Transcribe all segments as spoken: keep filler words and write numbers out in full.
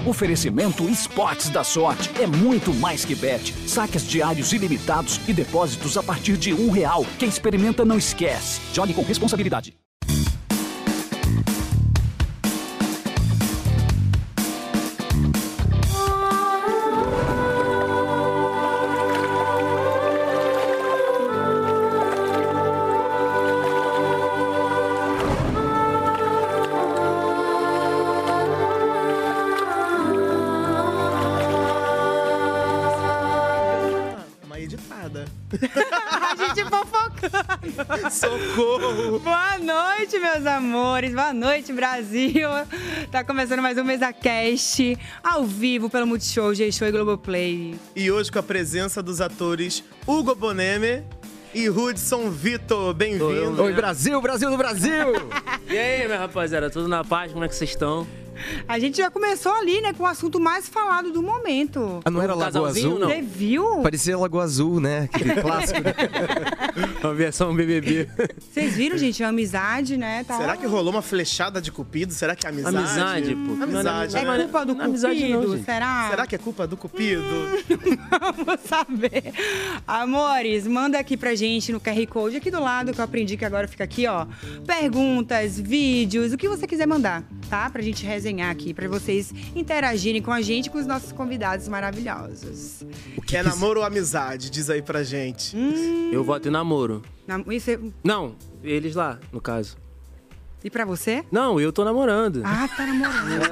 Oferecimento Esportes da Sorte. É muito mais que bet. Saques diários ilimitados e depósitos a partir de um real. Quem experimenta não esquece. Jogue com responsabilidade. A gente fofocando. Socorro! Boa noite, meus amores. Boa noite, Brasil. Tá começando mais um MesaCast, ao vivo pelo Multishow, G-Show e Globoplay. E hoje com a presença dos atores Hugo Bonemer e Hudson Vitor. Bem-vindo. Oi, Brasil, Brasil do Brasil! E aí, minha rapaziada, tudo na paz? Como é que vocês estão? A gente já começou ali, né, com o assunto mais falado do momento. Ah, não era Um Lagoa Azul? não? Você viu? Parecia Lagoa Azul, né? Aquele clássico. Né? Uma versão B B B. Vocês viram, gente? A amizade, né? Tá Será que rolou uma flechada de Cupido? Será que é amizade? Amizade, pô. Amizade, É né? culpa do Não é amizade Cupido? não, gente. Será? Será que é culpa do Cupido? Vamos saber. Amores, manda aqui pra gente no Q R Code aqui do lado, que eu aprendi que agora fica aqui, ó. Perguntas, vídeos, o que você quiser mandar, tá? Pra gente resenhar aqui, pra vocês interagirem com a gente, com os nossos convidados maravilhosos. O que é namoro ou amizade? Diz aí pra gente. Hum, Eu voto em namoro. nam- isso é- Não, eles lá, no caso. E pra você? Não, eu tô namorando. Ah, tá namorando.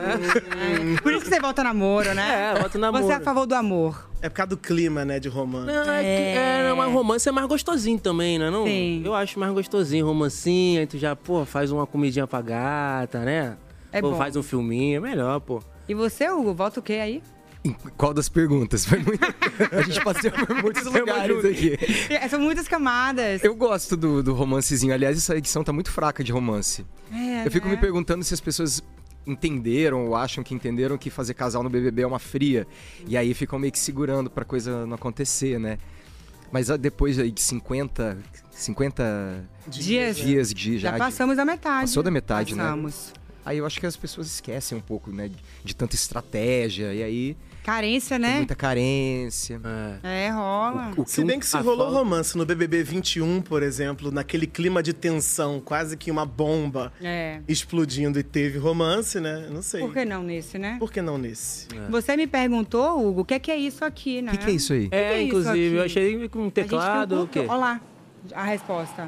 É. Por isso que você volta namoro, né? É, voto em namoro. Você é a favor do amor. É por causa do clima, né, de romance. Não, é, que, é, mas romance é mais gostosinho também, né? Não? Sim. Eu acho mais gostosinho, romancinho, aí tu já, pô, faz uma comidinha pra gata, né? É Pô, bom. faz um filminho, é melhor, pô. E você, Hugo, volta o quê aí? Em qual das perguntas? Foi muito... A gente passeou por muitos lugares aqui. É, São muitas camadas. Eu gosto do, do romancezinho. Aliás, essa edição tá muito fraca de romance. É, Eu fico né? me perguntando se as pessoas entenderam ou acham que entenderam que fazer casal no B B B é uma fria. E aí ficam meio que segurando pra coisa não acontecer, né? Mas ah, depois aí de cinquenta, cinquenta Dias. dias de Já já... de- passamos a metade. Passou da metade, né? Passamos. Aí eu acho que as pessoas esquecem um pouco, né? De, de tanta estratégia. E aí Carência, tem né? muita carência. É. É, rola. O que Se bem que se a rolou falta- romance no B B B vinte e um, por exemplo, naquele clima de tensão, quase que uma bomba É. explodindo e teve romance, né? Eu não sei. Por que não nesse, né? Por que não nesse? Você me perguntou, Hugo, o que é, que é isso aqui, né? O que, que é isso aí? que É, é isso inclusive, aqui? eu achei com um teclado, o quê? Olha lá, a resposta.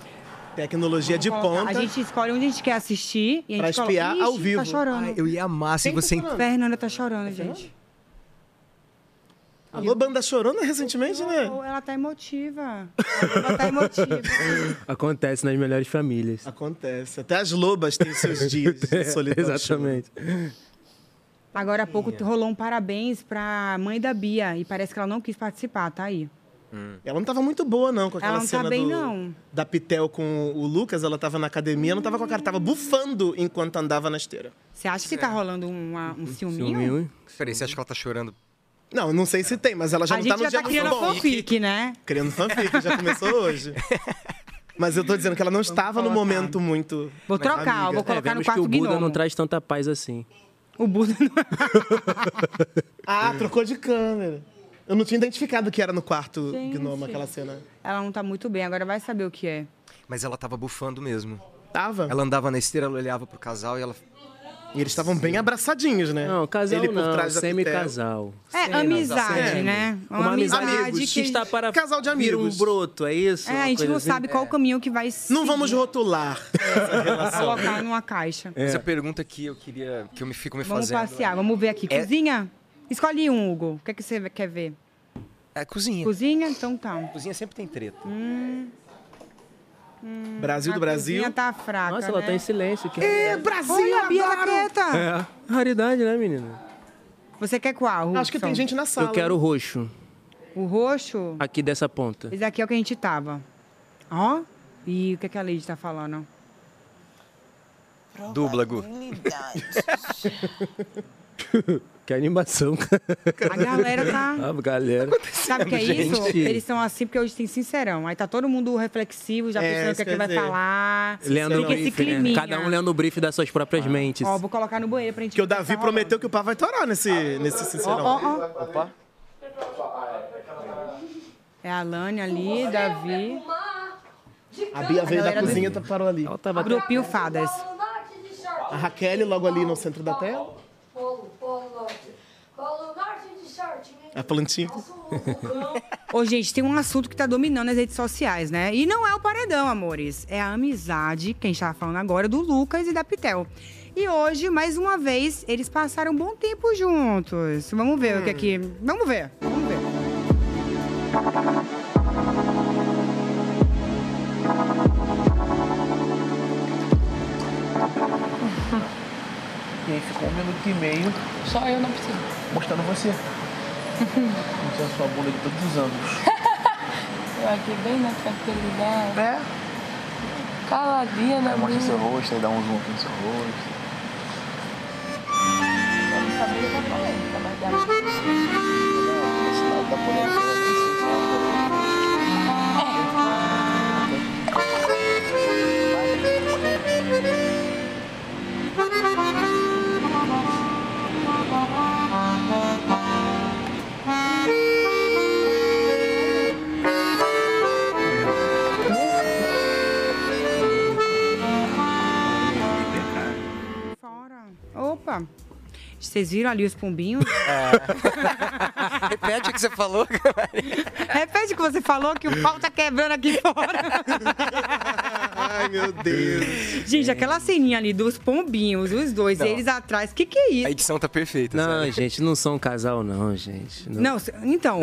Tecnologia de Vamos colocar. ponta. A gente escolhe onde a gente quer assistir e a Pra gente coloca- espiar Ixi, ao vivo. Tá chorando. Ai, eu ia amar se Quem tá você... chorando? Fernanda tá chorando, gente. Alô, banda chorona recentemente, né? Oh, ela tá emotiva. Ela tá emotiva. Acontece nas melhores famílias. Acontece. Até as lobas têm seus dias de solidão. Exatamente. Agora há pouco rolou um parabéns pra mãe da Bia e parece que ela não quis participar, tá aí. Ela não tava muito boa, não, com aquela Ela não tá cena bem, do- não. da Pitel com o Lucas. Ela tava na academia, não tava com a cara, tava bufando enquanto andava na esteira. Você acha que tá rolando uma- um ciúminho? Ciúminho, hein? Peraí, você acha que ela tá chorando? Não, não sei se tem, mas ela já A não gente tá no já dia tá muito criando bom. fanfic, né? Criando fanfic, já começou hoje. Mas eu tô dizendo que ela não estava no colocar. momento muito... Vou trocar, amiga. vou É, colocar no vemos que quarto o Buda gnomo. não traz tanta paz assim. O Buda não... Ah, trocou de câmera. Eu não tinha identificado que era no quarto Gente. gnomo aquela cena. Ela não tá muito bem, agora vai saber o que é. Mas ela tava bufando mesmo. Tava. Ela andava na esteira, ela olhava pro casal e ela... E eles estavam bem abraçadinhos, né? Não, casal Ele por não, trás da semi-casal. É, amizade, É. né? Uma amizade amigos. que está para Casal de vir um amigos. broto, é isso? É, Uma a gente coisa não assim? sabe qual o caminho que vai Não vamos seguir. rotular essa relação. Colocar numa caixa. Mas a pergunta que eu queria... Que eu me fico me Vamos fazendo... passear, vamos ver aqui. É- Cozinha? Escolhe um, Hugo. O que, é que você quer ver? É cozinha. Cozinha? Então tá. Cozinha sempre tem treta. Brasil do A Brasil. cozinha tá fraca, Nossa, ela né? tá em silêncio. Que... É, Brasil, Olha, a Bia tá adoro! quieta. É, raridade, né, menina? Você quer qual, Hudson? Acho que tem gente na sala. Eu quero o roxo, O roxo? aqui dessa ponta. Esse aqui é o que a gente tava. Ó. E o que, é que a Lady tá falando? Dubla, Gu. Que animação. A galera tá... A galera. Sabe o que é isso? Gente. Eles estão assim porque hoje tem Sincerão. Aí tá todo mundo reflexivo, já É, pensando o que é isso que quer vai dizer. falar. Lendo o Fica esse brief, né? climinha. Cada um lendo o brief das suas próprias mentes. Ó, vou colocar no banheiro pra gente... Que o ver tá Davi rolando. prometeu que o pau vai torar nesse, nesse Ó, sincerão. ó, ó. Opa. É a Lani ali, Davi. A Bia veio da galera do- cozinha e parou ali. Ela tava Grupinho Fadas. A Raquel logo ali no centro da tela. Polo, polo norte. Polo norte de short. A plantinha. Ô, gente, tem um assunto que tá dominando as redes sociais, né? E não é o paredão, amores. É a amizade, quem está falando agora, do Lucas e da Pitel. E hoje, mais uma vez, eles passaram um bom tempo juntos. Vamos ver o que é que... Vamos ver, vamos ver. E aí ficou um minuto e meio Só eu não preciso. mostrando você. Mostrando sua bunda de todos os ângulos. Eu aqui bem na tranquilidade. É? Caladinha na Aí mostra minha. seu rosto, aí dá um zoom aqui no seu rosto. Eu não sabia da polêmica, mas dá. Esse lado da polêmica, eu nem sei se é uma polêmica. Fora. Opa. Vocês viram ali os pombinhos? Repete o que você falou. Repete o que você falou, que o pau tá quebrando aqui fora. Ai, meu Deus. Gente, aquela ceninha ali dos pombinhos, os dois, Não. e eles atrás, que que é A isso? edição tá perfeita, Não, sabe? gente, não são um casal, não, gente. Não. Não, cê- então,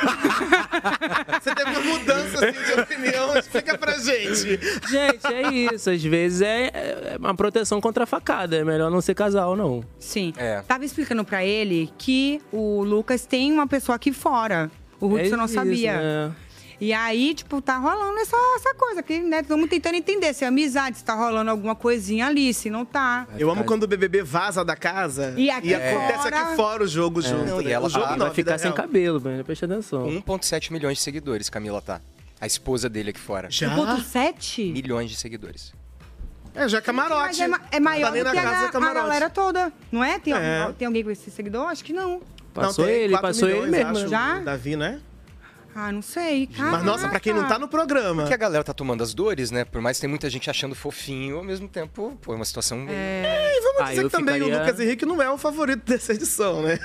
Você teve uma mudança assim, de opinião. Explica pra gente. Gente, é isso. Às vezes é, é uma proteção contra a facada. É melhor não ser casal, não. sim. É. Tava explicando pra ele que o Lucas tem uma pessoa aqui fora. O Hudson É não isso, sabia. né? E aí, tipo, tá rolando essa, essa coisa, que, né, estamos tentando entender se é amizade, se tá rolando alguma coisinha ali, se não tá. Eu amo quando o B B B vaza da casa E aqui acontece fora- aqui fora o jogo junto. Não, e né? ela o jogo tá- não, Vai a vida ficar sem real. cabelo, mano. Presta atenção. um vírgula sete milhões de seguidores, Camila tá. A esposa dele aqui fora. Já? um ponto sete? Milhões de seguidores. É, já é camarote. Mas é, ma- é maior Tá nem do na que a, casa, ga- é a camarote. galera toda, não é? Tem, É. algum- tem alguém com esse seguidor? Acho que não. Passou Não, tem ele, quatro passou ele milhões, mesmo. acho, Já? o Davi, né? Ah, não sei. Mas, nossa, pra quem não tá no programa. Porque a galera tá tomando as dores, né? Por mais que tem muita gente achando fofinho, ao mesmo tempo, pô, é uma situação meio... E vamos Ah, dizer eu que também ficaria- o Lucas Henrique não é o favorito dessa edição, né?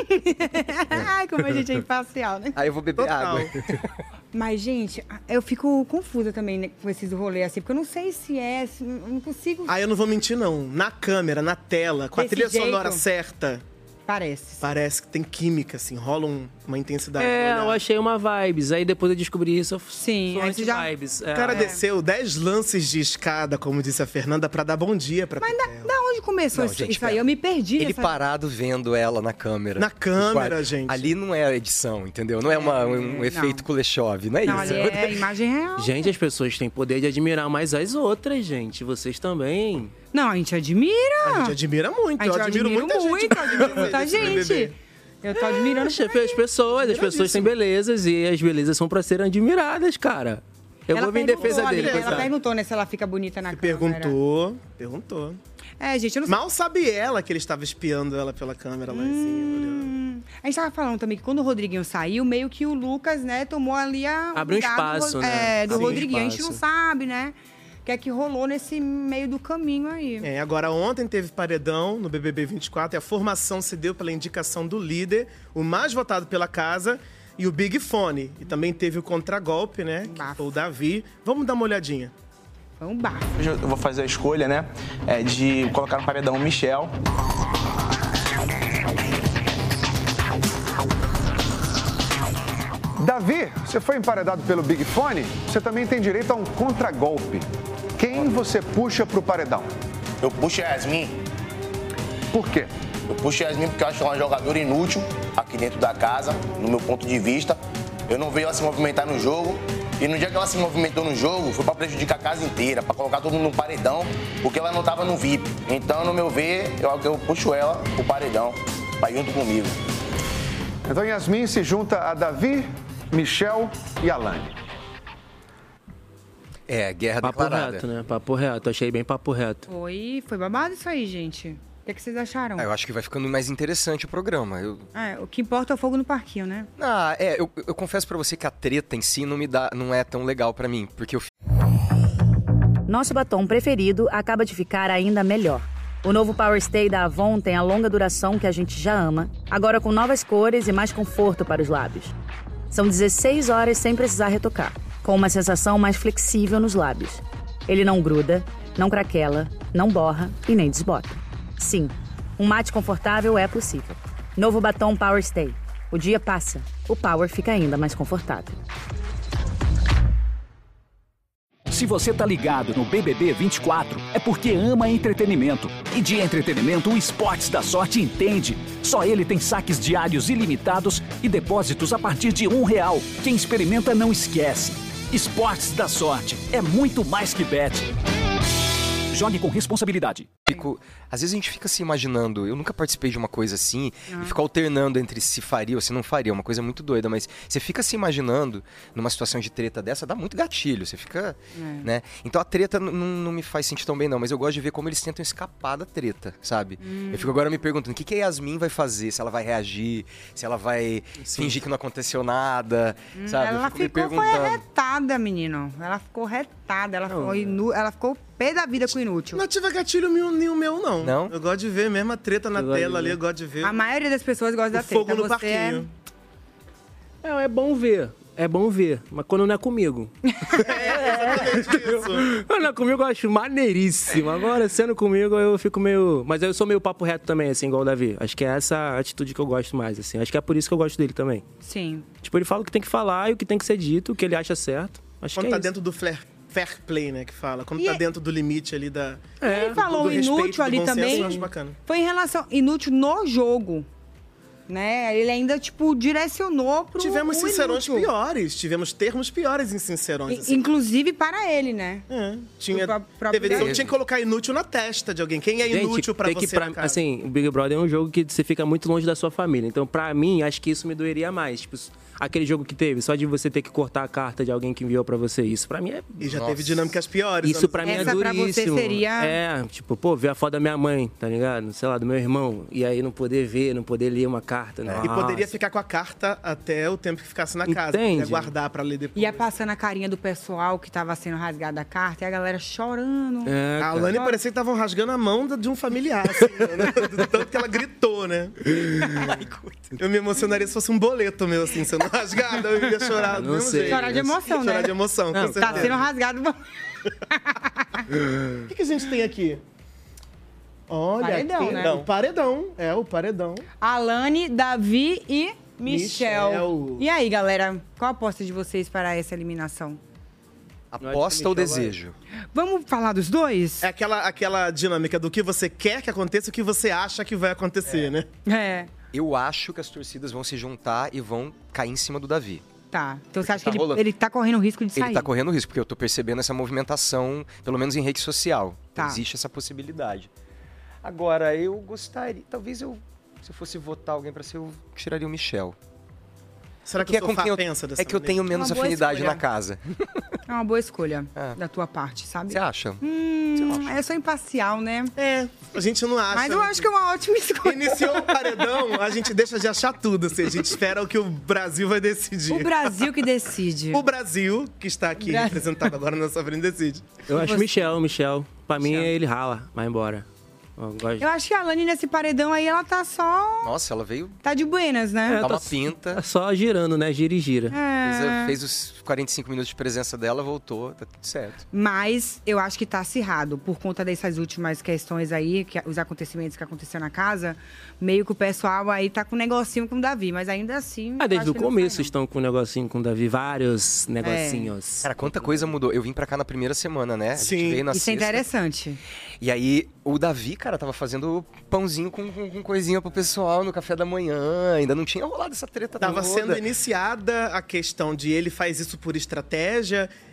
Ai, como a gente é imparcial, né? Aí eu vou beber Total. água. Mas, gente, eu fico confusa também né, com esses rolês assim, porque eu não sei se é, se- eu não consigo. Ah, eu não vou mentir, não. Na câmera, na tela, com a Desse trilha jeito? sonora certa, Parece. parece que tem química, assim, rola um- uma intensidade. É, melhor. eu achei uma vibes. Aí depois eu descobri isso, eu Sim, sou aí você já- anti-vibes. O cara É. desceu dez lances de escada, como disse a Fernanda, pra dar bom dia pra Mas da, Pitel. da onde começou Não, isso, gente, isso aí? pera. Eu me perdi. Ele nessa- parado vendo ela na câmera. Na câmera, No quadro. gente. Ali não é edição, entendeu? Não é uma- um não. efeito Kuleshov, não é Não, isso. ali é imagem real. Gente, as pessoas têm poder de admirar mais as outras, gente. Vocês também. Não, a gente admira. A gente admira muito. A gente eu admiro, admira muita muito, gente. eu admiro muita desse B B B. gente. Eu tô admirando. Poxa, as pessoas, as pessoas têm belezas e as belezas são pra serem admiradas, cara. Eu Ela vou vir em perguntou defesa ali, dele, Ela coitado. perguntou, né, se ela fica bonita na câmera. Perguntou, perguntou. É, gente, eu não sei. Mal sabe ela que ele estava espiando ela pela câmera lá em cima. olhando. Hum, a gente tava falando também que quando o Rodriguinho saiu, meio que o Lucas, né, tomou ali a. o Abre um lugar do espaço, Ro- né? É, do Abre um Rodriguinho. A gente não espaço. sabe, né? O que é que rolou nesse meio do caminho aí. É, agora ontem teve paredão no B B B vinte e quatro e a formação se deu pela indicação do líder, o mais votado pela casa, e o Big Fone. E também teve o contragolpe, né? Que Bafo. foi o Davi. Vamos dar uma olhadinha. Foi um bafo. Hoje eu vou fazer a escolha, né, é, de colocar no paredão o Michel. Davi, você foi emparedado pelo Big Fone? Você também tem direito a um contragolpe. Quem você puxa pro paredão? Eu puxo a Yasmin. Por quê? Eu puxo a Yasmin porque eu acho ela uma jogadora inútil aqui dentro da casa, no meu ponto de vista. Eu não vejo ela se movimentar no jogo. E no dia que ela se movimentou no jogo, foi pra prejudicar a casa inteira, pra colocar todo mundo no paredão, porque ela não tava no V I P. Então, no meu ver, eu, eu puxo ela pro paredão. pra ir junto comigo. Então Yasmin se junta a Davi, Michel e Alane. É, guerra papo declarada. reto, né? Papo reto. Achei bem papo reto. Foi, foi babado isso aí, gente. O que, é que vocês acharam? Ah, eu acho que vai ficando mais interessante o programa. Eu... É, o que importa é o fogo no parquinho, né? Ah, é, eu, eu confesso pra você que a treta em si não me dá, não é tão legal pra mim, porque eu... Nosso batom preferido acaba de ficar ainda melhor. O novo Power Stay da Avon tem a longa duração que a gente já ama, agora com novas cores e mais conforto para os lábios. São dezesseis horas sem precisar retocar, com uma sensação mais flexível nos lábios. Ele não gruda, não craquela, não borra e nem desbota. Sim, um mate confortável é possível. Novo batom Power Stay. O dia passa, o Power fica ainda mais confortável. Se você tá ligado no B B B vinte e quatro, é porque ama entretenimento. E de entretenimento, o Esportes da Sorte entende. Só ele tem saques diários ilimitados e depósitos a partir de um real. Quem experimenta não esquece. Esportes da Sorte é muito mais que bet. Jogue com responsabilidade. Fico, às vezes a gente fica se imaginando, eu nunca participei de uma coisa assim, Ah. e fico alternando entre se faria ou se não faria, uma coisa muito doida, mas você fica se imaginando numa situação de treta dessa, dá muito gatilho, você fica, É. né? Então a treta n- n- não me faz sentir tão bem não, mas eu gosto de ver como eles tentam escapar da treta, sabe? Hum. Eu fico agora me perguntando, o que, que a Yasmin vai fazer? Se ela vai reagir, se ela vai fingir que não aconteceu nada, sabe? Eu Ela fico me ficou, foi perguntando. arretada, menino. Ela ficou retada, ela, foi inu... ela ficou pé da vida com o inútil. Não tive gatilho nenhum, nenhum meu, não. Não? Eu gosto de ver mesmo a treta na Eu gosto tela de ali, ver. eu gosto de ver. A maioria das pessoas gosta da o fogo treta. no Você é... parquinho. É, é bom ver. É bom ver, mas quando não é comigo. Quando não é comigo, eu acho maneiríssimo. Agora, sendo comigo, eu fico meio... Mas eu sou meio papo reto também, assim, igual o Davi. Acho que é essa atitude que eu gosto mais, assim. Acho que é por isso que eu gosto dele também. Sim. Tipo, ele fala o que tem que falar e o que tem que ser dito, o que ele acha certo. Acho Quando que é tá isso. dentro do fair, fair play, né, que fala. Quando E tá é- dentro do limite ali da... É. Ele falou do respeito, inútil do ali bom senso, também. eu acho bacana. Foi em relação inútil no jogo. Né? Ele ainda, tipo, direcionou pro Tivemos o sincerões inútil. piores, tivemos termos piores em sincerões. I- assim. Inclusive para ele, né? É, tinha, Pro próprio teve edição que Davi. tinha que colocar inútil na testa de alguém. Quem é Gente, inútil pra tem que você pra- na casa? assim, o Big Brother é um jogo que você fica muito longe da sua família. Então, pra mim, acho que isso me doeria mais. Tipo, aquele jogo que teve, só de você ter que cortar a carta de alguém que enviou pra você. Isso pra mim é... E já Nossa. teve dinâmicas piores. Isso anos pra mim é Essa pra você duríssimo. seria- É, tipo, pô, ver a foto da minha mãe, tá ligado? Sei lá, do meu irmão. E aí não poder ver, não poder ler uma carta. É. E poderia ficar com a carta até o tempo que ficasse na casa. Entende? Ia guardar pra ler depois. Ia passando a carinha do pessoal que tava sendo rasgada a carta e a galera chorando. É, A cara. Alane parecia que estavam rasgando a mão de um familiar, assim, né? Do tanto que ela gritou, né? Eu me emocionaria se fosse um boleto meu, assim, sendo rasgado. Eu ia chorar do Não mesmo sei. jeito. Chorar de emoção, né? Chorar de emoção, Não, com Tá certeza. sendo rasgado. O que, que a gente tem aqui? Olha, Paredão, aqui, né? O paredão. É, o paredão. Alane, Davi e Michel. Michel. E aí, galera? Qual a aposta de vocês para essa eliminação? Aposta ou desejo? Vamos falar dos dois? É aquela, aquela dinâmica do que você quer que aconteça e o que você acha que vai acontecer, né? É. Eu acho que as torcidas vão se juntar e vão cair em cima do Davi. Tá. Então você acha Tá que ele, rolando. ele tá correndo risco de sair? Ele tá correndo risco, porque eu tô percebendo essa movimentação, pelo menos em rede social. Tá. Existe essa possibilidade. Agora, eu gostaria... Talvez eu, se eu fosse votar alguém pra ser, eu tiraria o Michel. Será que Porque o é com sofá quem eu, pensa dessa é que eu maneira? tenho menos Uma boa afinidade escolha. na casa. É uma boa escolha É. da tua parte, sabe? Você acha? Hum, eu sou imparcial, né? É, a gente não acha. Mas eu acho que é uma ótima escolha. Iniciou o paredão, a gente deixa de achar tudo, assim, a gente espera o que o Brasil vai decidir. O Brasil que decide. O Brasil, que está aqui Brasil. representado agora na nossa frente, decide. Eu acho Você- Michel, Michel. Pra mim, Michel. ele rala, vai embora. Eu gosto. Eu acho que a Alane nesse paredão aí, ela tá só... Nossa, ela veio Tá de buenas, né? É, dar tá- uma pinta. Tá só girando, né? Gira e gira. Fez, É. fez os quarenta e cinco minutos de presença dela, voltou, tá tudo certo. Mas eu acho que tá acirrado por conta dessas últimas questões aí, que, os acontecimentos que aconteceram na casa. Meio que o pessoal aí tá com um negocinho com o Davi, mas ainda assim. Ah, eu desde acho o que não começo sai, estão com um negocinho com o Davi, vários negocinhos. Cara, quanta coisa mudou. Eu vim pra cá na primeira semana, né? A gente Sim. veio na não. Isso é sexta. interessante. E aí, o Davi, cara, tava fazendo pãozinho com, com, com coisinha pro pessoal no café da manhã. Ainda não tinha rolado essa treta Tava toda. sendo iniciada a questão de ele faz isso por estratégia,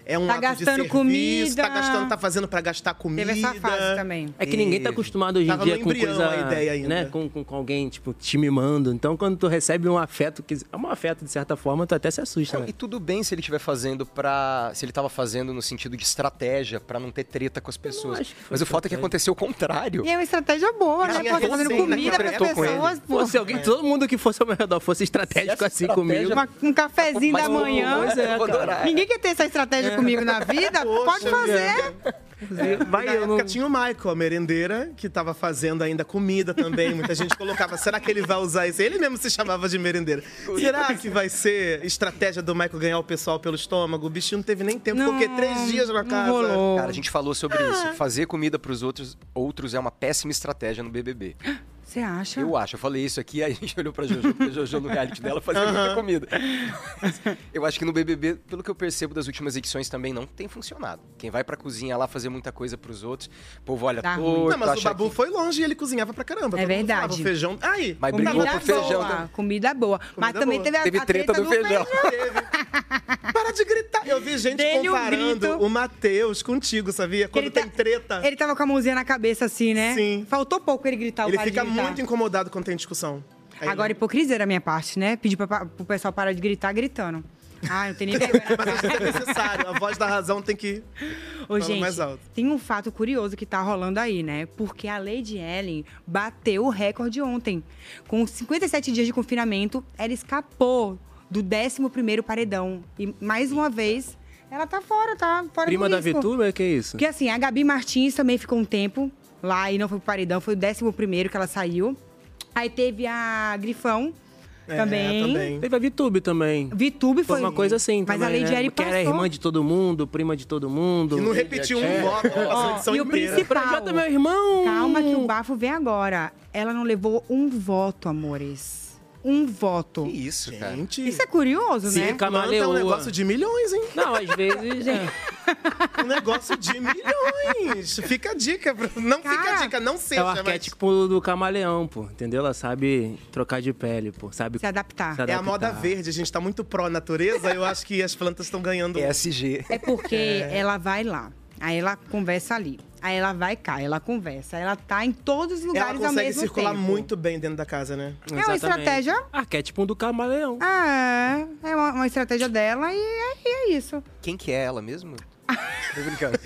é um tá ato gastando de serviço, comida. tá gastando, tá fazendo pra gastar comida. Teve essa fase também. É que ninguém tá acostumado hoje em Tava dia no com embrião coisa, a ideia ainda. né, com, com, com alguém, tipo, te mimando. Então, quando tu recebe um afeto, que é um afeto de certa forma, tu até se assusta, né? E tudo bem se ele estiver fazendo pra... Se ele tava fazendo no sentido de estratégia, pra não ter treta com as pessoas. Mas o fato é que aconteceu o contrário. E é uma estratégia boa, né? Pô, tá fazendo comida pras pessoas, pô. Pô, se alguém, todo mundo que fosse ao meu redor fosse estratégico assim comigo. Uma- um cafezinho Mas, da pô, manhã. pois é, cara. Ninguém quer ter essa estratégia comigo na vida? Pode fazer. Vai, na época tinha o Michael, a merendeira, que tava fazendo ainda comida também. Muita gente colocava, será que ele vai usar isso? Ele mesmo se chamava de merendeira. Será que vai ser estratégia do Michael ganhar o pessoal pelo estômago? O bichinho não teve nem tempo, ficou o quê? Três dias na casa. Cara, a gente falou sobre isso. Fazer comida pros outros, outros é uma péssima estratégia no B B B. Você acha? Eu acho. Eu falei isso aqui, aí a gente olhou pra Jojo, porque a Jojo no reality dela fazia muita Aham. comida. Mas eu acho que no B B B, pelo que eu percebo das últimas edições, também não tem funcionado. Quem vai pra cozinha lá fazer muita coisa pros outros, o povo olha Tá torto, Não, mas o acha Babu que- foi longe e ele cozinhava pra caramba. É Todo mundo verdade. falava, o feijão... Aí, Mas Comida brigou pro feijão. boa, né? comida boa. Mas Comida também boa. teve a, Teve a treta do feijão. Para de gritar. Eu vi gente Dei-lhe um comparando grito. o Matheus contigo, sabia? Quando Ele tem tá- treta. Ele tava com a mãozinha na cabeça assim, né? Sim. Faltou pouco ele gritar o Ele para de fica gritar. muito incomodado quando tem discussão. Aí Agora, hipocrisia da minha parte, né? Pedir pra, pro pessoal parar de gritar gritando. Ah, não tem nem vergonha. Mas às vezes é necessário. A voz da razão tem que Ô, falar gente, mais alto. tem um fato curioso que tá rolando aí, né? Porque a Lady Ellen bateu o recorde ontem. Com cinquenta e sete dias de confinamento, ela escapou do décimo primeiro paredão. E, mais uma vez, ela tá fora, tá fora Prima do da risco. Vitube, que é isso? Porque assim, a Gabi Martins também ficou um tempo lá e não foi pro paredão. Foi o décimo primeiro que ela saiu. Aí teve a Grifão É, também. também. Teve a Vitube também. Vitube foi, Foi uma coisa assim Mas também, a Lady né? Ellen Que era passou. irmã de todo mundo, prima de todo mundo. E não repetiu um voto, passou a Ó, edição e o inteira. principal, Projota meu irmão! calma que o bafo vem agora. Ela não levou um voto, amores. Um voto. Que isso, cara. Gente, Isso é curioso, Se né? planta é camaleoa. um negócio de milhões, hein? Não, às vezes... é. Um negócio de milhões. Fica a dica. pra- Não fica Cara, a dica, não seja. É o mas arquétipo do camaleão, pô. Entendeu? Ela sabe trocar de pele, pô. Sabe Se adaptar. se É a adaptar. moda verde. A gente tá muito pró-natureza. Eu acho que as plantas estão ganhando. E S G. É porque ela vai lá. Aí ela conversa ali. Aí ela vai cá, ela conversa. Ela tá em todos os Ela lugares ao consegue mesmo circular tempo. muito bem dentro da casa, né? É uma Exatamente. estratégia. Arquétipo do camaleão. É, é uma, uma estratégia dela e é, e é isso. Quem que é ela mesmo? Tô brincando.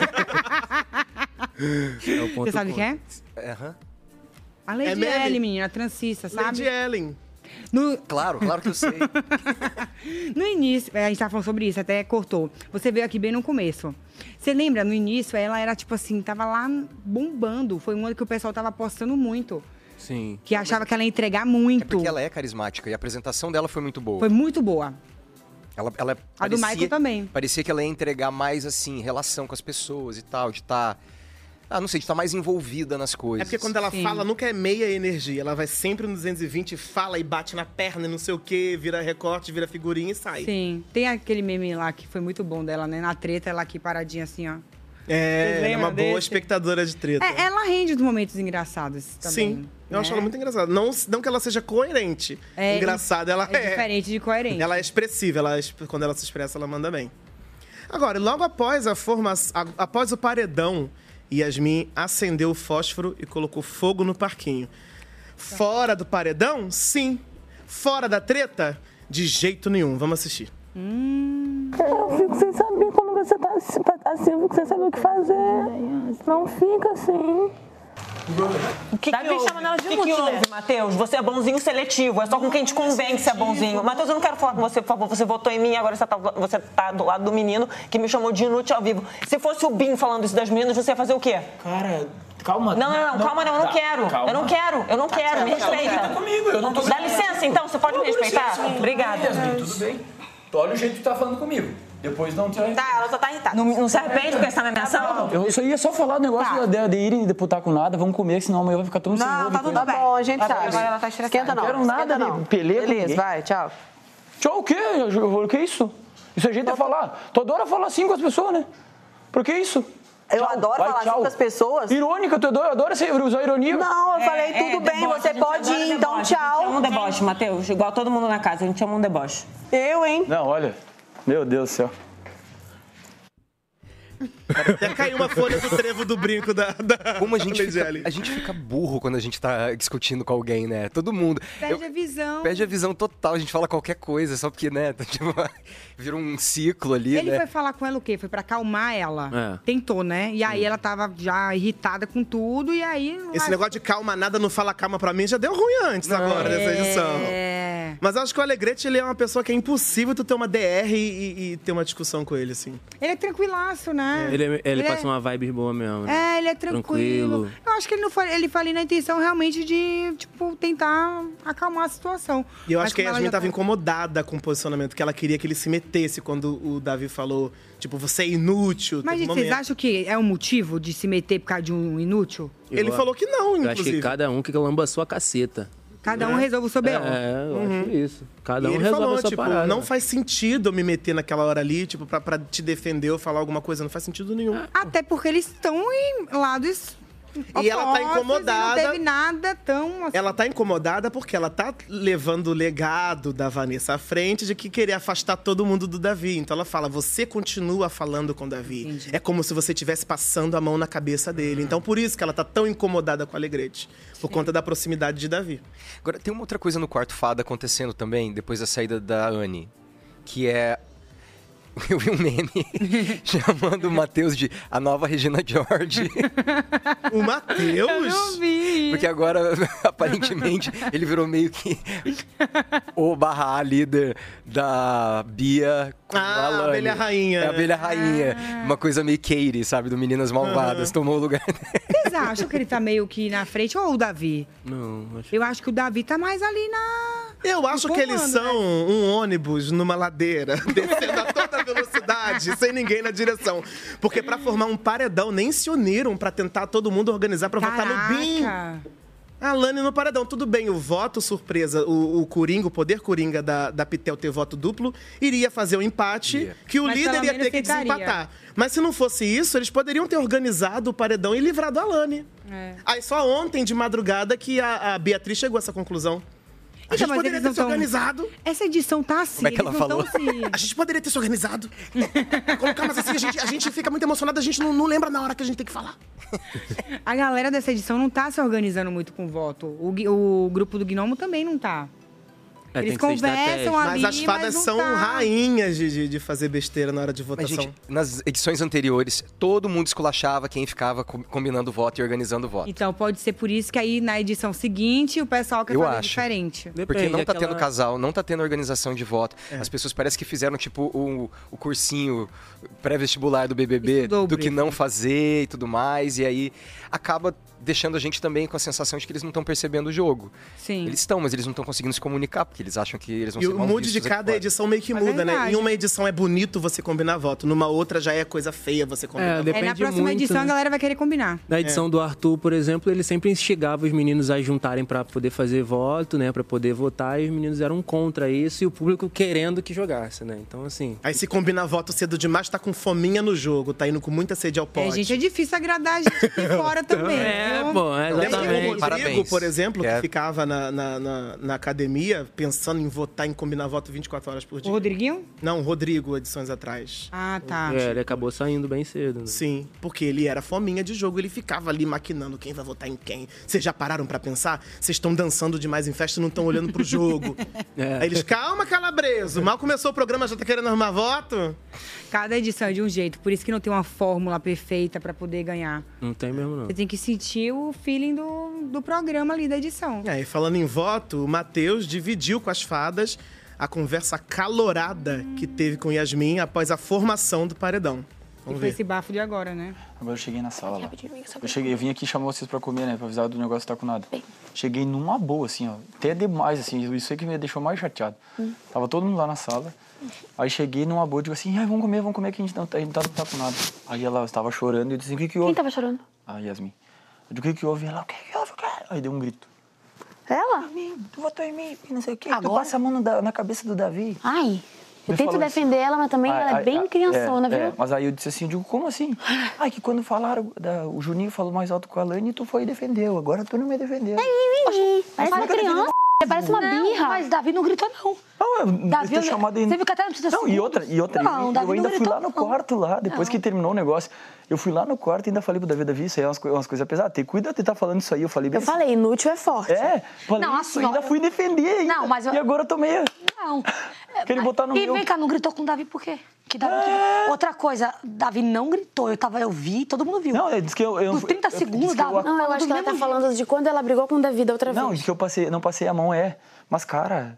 É o ponto Você sabe quem é? Aham. A Lady É meme? Ellen, menina, transista, sabe? Lady Ellen. No, Claro, claro que eu sei. no início, a gente tava falando sobre isso, até cortou. Você veio aqui bem no começo. Você lembra, no início, ela era tipo assim, tava lá bombando. Foi uma que o pessoal tava apostando muito. Sim. Que achava que ela ia entregar É muito. porque ela é carismática e a apresentação dela foi muito boa. Foi muito boa. Ela, ela A parecia, do Michael também. Parecia que ela ia entregar mais, assim, relação com as pessoas e tal, de estar... ah, não sei, de estar mais envolvida nas coisas. É porque quando ela Sim. fala, nunca é meia energia. Ela vai sempre no duzentos e vinte, fala e bate na perna e não sei o quê, vira recorte, vira figurinha e sai. Sim. Tem aquele meme lá que foi muito bom dela, né? Na treta, ela aqui paradinha assim, ó. É, Vocês ela é uma lembram boa desse? espectadora de treta. É, ela rende dos momentos engraçados também. Sim, eu né? acho ela muito engraçada. Não, não que ela seja coerente. É, engraçada, ela é é. diferente de coerente. Ela é expressiva, ela, é exp- quando ela se expressa, ela manda bem. Agora, logo após a formação, após o paredão, Yasmin acendeu o fósforo e colocou fogo no parquinho. Fora do paredão? Sim. Fora da treta? De jeito nenhum. Vamos assistir. Eu fico sem saber quando você tá assim, tá assim, eu fico sem saber o que fazer. Não fica assim. O que Davi que houve? chamando ela de O que, que mulher. houve, Matheus? Você é bonzinho seletivo. É só com quem te convém que você é bonzinho. Matheus, eu não quero falar com você, por favor. Você votou em mim, agora você tá, você tá do lado do menino que me chamou de inútil ao vivo. Se fosse o Bin falando isso das meninas, você ia fazer o quê? Cara, calma. Não, não, não, calma não, eu não Tá, quero. calma. Eu não quero, eu não quero, me respeita. Tá comigo, eu não tô Dá licença então, você pode me respeitar? Obrigada. Yasmin, tudo bem? Tu olha o jeito que tu tá falando comigo. Depois não te... Tá, ela só tá irritada. Não, não se arrepende porque você tá me ameaçando? Eu só ia só falar do negócio de, de ir disputar com nada, vamos comer, senão amanhã vai ficar todo mundo sem Não, jogo tá e tudo coisa. bem. Bom, a gente Tá bom, sabe. agora ela tá estressada. Esquenta não. Não quero nada Esquenta de peleia com Beleza, ninguém. vai, tchau. Tchau, o quê? O que é isso? Isso é jeito de falar. Tu adora falar assim com as pessoas, né? Por que isso? Eu Tchau, adoro vai, falar tchau. assim com as pessoas. Irônica, tu adora, adora ser- usar ironia? Não, eu falei É, tudo é, bem, deboche, você a gente pode adora ir, então deboche. A gente tchau. chama um deboche, Matheus. Igual todo mundo na casa, a gente chama um deboche. Eu, hein? Não, olha. Meu Deus do céu. Até caiu uma folha do trevo do brinco da, da Como a gente, Lady fica, Ellen. a gente fica burro quando a gente tá discutindo com alguém, né? Todo mundo. Perde a visão. Perde a visão total, a gente fala qualquer coisa, só porque, né? Tipo, vira um ciclo ali, Ele né? foi falar com ela o quê? Foi pra acalmar ela. É. Tentou, né? E aí ela tava já irritada com tudo, e aí... Esse negócio de calma nada, não fala calma pra mim, já deu ruim antes agora, É. nessa edição. Mas eu acho que o Alegrete, ele é uma pessoa que é impossível tu ter uma D R e, e ter uma discussão com ele, assim. Ele é tranquilaço, né? Ele, ele, Ele passa é- uma vibe boa mesmo. né? É, ele é tranquilo. Eu acho que ele não foi, ele foi ali na intenção realmente de, tipo, tentar acalmar a situação. E eu Mas acho que a como ela Yasmin já tava tá- incomodada com o posicionamento, que ela queria que ele se metesse quando o Davi falou, tipo, você é inútil. Mas, teve gente, um vocês momento. acham que é um motivo de se meter por causa de um inútil? Ele falou que não, Eu acho que inclusive. cada um que lamba a sua caceta. Cada um resolve o seu B O. É, eu Uhum. acho isso. Cada E um ele resolve falou, a sua tipo, parada. não faz sentido eu me meter naquela hora ali, tipo, pra, pra te defender ou falar alguma coisa. Não faz sentido nenhum. Até porque eles estão em lados E ela tá opostos incomodada. E não teve nada tão... assim. Ela tá incomodada porque ela tá levando o legado da Vanessa à frente de que querer afastar todo mundo do Davi. Então ela fala, você continua falando com o Davi. É como se você estivesse passando a mão na cabeça dele. Então por isso que ela tá tão incomodada com o Alegrete. Por conta da proximidade de Davi. Agora, tem uma outra coisa no quarto fada acontecendo também, depois da saída da Anne, que é... Eu vi um meme chamando o Matheus de a nova Regina George. O Matheus? Eu não vi. Porque agora, aparentemente, ele virou meio que o barra A líder da Bia com Ah, a Alane. abelha rainha. É a abelha rainha. Uma coisa meio Katie, sabe? Do Meninas Malvadas. Uhum. Tomou o lugar. Vocês acham que ele tá meio que na frente ou o Davi? Não, acho Eu acho que o Davi tá mais ali na... Eu acho no que eles comando, são né? um ônibus numa ladeira, descendo a toda velocidade, sem ninguém na direção. Porque pra formar um paredão, nem se uniram pra tentar todo mundo organizar pra votar no B I M. Caraca. A Alane no paredão, tudo bem, o voto surpresa, o, o Coringa, o poder Coringa da, da Pitel ter voto duplo, iria fazer o empate, Ia. que o Mas líder pelo ia menos ter que tentaria. desempatar. Mas se não fosse isso, eles poderiam ter organizado o paredão e livrado a Alane. É. Aí só ontem, de madrugada, que a, a Beatriz chegou a essa conclusão. A Então, gente mas poderia eles ter não se tão- organizado. Essa edição tá assim. Como é que ela eles não falou? tão se... A gente poderia ter se organizado. Colocar, mas assim, a gente, a gente fica muito emocionado, a gente não, não lembra na hora que a gente tem que falar. A galera dessa edição não tá se organizando muito com o voto. O, gui- o grupo do Gnomo também não tá. É, Eles tem que ser conversam estratégico. ali, Mas as fadas mas não são tá. rainhas de, de, de fazer besteira na hora de Mas, votação. gente, nas edições anteriores, todo mundo esculachava quem ficava com- combinando o voto e organizando o voto. Então pode ser por isso que aí na edição seguinte o pessoal quer Eu fazer acho. diferente. Porque não tá aquela- tendo casal, não tá tendo organização de voto. É. As pessoas parecem que fizeram, tipo, o, o cursinho pré-vestibular do B B B, Estudou o do que briefing. não fazer e tudo mais. E aí acaba deixando a gente também com a sensação de que eles não estão percebendo o jogo. Sim. Eles estão, mas eles não estão conseguindo se comunicar, porque eles acham que eles vão E ser o mal mood de vistos aqui cada fora. edição meio que É muda, né? verdade. Em uma edição é bonito você combinar voto, numa outra já é coisa feia você combinar É, voto. É, depende na próxima muito, edição né? a galera vai querer combinar. Na edição do Arthur, por exemplo, ele sempre instigava os meninos a juntarem pra poder fazer voto, né? Pra poder votar, e os meninos eram contra isso e o público querendo que jogasse, né? Então, assim... Aí se combinar voto cedo demais, tá com fominha no jogo, tá indo com muita sede ao É, pote. gente, é difícil agradar a gente aqui fora também. É, viu? pô, é Tem o exatamente. Rodrigo, Parabéns. por exemplo, Que que é- ficava na, na, na, na academia pensando em votar, em combinar voto vinte e quatro horas por O dia. Rodriguinho? Não, Rodrigo, edições atrás. Ah, tá. É, ele acabou saindo bem cedo, né? Sim, porque ele era fominha de jogo, ele ficava ali maquinando quem vai votar em quem. Vocês já pararam pra pensar? Vocês estão dançando demais em festa e não estão olhando pro jogo. É. Aí eles, calma, Calabreso, mal começou o programa, já tá querendo arrumar voto? Cada edição é de um jeito, por isso que não tem uma fórmula perfeita pra poder ganhar. Não tem mesmo, não. Você tem que sentir o feeling do, do programa ali, da edição. É, e falando em voto, o Matheus dividiu com as fadas a conversa calorada que teve com Yasmin após a formação do paredão. E Vamos foi ver. esse bafo de agora, né? Agora eu cheguei na sala lá. Eu cheguei, eu vim aqui chamar vocês pra comer, né? Pra avisar do negócio tá com nada. Cheguei numa boa, assim, ó. Até demais, assim. Isso aí que me deixou mais chateado. Tava todo mundo lá na sala. Aí cheguei numa boa, digo assim, ai, vamos comer, vamos comer que a gente não, a gente tá, não tá com nada. Aí ela estava chorando e eu disse assim, o que que houve? Quem tava chorando? A Yasmin. Eu disse, o que que houve? Ela, o que que houve, cara? Aí deu um grito. Ela? Tu votou em mim, não sei o quê. Agora? Tu passa a mão no da- na cabeça do Davi. Ai, eu Me tento falou defender ela, mas também Aí- ela é aí- bem aí- criançona, é, viu? é, mas aí eu disse assim, eu digo, como assim? Ai, que quando falaram, da- o Juninho falou mais alto com a Lani, tu foi e defendeu. Agora tu não me defendeu. Parece como uma é que eu defendo criança. É, parece uma Não, birra. mas Davi não gritou, não. Não, eu Davi, ter chamado ele. Você viu que até não precisa Não, e outra, e outra. Não, eu, Davi eu ainda não fui lá gritou, no quarto lá, depois Não. que terminou o negócio. Eu fui lá no quarto e ainda falei pro Davi, Davi, isso aí é umas, co- umas coisas pesadas. Tem cuida de estar falando isso aí. Eu falei bem Eu falei, inútil é forte. É, falei Não, isso, assim, ó, ainda fui defender ainda. Não, mas eu- E agora eu tô meio... Não. Queria botar no E meu. vem cá, não gritou com o Davi por quê? Que Davi que- Outra coisa, Davi não gritou. Eu, tava, eu vi, todo mundo viu. Não, eu disse que eu... eu Nos trinta eu- segundos, disse que eu- Davi Não, eu acho que ela tá falando de quando ela brigou com o Davi da outra vez. Não, disse que eu passei, não passei a mão, é. Mas, cara...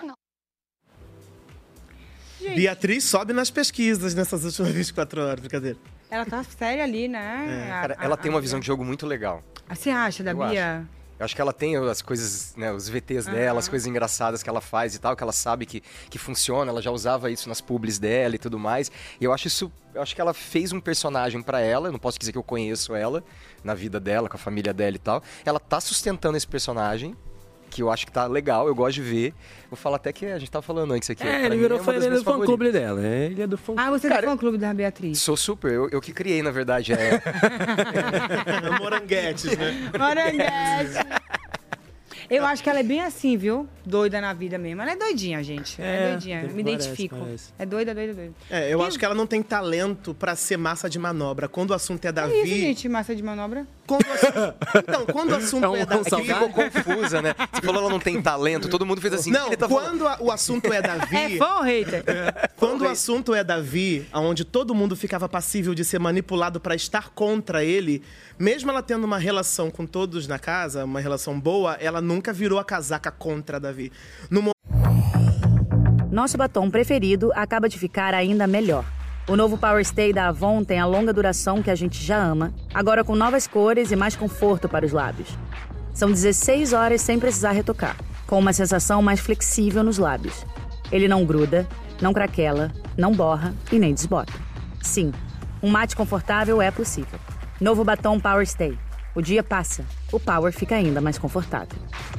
Beatriz sobe nas pesquisas nessas últimas vinte e quatro horas, brincadeira. Ela tá séria ali, né? A- Cara, a- ela tem uma a- visão de jogo muito legal. Você acha, da Eu Bia? acho. Eu acho que ela tem as coisas, né, os V Ts dela, as coisas engraçadas que ela faz e tal, que ela sabe que, que funciona, ela já usava isso nas publis dela e tudo mais. E eu acho isso, eu acho que ela fez um personagem pra ela, eu não posso dizer que eu conheço ela na vida dela, com a família dela e tal. Ela tá sustentando esse personagem, que eu acho que tá legal, eu gosto de ver. Vou falar até que a gente tava falando antes aqui. É, pra ele mim virou uma fã, das ele é minhas do fã-clube favoritas. dela. né? Ele é do fã Ah, você é do fã-clube da Beatriz? Sou super, eu, eu que criei, na verdade. É... Moranguetes, né? Moranguete. Eu acho que ela é bem assim, viu? Doida na vida mesmo. Ela é doidinha, gente. Ela é, É, doidinha. Me parece, identifico. parece. É doida, doida, doida. É, eu acho que ela não tem talento pra ser massa de manobra. Quando o assunto é Davi... É isso, gente, massa de manobra. Quando o assunto... Então, quando o assunto é, Davi... É que ficou confusa, né? Você falou ela não tem talento, todo mundo fez assim. Não, ele tá quando a- o assunto é Davi... É fã ou hater? Quando o assunto é Davi, onde todo mundo ficava passível de ser manipulado pra estar contra ele, mesmo ela tendo uma relação com todos na casa, uma relação boa, ela nunca virou a casaca contra Davi. No mo- Nosso batom preferido acaba de ficar ainda melhor. O novo Power Stay da Avon tem a longa duração que a gente já ama, agora com novas cores e mais conforto para os lábios. São dezesseis horas sem precisar retocar, com uma sensação mais flexível nos lábios. Ele não gruda, não craquela, não borra e nem desbota. Sim, um mate confortável é possível. Novo batom Power Stay. O dia passa, o Power fica ainda mais confortável.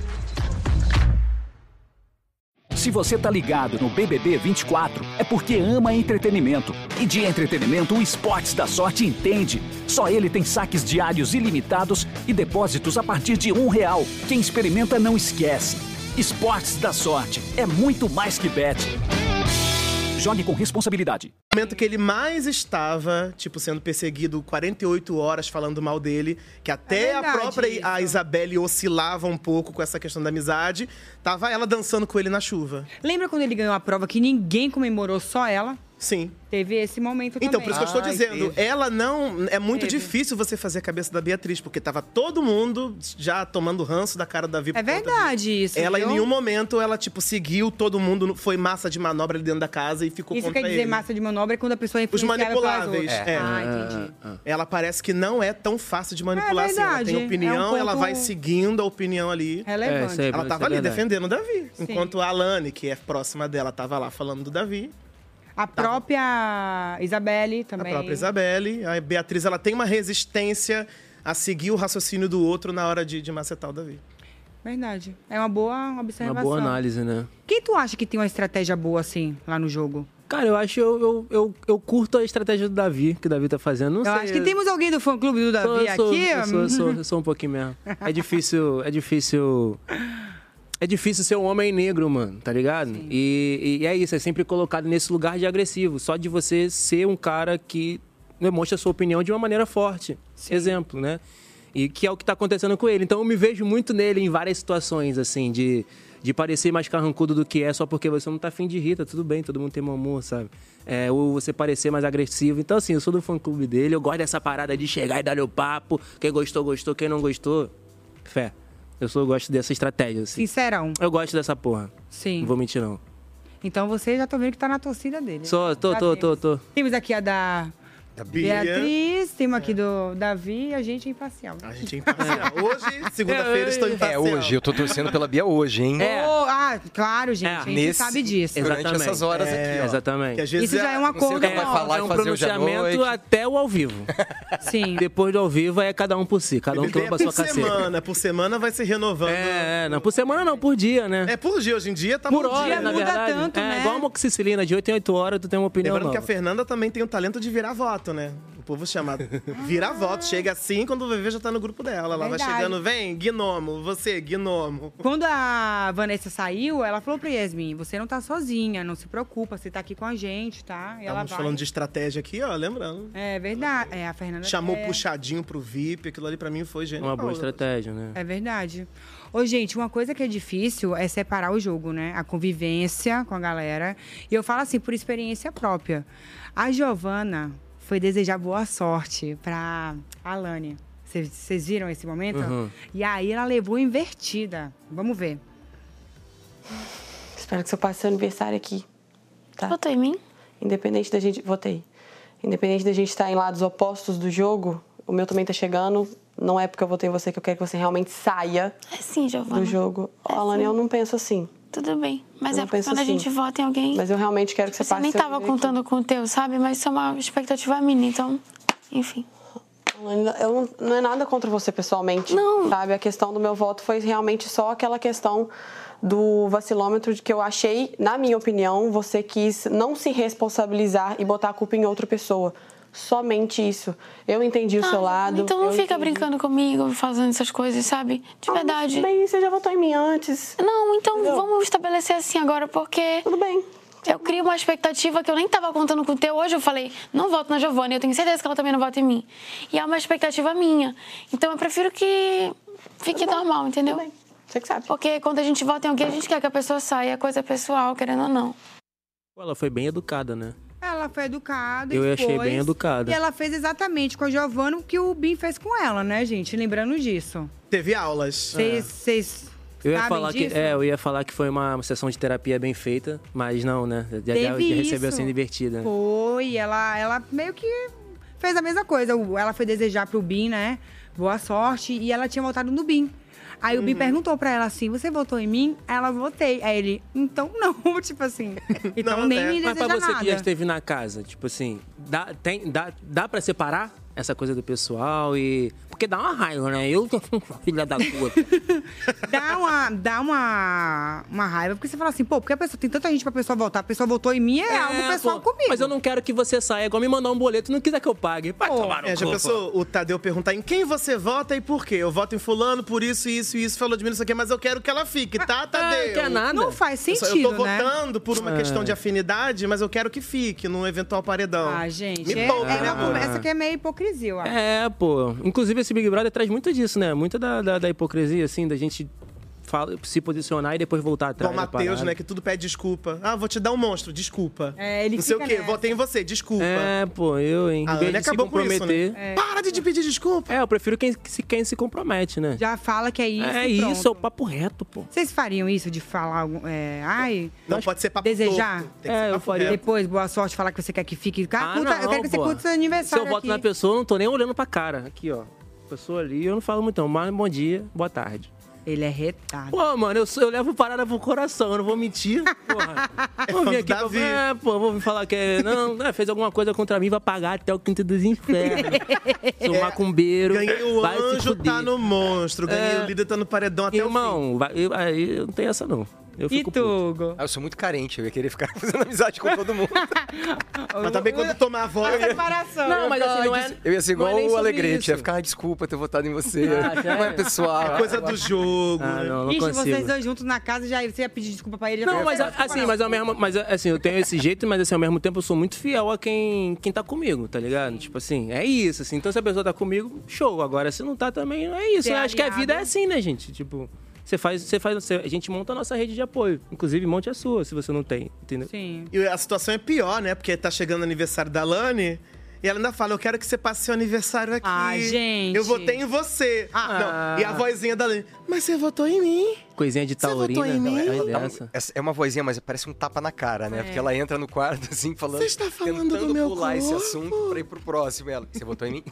Se você tá ligado no B B B vinte e quatro, é porque ama entretenimento. E de entretenimento, o Esportes da Sorte entende. Só ele tem saques diários ilimitados e depósitos a partir de um real. Quem experimenta não esquece. Esportes da Sorte é muito mais que bet. Jogue com responsabilidade. No momento que ele mais estava, tipo, sendo perseguido quarenta e oito horas falando mal dele, que até É a verdade própria a Isabelle oscilava um pouco com essa questão da amizade, tava ela dançando com ele na chuva. Lembra quando ele ganhou a prova que ninguém comemorou, só ela? Sim. Teve esse momento Então, também. por isso que eu estou dizendo, ela não... É muito Teve. difícil você fazer a cabeça da Beatriz, porque tava todo mundo já tomando ranço da cara da Davi. É verdade isso, Ela, viu? em nenhum momento, ela, tipo, seguiu todo mundo, foi massa de manobra ali dentro da casa e ficou Isso contra quer dizer ele. massa de manobra é quando a pessoa é Os influenciável pelas manipuláveis. outras. É. Ah, entendi. Ela parece que não é tão fácil de manipular É assim. Ela verdade. tem opinião, É um ponto ela vai seguindo a opinião ali. relevante. É, isso aí, ela isso tava é ali verdade. defendendo o Davi. Sim. Enquanto a Alane, que é próxima dela, tava lá falando do Davi. A própria Isabelle também. A própria Isabelle. A Beatriz, ela tem uma resistência a seguir o raciocínio do outro na hora de, de macetar o Davi. Verdade. É uma boa observação. Uma boa análise, né? Quem tu acha que tem uma estratégia boa assim, lá no jogo? Cara, eu acho, eu, eu, eu, eu curto a estratégia do Davi, que o Davi tá fazendo. Não Eu sei, acho que temos alguém do fã-clube do Davi eu sou, aqui. Eu sou, eu sou, eu sou um pouquinho mesmo. É difícil, é difícil... É difícil ser um homem negro, mano, tá ligado? E, e é isso, é sempre colocado nesse lugar de agressivo. Só de você ser um cara que demonstra a sua opinião de uma maneira forte. Exemplo, né? E que é o que tá acontecendo com ele. Então eu me vejo muito nele em várias situações, assim, de, de parecer mais carrancudo do que é só porque você não tá afim de rir, tá tudo bem, todo mundo tem mau humor, sabe? É, ou você parecer mais agressivo. Então, assim, eu sou do fã-clube dele, eu gosto dessa parada de chegar e dar o papo. Quem gostou, gostou, quem não gostou, fé. Eu só gosto dessa estratégia, assim. Sincerão. Eu gosto dessa porra. Sim. Não vou mentir, não. Então você já tô vendo que tá na torcida dele. Só, tô, Já tô, temos. tô, tô. Temos aqui a da... Da Bia. Beatriz, temos aqui do Davi e a gente é imparcial. A gente é imparcial. Hoje, segunda-feira, estou É, imparcial. hoje, eu tô torcendo pela Bia hoje, hein? Oh, ah, claro, gente. a gente nesse- sabe disso. Durante essas horas aqui, ó. Exatamente. Que às vezes Isso já é um acordo. Você vai falar é e um fazer hoje à pronunciamento noite. até o ao vivo. Sim. Depois do ao vivo é cada um por si, cada um Ele toma é a sua por caceta. semana, por semana vai se renovando. É, é, não, por semana não, por dia, né? É por dia, hoje em dia tá por por hora, dia. na muda verdade. tanto, é né? igual a amoxicilina, de oito em oito horas tu tem uma opinião Lembrando que a nova. Fernanda também tem o talento de virar voto, né? povo chama vira-voto. Chega assim, quando o V V já tá no grupo dela. Ela vai Verdade. chegando, vem, gnomo, você, gnomo. Quando a Vanessa saiu, ela falou pra Yasmin, você não tá sozinha, não se preocupa, você tá aqui com a gente, tá? E ela Estamos vai... falando de estratégia aqui, ó, lembrando. É verdade. É, a Fernanda... Chamou é... puxadinho pro V I P, aquilo ali pra mim foi genial. Uma boa estratégia, né? É verdade. Ô, gente, uma coisa que é difícil é separar o jogo, né? A convivência com a galera. E eu falo assim, por experiência própria. A Giovana foi desejar boa sorte pra Alane. Vocês viram esse momento? Uhum. E aí ela levou invertida. Vamos ver. Espero que você passe seu aniversário aqui. Tá? Votou em mim? Independente da gente... Votei. Independente da gente estar em lados opostos do jogo, o meu também tá chegando. Não é porque eu votei em você que eu quero que você realmente saia É sim, Giovana. do jogo. É Alane, sim. eu não penso assim. Tudo bem. Mas Eu é não porque penso quando a assim. gente vota em alguém... Mas eu realmente quero que você Você passe nem seu tava dia aqui. contando com o teu, sabe? Mas isso é uma expectativa minha, então... Enfim. Alane, eu não, não é nada contra você pessoalmente. Não. Sabe? A questão do meu voto foi realmente só aquela questão do vacilômetro de que eu achei, na minha opinião, você quis não se responsabilizar e botar a culpa em outra pessoa. Somente isso. Eu entendi o Ah, seu lado. Então não eu fica entendi. brincando comigo, fazendo essas coisas, sabe? De Ah, verdade. Tudo bem, você já votou em mim antes. Não, então Entendeu? vamos estabelecer assim agora, porque... Tudo bem. Eu crio uma expectativa que eu nem tava contando com o teu. Hoje eu falei, não voto na Giovana. E eu tenho certeza que ela também não vota em mim. E é uma expectativa minha. Então eu prefiro que fique normal, entendeu? Tudo bem. Você que sabe. Porque quando a gente vota em alguém, a gente quer que a pessoa saia. É coisa pessoal, querendo ou não. Ela foi bem educada, né? Ela foi educada. Eu e achei foi, bem educada. E ela fez exatamente com a Giovana o que o Bin fez com ela, né, gente? Lembrando disso. Teve aulas. Vocês Eu ia, sabem falar que, disso? é, eu ia falar que foi uma sessão de terapia bem feita, mas não, né? Já, já, já Teve recebeu isso. sendo divertida. Foi, ela, ela meio que fez a mesma coisa. O- Ela foi desejar pro Bin, né? Boa sorte. E ela tinha votado no Bin. Aí o Bin perguntou pra ela assim, você votou em mim? Ela, votei. Aí ele, então não. Tipo assim, então Não, nem né? me Mas deseja pra você nada. que já esteve na casa, tipo assim, dá, tem, dá, dá pra separar essa coisa do pessoal e... Porque dá uma raiva, né? Eu tô filha da puta. Dá uma, dá uma, uma raiva, porque você fala assim, pô, porque a pessoa, tem tanta gente pra pessoa votar, a pessoa votou em mim, é, algo pessoal pô, comigo. Mas eu não quero que você saia, é igual me mandar um boleto e não quiser que eu pague. Vai tomar no É, já cu, pensou o Tadeu perguntar em quem você vota e por quê? Eu voto em fulano por isso, isso e isso, falou de mim, não sei o quê, mas eu quero que ela fique, tá, Tadeu? quer nada. Não faz Eu só- sentido, Eu tô né? votando por uma É. questão de afinidade, mas eu quero que fique num eventual paredão. Ah, gente, Me é, poupe, é né, uma amor? conversa que é meio hipocrisia, eu acho. É, pô. Inclusive, esse Big Brother traz muito disso, né? Muita da, da, da hipocrisia, assim, da gente fala, se posicionar e depois voltar atrás. Dom da Matheus, parada. né, que tudo pede desculpa. Ah, vou te dar um monstro, desculpa. É, ele Não sei o fica quê, nessa. votei em você, desculpa. É, pô, eu, hein? A Em vez Ana de se acabou com isso, comprometer. né? Para de te pedir desculpa. É, eu prefiro quem, se- quem se compromete, né? Já fala que é isso. É e pronto. isso, é o papo reto, pô. Vocês fariam isso de falar algum. É, ai. Não pode ser papo Desejar? torto, tem que ser É, eu papo faria. reto. Depois, boa sorte, falar que você quer que fique. Cara, Ah, curta- eu não, quero que você pô. curta seu Se aniversário. eu voto aqui. na pessoa, eu não tô nem olhando pra cara. Aqui, ó. Pessoa ali, eu não falo muito, não. Mas bom dia, boa tarde. Ele é retado. Pô, mano, eu, sou- eu levo parada pro coração, eu não vou mentir. Porra. Vou vir aqui pra, Davi. é, pô, vou vir falar que é, não, é, fez alguma coisa contra mim, vai pagar até o quinto dos infernos. Sou macumbeiro. Ganhei o vai se anjo, fuder. tá no monstro. Ganhei É. o líder, tá no paredão até o fim. Irmão, vai, eu, aí eu não tenho essa não. Eu E fico puto. Tugo? Ah, eu sou muito carente, eu ia querer ficar fazendo amizade com todo mundo. Mas também quando tomar a voz. A separação. Não, mas assim, não é... Eu ia ser não é igual nem o sobre Alegrete, isso. ia ficar, ah, desculpa ter votado em você. Ah, já não é é. pessoal. É coisa do jogo. Ah, né? não, não Ixi, consigo. vocês dois juntos na casa, já você ia pedir desculpa pra ele. já Não, tava mas certo, assim, separação. mas, ao mesmo, mas assim, eu tenho esse jeito, mas assim, ao mesmo tempo eu sou muito fiel a quem, quem tá comigo, tá ligado? Tipo assim, é isso, assim. Então se a pessoa tá comigo, show. Agora, se não tá também, é isso. Ser Eu acho que a aliado. vida é assim, né, gente? Tipo, você faz, você faz, você- a gente monta a nossa rede de apoio. Inclusive, monte a sua, se você não tem, entendeu? Sim. E a situação é pior, né? Porque tá chegando o aniversário da Lani. E ela ainda fala, eu quero que você passe seu aniversário aqui. Ah, gente. Eu votei em você. Ah. Não. E a vozinha da Lani, mas você votou em mim. Coisinha de Você votou taurina. em mim? é Dá um- dessa. essa- É uma vozinha, mas parece um tapa na cara, né? É. Porque ela entra no quarto, assim, falando... Você está falando tentando do meu pular esse corpo? assunto pra ir pro próximo. Ela, você votou em mim?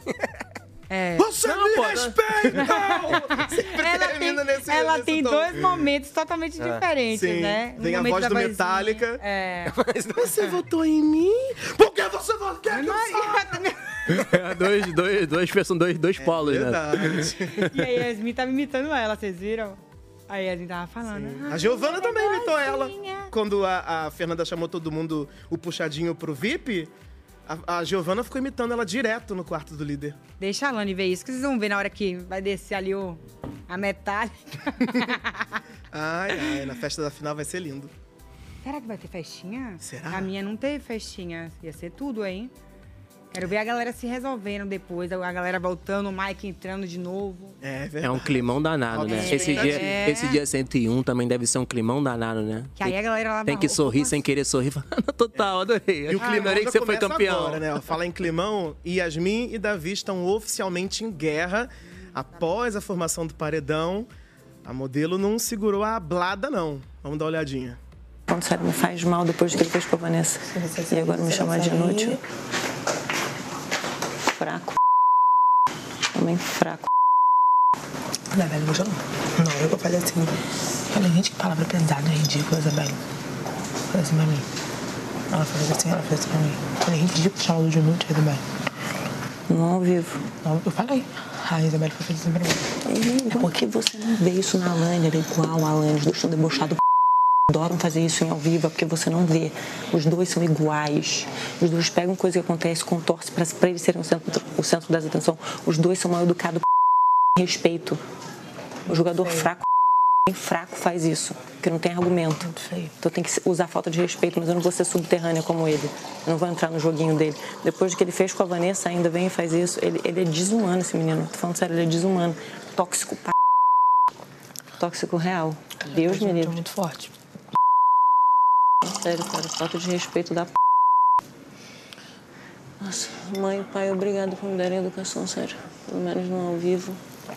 É. Você Não, me pô, respeita! Sempre Ela tem, termina nesse ela nesse tem tom. dois momentos totalmente É. diferentes, Sim. né? Vem Um a momento voz da do vozinha. Metallica. É. Você votou em mim? Por que você votou? Quer que eu É, dois, dois, dois, pessoas- dois, dois polos, né? Verdade. E a Yasmin tava imitando ela, vocês viram? A Yasmin tava falando. A Giovana também imitou ela. Quando a, a Fernanda chamou todo mundo o puxadinho pro V I P, A, a Giovana ficou imitando ela direto no quarto do líder. Deixa a Alane ver isso, que vocês vão ver na hora que vai descer ali o, a metálica. Ai, ai, na festa da final vai ser lindo. Será que vai ter festinha? Será? A minha não teve festinha. Ia ser tudo, hein? Quero ver a galera se resolvendo depois, a galera voltando, o Mike entrando de novo. É verdade. É um climão danado, né? É. Esse dia, É. esse dia cento e um também deve ser um climão danado, né? Que aí a galera lá Tem na que rua, sorrir como sem querer sorrir. Total, adorei. E o climão adorei já que você foi começa campeão. agora, né? Ó, falar em climão, Yasmin e Davi estão oficialmente em guerra. Após a formação do paredão, a modelo não segurou a blada, não. Vamos dar uma olhadinha. Quando sério, me faz mal depois do que ele fez com a Vanessa. E agora me chamar de inútil. Fraco. Homem fraco. Isabela, não não. Não, eu falei assim. Falei, gente, que palavra pesada, ridícula, Isabela. Falei assim pra mim. Ela falou assim, ela falou assim pra mim. Falei, ridículo, chamando de inútil, Isabela. Não ao vivo. Não, eu falei. A Isabela foi assim pra mim. É porque você não vê isso na Alane, ela é igual a Alane, os dois estão debochados. Adoram fazer isso em ao vivo, é porque você não vê. Os dois são iguais. Os dois pegam coisa que acontece, contorcem pra, pra eles serem o centro, o centro das atenção. Os dois são mal educados, respeito. O jogador fraco, fraco faz isso, porque não tem argumento. Então tem que usar falta de respeito, mas eu não vou ser subterrânea como ele. Eu não vou entrar no joguinho dele. Depois do que ele fez com a Vanessa, ainda vem e faz isso. Ele, ele é desumano, esse menino. Tô falando sério, ele é desumano. Tóxico, p... Tóxico real. Deus me livre. Muito forte. Sério, cara, falta de respeito da p... Nossa, mãe e pai, obrigado por me darem educação, sério. Pelo menos no ao vivo.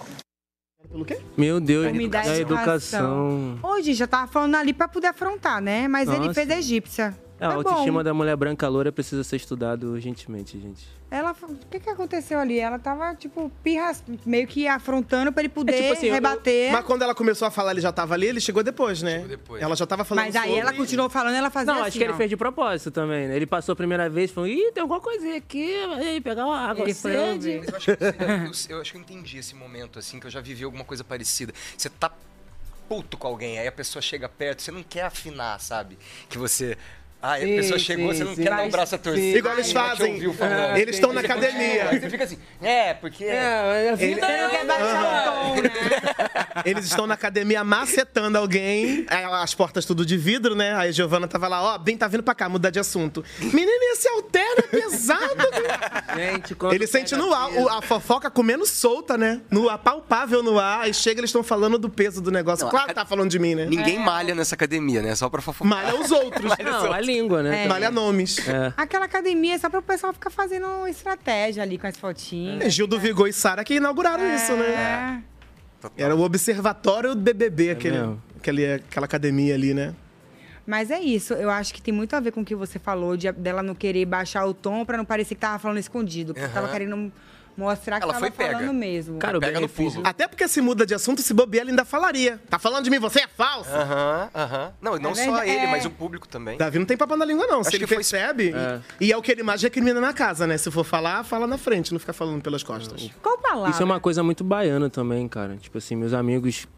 Pelo quê? Meu Deus, Me dá da educação. Hoje já tava falando ali pra poder afrontar, né? Mas ele Nossa. fez a egípcia. A Foi autoestima bom. da mulher branca loura precisa ser estudado urgentemente, gente. Ela, o que que aconteceu ali? Ela tava, tipo, pirra, meio que afrontando pra ele poder É, tipo assim, eu- rebater. Mas quando ela começou a falar, ele já tava ali, ele chegou depois, né? depois. Ela já tava falando Mas aí sobre... ela continuou falando, ela fazia Não, assim, acho que ele ó. fez de propósito também, né? Ele passou a primeira vez e falou, ih, tem alguma coisinha aqui, aí pegar uma água Ele foi sede. Mas eu acho, que, eu, eu acho que eu entendi esse momento, assim, que eu já vivi alguma coisa parecida. Você tá puto com alguém, aí a pessoa chega perto, você não quer afinar, sabe? Que você... Ah, a Sim, pessoa sim, chegou, você não sim. quer dar o Mas- braço a torcer. sim. Igual eles fazem. É, eles estão na academia. Aí você fica assim, é, porque... É, Ele- Então não quer baixar o tom, né? Eles estão na academia macetando alguém, aí as portas tudo de vidro, né? Aí a Giovana tava lá, ó, bem, tá vindo pra cá, mudar de assunto. Menina, esse alterno é pesado. Gente, quando Ele sente pega no ar, peso. o- a fofoca comendo solta, né? No apalpável no ar, aí chega, eles estão falando do peso do negócio. Não, Claro a- que tá falando de mim, né? Ninguém malha nessa academia, né? Só pra fofocar. Malha os outros. Não, a língua, né? É. Malha nomes. É. Aquela academia é só para o pessoal ficar fazendo estratégia ali com as fotinhas. É, Gil do Vigor e Sara que inauguraram isso, né? Era o observatório do B B B, aquele, mesmo. aquele, aquela academia ali, né? Mas é isso, eu acho que tem muito a ver com o que você falou, de, dela não querer baixar o tom pra não parecer que tava falando escondido. Que Aham. tava querendo mostrar que Ela tava foi pega. falando mesmo. Cara, o benefício... Até porque se muda de assunto, se bobear, ele ainda falaria. Tá falando de mim, você é falsa. Aham, aham. Não, não É só verdade, ele, é. mas o público também. Davi não tem papo na língua, não. Acho Se ele que foi- percebe, É. e, e é o que ele mais recrimina na casa, né? Se for falar, fala na frente, não fica falando pelas costas. Qual palavra? Isso é uma coisa muito baiana também, cara. Tipo assim, meus amigos...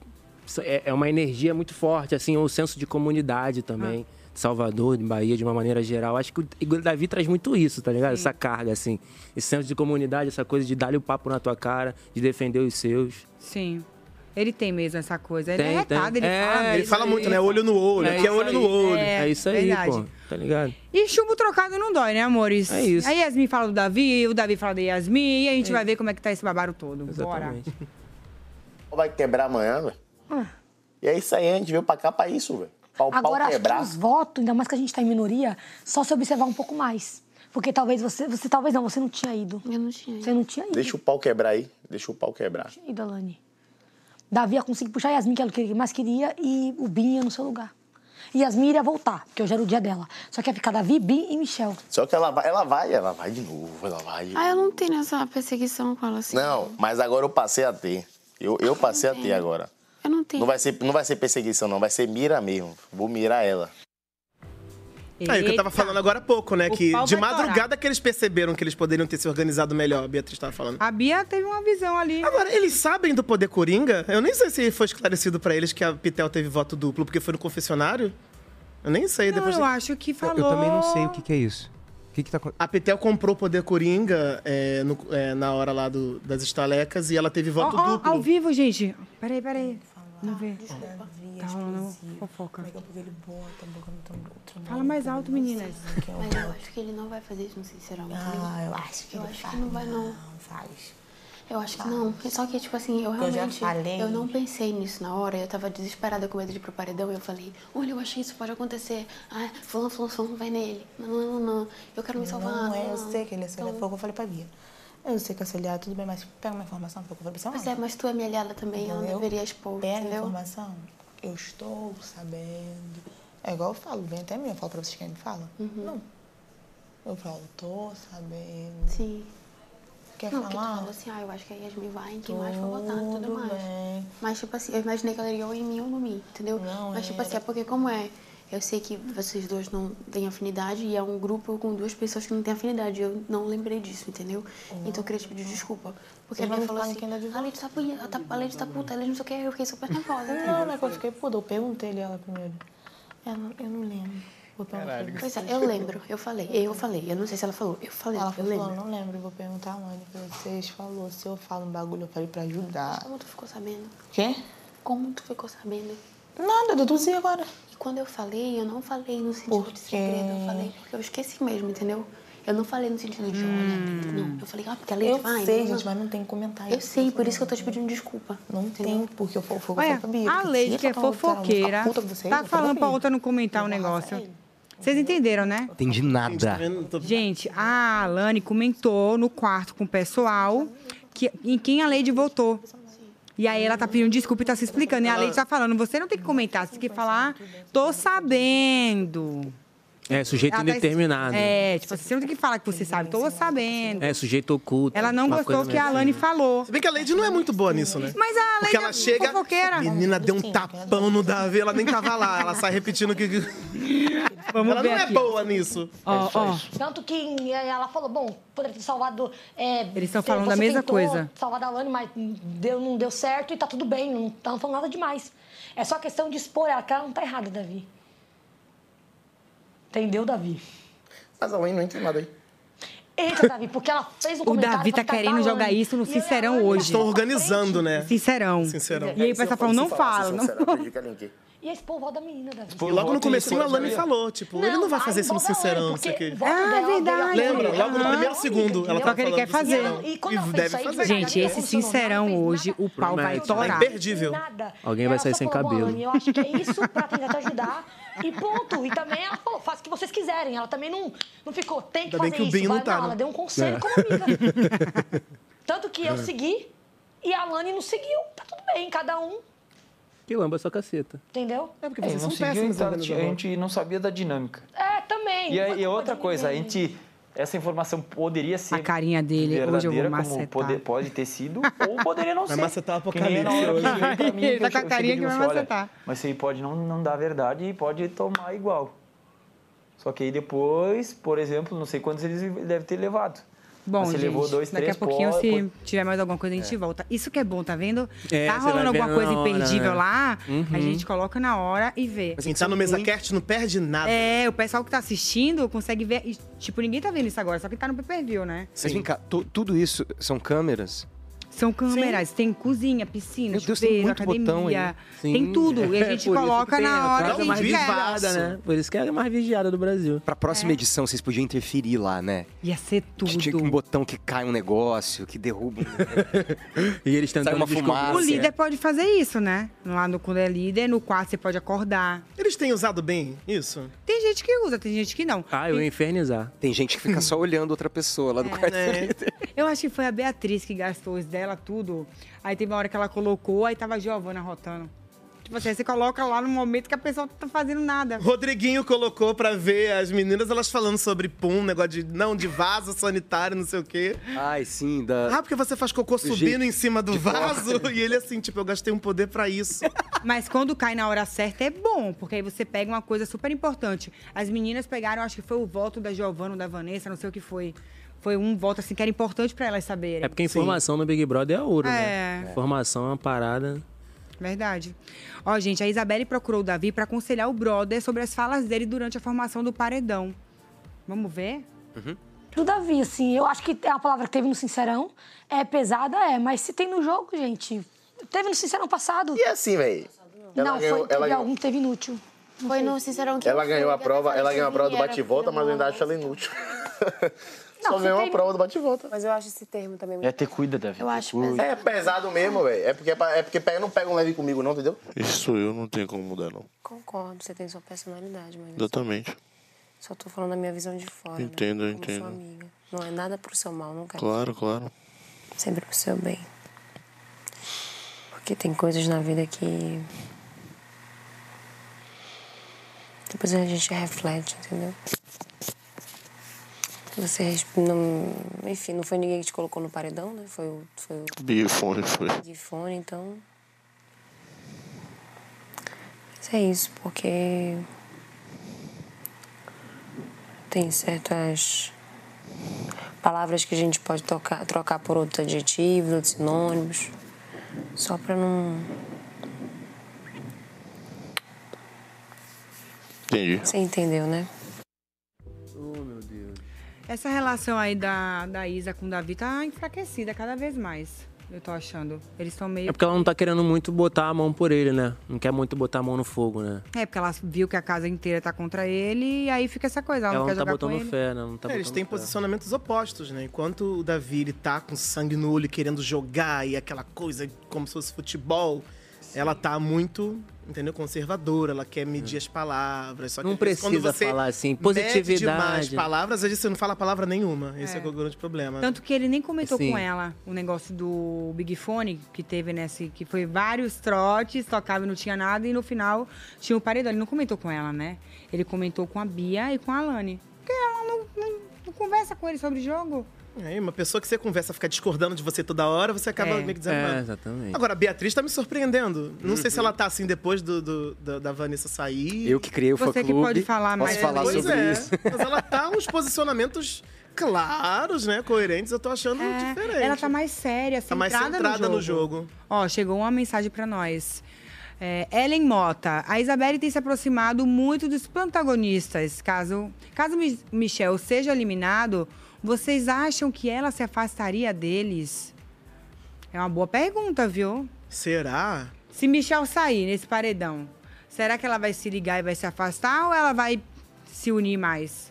É é uma energia muito forte, assim, o senso de comunidade também. Ah. De Salvador, de Bahia, de uma maneira geral. Acho que o Igor Davi traz muito isso, tá ligado? Essa carga, assim. Esse senso de comunidade, essa coisa de dar-lhe o papo na tua cara, de defender os seus. Sim. Ele tem mesmo essa coisa. Ele Tem, é retado, tem. ele É, fala. Ele mesmo. fala muito, né? Olho no olho. Aqui é isso olho no aí. olho. É, É isso aí, verdade. pô. Tá ligado? E chumbo trocado não dói, né, amores? É isso. A Yasmin fala do Davi, o Davi fala da Yasmin, e a gente É. vai ver como é que tá esse babaro todo. Exatamente. Vai quebrar amanhã, velho. Ah. E é isso aí, a gente veio pra cá pra isso, velho. Pra o pau Agora, acho que quebrar. os votos, ainda mais que a gente tá em minoria, só se observar um pouco mais. Porque talvez você, você talvez não, você não tinha ido. Eu não tinha ido. Você não tinha ido. Deixa o pau quebrar aí. Deixa o pau quebrar. Tinha ido, Alane. Davi ia conseguir puxar a Yasmin, que era o que ele mais queria, e o Bin ia no seu lugar. E Yasmin iria voltar, porque hoje era o dia dela. Só que ia ficar Davi, Bin e Michel. Só que ela vai, ela vai, ela vai de novo, ela vai. Ah, eu não tenho essa perseguição com ela assim. Não, mas agora eu passei a ter. Eu, eu passei a ter agora. Eu não tenho. Não vai, ser, não vai ser perseguição, não. Vai ser mira mesmo. Vou mirar ela. É o que eu tava falando agora há pouco, né? O Que pau de vai torar. madrugada que eles perceberam que eles poderiam ter se organizado melhor, a Beatriz tava falando. A Bia teve uma visão ali. Agora, eles sabem do poder coringa? Eu nem sei se foi esclarecido pra eles que a Pitel teve voto duplo porque foi no confessionário. Eu nem sei. Não, Depois eu acho que falou... Eu também não sei o que, que é isso. que que tá acontecendo? A Pitel comprou o Poder Coringa é, no- é, na hora lá do- das estalecas e ela teve voto Ó, ó, duplo. ao vivo, gente. Peraí, peraí. Vamos ver. Tá rolando fofoca. Fala mais alto, meninas. Mas eu acho que ele não vai fazer isso no Sincerão. Ah, eu acho que Eu ele acho faz. que não vai, não. Não, faz. Eu acho que não. Só que, tipo assim, eu Eu já realmente... falei. Eu não pensei nisso na hora. Eu tava desesperada com medo de ir pro paredão. E eu falei, olha, eu acho que isso pode acontecer. Ah, fulano, fulano, fulano, vai nele. Não, não, não, não. Eu quero me salvar. Não, é, eu não. sei que ele é seu aliado. Foi o que eu falei pra Bia. Eu sei que é seu aliado, tudo bem, mas pega uma informação, foi o que eu falei pra você. Pois é, mas tu é minha aliada também. Eu não Entendeu? deveria expor, Pega a entendeu? informação. Eu estou sabendo. É igual eu falo, vem até mim, eu falo pra vocês quem me fala. Não. Eu falo, tô sabendo. Sim. Quer não, porque tu falar? falou assim, ah, eu acho que a Yasmin vai em quem mais for votar e tudo Tudo mais. bem. Mas, tipo assim, eu imaginei que ela iria ou em mim ou no mim, entendeu? Não, Mas, tipo assim, é era. porque como é, eu sei que vocês dois não têm afinidade e é um grupo com duas pessoas que não têm afinidade. Eu não lembrei disso, entendeu? Então eu queria te pedir desculpa. Porque Você a vai Bia me falou falar assim, quem é a Leite tá puta, ela tá, a Leite tá puta, a Leite não sei o que, eu fiquei super nervosa. Não, não é que eu fiquei puta, eu perguntei ele ela primeiro. Eu não, eu não lembro. Vou perguntar. Pois é, eu lembro, eu falei, eu falei, eu não sei se ela falou, eu falei, Ela eu falou, lembro. não lembro, vou perguntar a Mônica pra vocês. Falou, se eu falo um bagulho, eu falei pra ajudar. Como tu ficou sabendo? Quê? Como tu ficou sabendo? Nada, eu deduzi agora. E quando eu falei, eu não falei no sentido de segredo, eu falei porque eu esqueci mesmo, entendeu? Eu não falei no sentido de olha, não. Eu falei, ah, porque a Leite Eu vai. sei, não, gente, não. mas não tem comentário. Eu sei, por isso que eu tô te pedindo desculpa. Não tem, porque eu fui Olha, a Leide, que é fofoqueira, tá falando pra outra não comentar o negócio. Vocês entenderam, né? Entendi nada. Gente, a Alane comentou no quarto com o pessoal que, em quem a Leide votou. E aí ela tá pedindo desculpa e tá se explicando. E a Leide tá falando, você não tem que comentar, você tem que falar, tô sabendo. É, sujeito Ela tá- indeterminado. É, tipo, você não tem que falar que você sabe, tô sabendo. É, sujeito oculto. Ela não uma gostou coisa que a meio Alane assim. falou. Se bem que a Lady não é muito boa nisso, né? Mas a Leide Porque ela é chega, fofoqueira. menina deu um tapão no Davi, ela nem tava lá, ela sai repetindo que... Vamos ela ver não é aqui. boa nisso. Ó, ó. Tanto que eh, ela falou, bom, poderia ter salvado... é, Eles estão você falando da mesma tentou coisa. salvar a Alane, mas deu, não deu certo e tá tudo bem, não tá falando nada demais. É só questão de expor ela, que ela não tá errada, Davi. Entendeu, Davi? Mas a Wayne não entra nada aí. Eita, Davi, porque ela fez um O comentário... Davi tá pra querendo Alane. jogar isso no E eu e a Sincerão Alane hoje. Estão organizando, né? Sincerão. Sincerão. E aí o pessoal falando, não fala. Não... E esse povo da menina, Davi. E logo no comecinho a Lani falou, tipo, ele não vai fazer isso no Sincerão, não sei o quê. Ah, verdade. Lembra? Logo no primeiro segundo, ela Só tá que ele falando quer do fazer. Sincerão. E deve fazer. Gente, esse Sincerão hoje, o pau vai Promete. torar. É imperdível. Alguém vai sair sem cabelo. Alane, eu acho que é isso pra tentar te ajudar. E ponto. E também ela falou, faz o que vocês quiserem. Ela também não, não ficou, tem que Ainda bem fazer que o isso. Binho não Vai, tá, não, né? ela deu um conselho É. como amiga. Tanto que eu segui e a Alane não seguiu. Tá tudo bem, cada um, Que lamba sua caceta. entendeu? É porque É, não seguiu, então, a gente não sabia da dinâmica. É, também. E, aí, Não e foi outra culpa de coisa, a ninguém. gente... Essa informação poderia ser A carinha dele, hoje eu vou verdadeira, como macetar. pode, pode ter sido, ou poderia não Vai ser. macetar o Que nem na apocalipse hora que hoje. veio pra mim, Ele que tá eu com a che- carinha cheguei que e vai disse, olha, macetar. mas isso aí pode não, não dar verdade e pode tomar igual. Só que aí depois, por exemplo, não sei quantos eles devem ter levado. Bom, Mas você gente, levou dois, daqui três, a pouquinho, pode- se pode- tiver mais alguma coisa, a gente volta. Isso que é bom, tá vendo? É, tá você vai rolando alguma vendo coisa na hora, imperdível né? lá, a Uhum. gente coloca na hora e vê. Quem tá no mesa cast não perde nada. É, o pessoal que tá assistindo consegue ver. e, tipo, ninguém tá vendo isso agora, só que tá no pay-per-view, né? Mas vem cá, tu- tudo isso são câmeras? São câmeras, tem cozinha, piscina, Meu Deus, tem chuveiro, muito botão academia. aí. Tem tudo. E a É, gente por isso coloca que tem na a hora casa que mais quer. vigiada, né? Por isso que é a mais vigiada do Brasil. Pra próxima É. edição, vocês podiam interferir lá, né? Ia ser tudo. Tinha um botão que cai um negócio, que derruba um... E eles Sai tentando uma descobrir. fumaça. O líder pode fazer isso, né? Lá no quando é líder, no quarto você pode acordar. Eles têm usado bem isso? Tem gente que usa, tem gente que não. Ah, eu ia infernizar. Tem gente que fica só olhando outra pessoa lá do quarto. É. Eu acho que foi a Beatriz que gastou os dela tudo. Aí teve uma hora que ela colocou, aí tava a Giovana rotando. Tipo assim, aí você coloca lá no momento que a pessoa não tá fazendo nada. Rodriguinho colocou pra ver as meninas, elas falando sobre pum, negócio de, não, de vaso sanitário, não sei o quê. Ai, sim, da... Ah, porque você faz cocô subindo jeito em cima do de vaso. E ele assim, tipo, eu gastei um poder pra isso. Mas quando cai na hora certa é bom, porque aí você pega uma coisa super importante. As meninas pegaram, acho que foi o voto da Giovana ou da Vanessa, não sei o que foi. Foi um voto assim que era importante pra elas saberem. É porque a informação no Big Brother é ouro, É. né? Informação é uma parada. Verdade. Ó, gente, a Isabelle procurou o Davi pra aconselhar o brother sobre as falas dele durante a formação do paredão. Vamos ver? Uhum. Pro Davi, assim, eu acho que é a palavra que teve no Sincerão. É pesada, é, mas se tem no jogo, gente. Teve no Sincerão passado. E assim, velho. Não, ganhou- foi, teve ela ganhou- algum que teve inútil. Não Foi sei. no Sincerão que Ela eu ganhou fui, a prova, até ela ganhou a prova do era bate-volta, mas eu ainda acho ela inútil. Só Não, ganhou tem- a prova do bate-volta. Mas eu acho esse termo também muito É ter cuida, Davi. Eu acho pesado. É pesado mesmo, velho. É porque, é porque pega, não pega um leve comigo, não, entendeu? Isso eu não tenho como mudar, não. Concordo, você tem sua personalidade, mas eu Exatamente. só tô falando da minha visão de fora. Entendo, né? eu Como entendo. sua amiga. Não é nada pro seu mal, não quero. Claro, claro. Sempre pro seu bem. Porque tem coisas na vida que depois a gente reflete, entendeu? Você, res- não, enfim, não foi ninguém que te colocou no paredão, né? Foi o, foi o Big Fone foi. Big Fone, então. Mas é isso, porque tem certas palavras que a gente pode tocar, trocar por outros adjetivos, outros sinônimos, só pra não. Entendi. Você entendeu, né? Oh, meu Deus. Essa relação aí da, da Isa com o Davi tá enfraquecida cada vez mais, eu tô achando. Eles estão meio... É porque ela não tá querendo muito botar a mão por ele, né? Não quer muito botar a mão no fogo, né? É, porque ela viu que a casa inteira tá contra ele e aí fica essa coisa, ela, Ela não quer não tá jogar com botando ele. fé, né? Não tá É, eles botando têm fé. posicionamentos opostos, né? Enquanto o Davi ele tá com sangue no olho, querendo jogar e aquela coisa como se fosse futebol, ela tá muito, entendeu, conservadora, ela quer medir as palavras. Só que Não às vezes, quando precisa você falar assim, mede positividade. demais palavras, às vezes você não fala palavra nenhuma. Esse é, É. que é o grande problema. Tanto que ele nem comentou Sim. com ela o negócio do Big Fone, que teve nesse. Que foi vários trotes, tocava e não tinha nada, e no final tinha o paredão. Ele não comentou com ela, né? Ele comentou com a Bia e com a Alane. Porque ela não, não, não conversa com ele sobre jogo. É, uma pessoa que você conversa, fica discordando de você toda hora, você acaba É. meio que desanimando. É, exatamente. Agora, a Beatriz tá me surpreendendo. Não sei Uhum. se ela tá assim depois do, do- da, da Vanessa sair. Eu que criei o Você que fã-clube. pode falar Posso mais falar Pois sobre é, isso. mas ela tá uns posicionamentos claros, né? Coerentes. Eu tô achando É, diferente. ela tá mais séria, Tá mais centrada, centrada no, no jogo. jogo. Ó, chegou uma mensagem pra nós. É, Ellen Mota, a Isabelle tem se aproximado muito dos protagonistas. Caso, caso Mi- Michel seja eliminado, vocês acham que ela se afastaria deles? É uma boa pergunta, viu? Será? Se Michel sair nesse paredão, será que ela vai se ligar e vai se afastar ou ela vai se unir mais?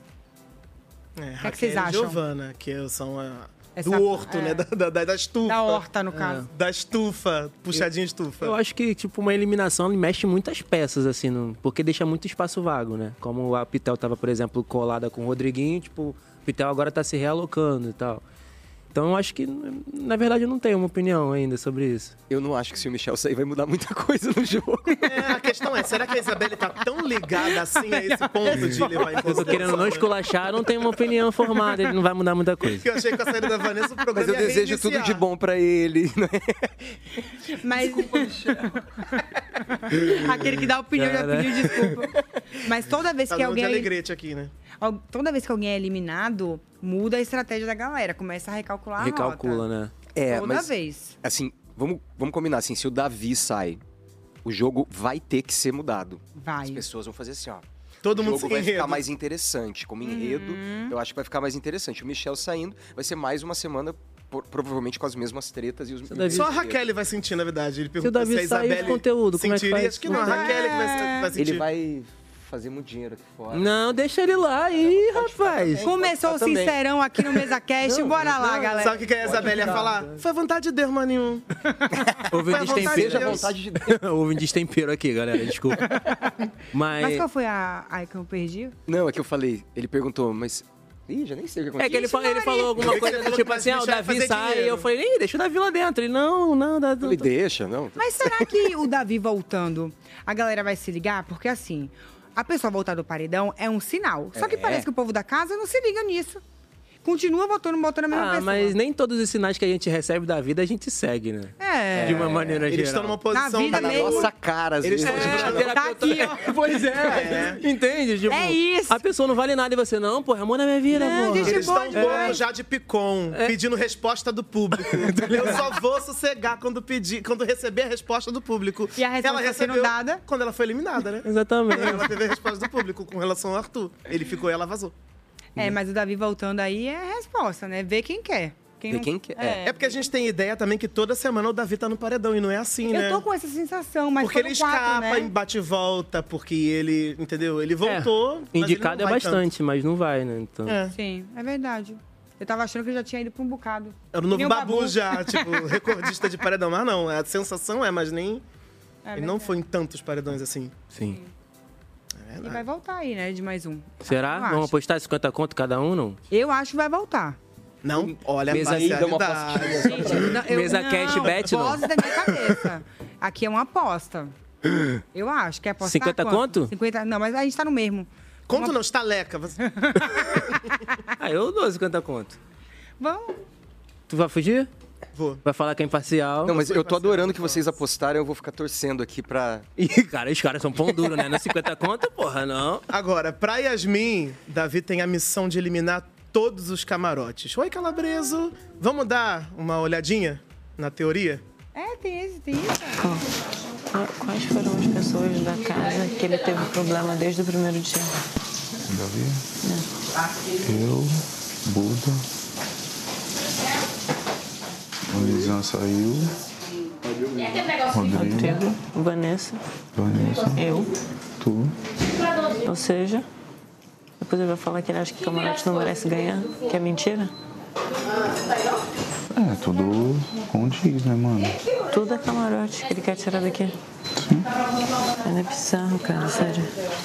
É, O que, é que vocês Raquel e acham? Giovana, que são a, Essa- do horto, é. né? Da, da, da estufa. Da horta, no caso. Da estufa, puxadinha estufa. Eu acho que, tipo, uma eliminação mexe muitas peças, assim, no- porque deixa muito espaço vago, né? Como a Pitel tava, por exemplo, colada com o Rodriguinho, tipo, o Pitel agora tá se realocando e tal. Então eu acho que, na verdade, eu não tenho uma opinião ainda sobre isso. Eu não acho que se o Michel sair vai mudar muita coisa no jogo. É, a questão é, será que a Isabelle tá tão ligada assim a esse ponto de levar em Eu tô consideração? querendo não esculachar, eu não tenho uma opinião formada, ele não vai mudar muita coisa. Que eu achei que com a saída da Vanessa o programa Mas eu ia desejo reiniciar. tudo de bom pra ele. Né? Mas... Aquele que dá opinião já Cara. pediu desculpa. Mas toda vez Tá que dando alguém... de alegrete aqui, né? Al- Toda vez que alguém é eliminado, muda a estratégia da galera. Começa a recalcular a Recalcula, rota. né? É, Toda mas, vez. assim, vamos, vamos combinar assim, se o Davi sai, o jogo vai ter que ser mudado. Vai. As pessoas vão fazer assim, ó. Todo o mundo jogo sem vai enredo. ficar mais interessante. Como enredo, Uhum. eu acho que vai ficar mais interessante. O Michel saindo, vai ser mais uma semana, por- provavelmente com as mesmas tretas e os mesmos Só a enredos. Raquel vai sentir, na verdade. Ele o perguntou Davi se a sair, Isabelle esse conteúdo, como é que sentiria. faz? Acho que não, a Mas Raquel que vai, vai sentir. Ele vai fazer muito dinheiro aqui fora. Não, deixa ele lá aí, rapaz. Começou o também. Sincerão aqui no Mesa Cast, bora lá, galera. Sabe o que que a Isabelle ia falar? Foi vontade de Deus, maninho. Houve um Foi a vontade destempero. de Deus. Houve um destempero aqui, galera, desculpa. Mas, Mas qual foi a... Ai, que eu perdi? Não, é que eu falei, ele perguntou, mas... Ih, já nem sei o que aconteceu. É que ele, falou, ele falou alguma Ele coisa do falou tipo que assim, ah, o Michel ia Davi fazer sai, e dinheiro. eu falei, Ih, deixa o Davi lá dentro. Ele, não, não, dá, Ele deixa, não. Mas será que o Davi voltando, a galera vai se ligar? Porque assim, a pessoa voltar do paredão é um sinal. Só que É. parece que o povo da casa não se liga nisso. Continua votando, botando a mesma Ah, pessoa. mas nem todos os sinais que a gente recebe da vida a gente segue, né? É. De uma maneira Eles geral. estão numa posição vida da meio- Nossa cara, às Eles vezes. estão É, Tá aqui, ó. Pois é. Entende? Tipo, É isso. A pessoa não vale nada e você, não, porra, amor na minha vida, Não, porra. gente, Eles boa estão um pouco demais. já de picom, pedindo resposta do público. Eu só vou sossegar quando pedir, quando receber a resposta do público. E a resposta ela sendo recebeu dada? quando ela foi eliminada, né? Exatamente. Ela teve a resposta do público com relação ao Arthur. Ele ficou e ela vazou. É, mas o Davi voltando aí é a resposta, né? Vê quem quer. Quem Vê não... quem quer. É. É. é porque a gente tem ideia também que toda semana o Davi tá no paredão e não é assim, né? Eu tô com essa sensação, mas Porque ele foram quatro, escapa, né? e bate e volta, porque ele, entendeu? Ele voltou. mas Indicado ele não é vai bastante, mas não vai, né? Então. É. Sim, é verdade. Eu tava achando que eu já tinha ido pra um bocado. Era o novo Nem o Babu, Babu. já, tipo, recordista de paredão. Mas não, a sensação é, mas nem... É ele não foi em tantos paredões assim. Sim. É E vai voltar aí, né? De mais um. Será? Eu Vamos acho. apostar cinquenta conto cada um, não? Eu acho que vai voltar. Não, olha Mesa a ainda, uma parcialidade. Gente, não, eu- Mesa não, cash bet, não? voz da minha cabeça. Aqui é uma aposta. Eu acho. Quer apostar cinquenta quanto? conto? cinquenta, não, mas a gente tá no mesmo. Conto não, estaleca. Ah, eu dou cinquenta conto. Vamos. Tu vai fugir? Vou. Vai falar que é imparcial? Não, mas eu tô adorando que vocês apostaram, eu vou ficar torcendo aqui pra... Ih, cara, os caras são pão duro, né? Não é cinquenta conto, porra, não. Agora, pra Yasmin, Davi tem a missão de eliminar todos os camarotes. Oi, Calabreso. Vamos dar uma olhadinha na teoria? É, tem esse, tem isso. Quais foram as pessoas da casa que ele teve problema desde o primeiro dia? Davi? Eu, Buda. O Nizam saiu. Rodrigo. Rodrigo, Vanessa, Vanessa. eu. Tu. Ou seja, depois ele vai falar que ele acha que o camarote não merece ganhar, que é mentira. É, tudo condiz, né, mano? Tudo é camarote que ele quer tirar daqui. Sim. É bizarro, cara, sério.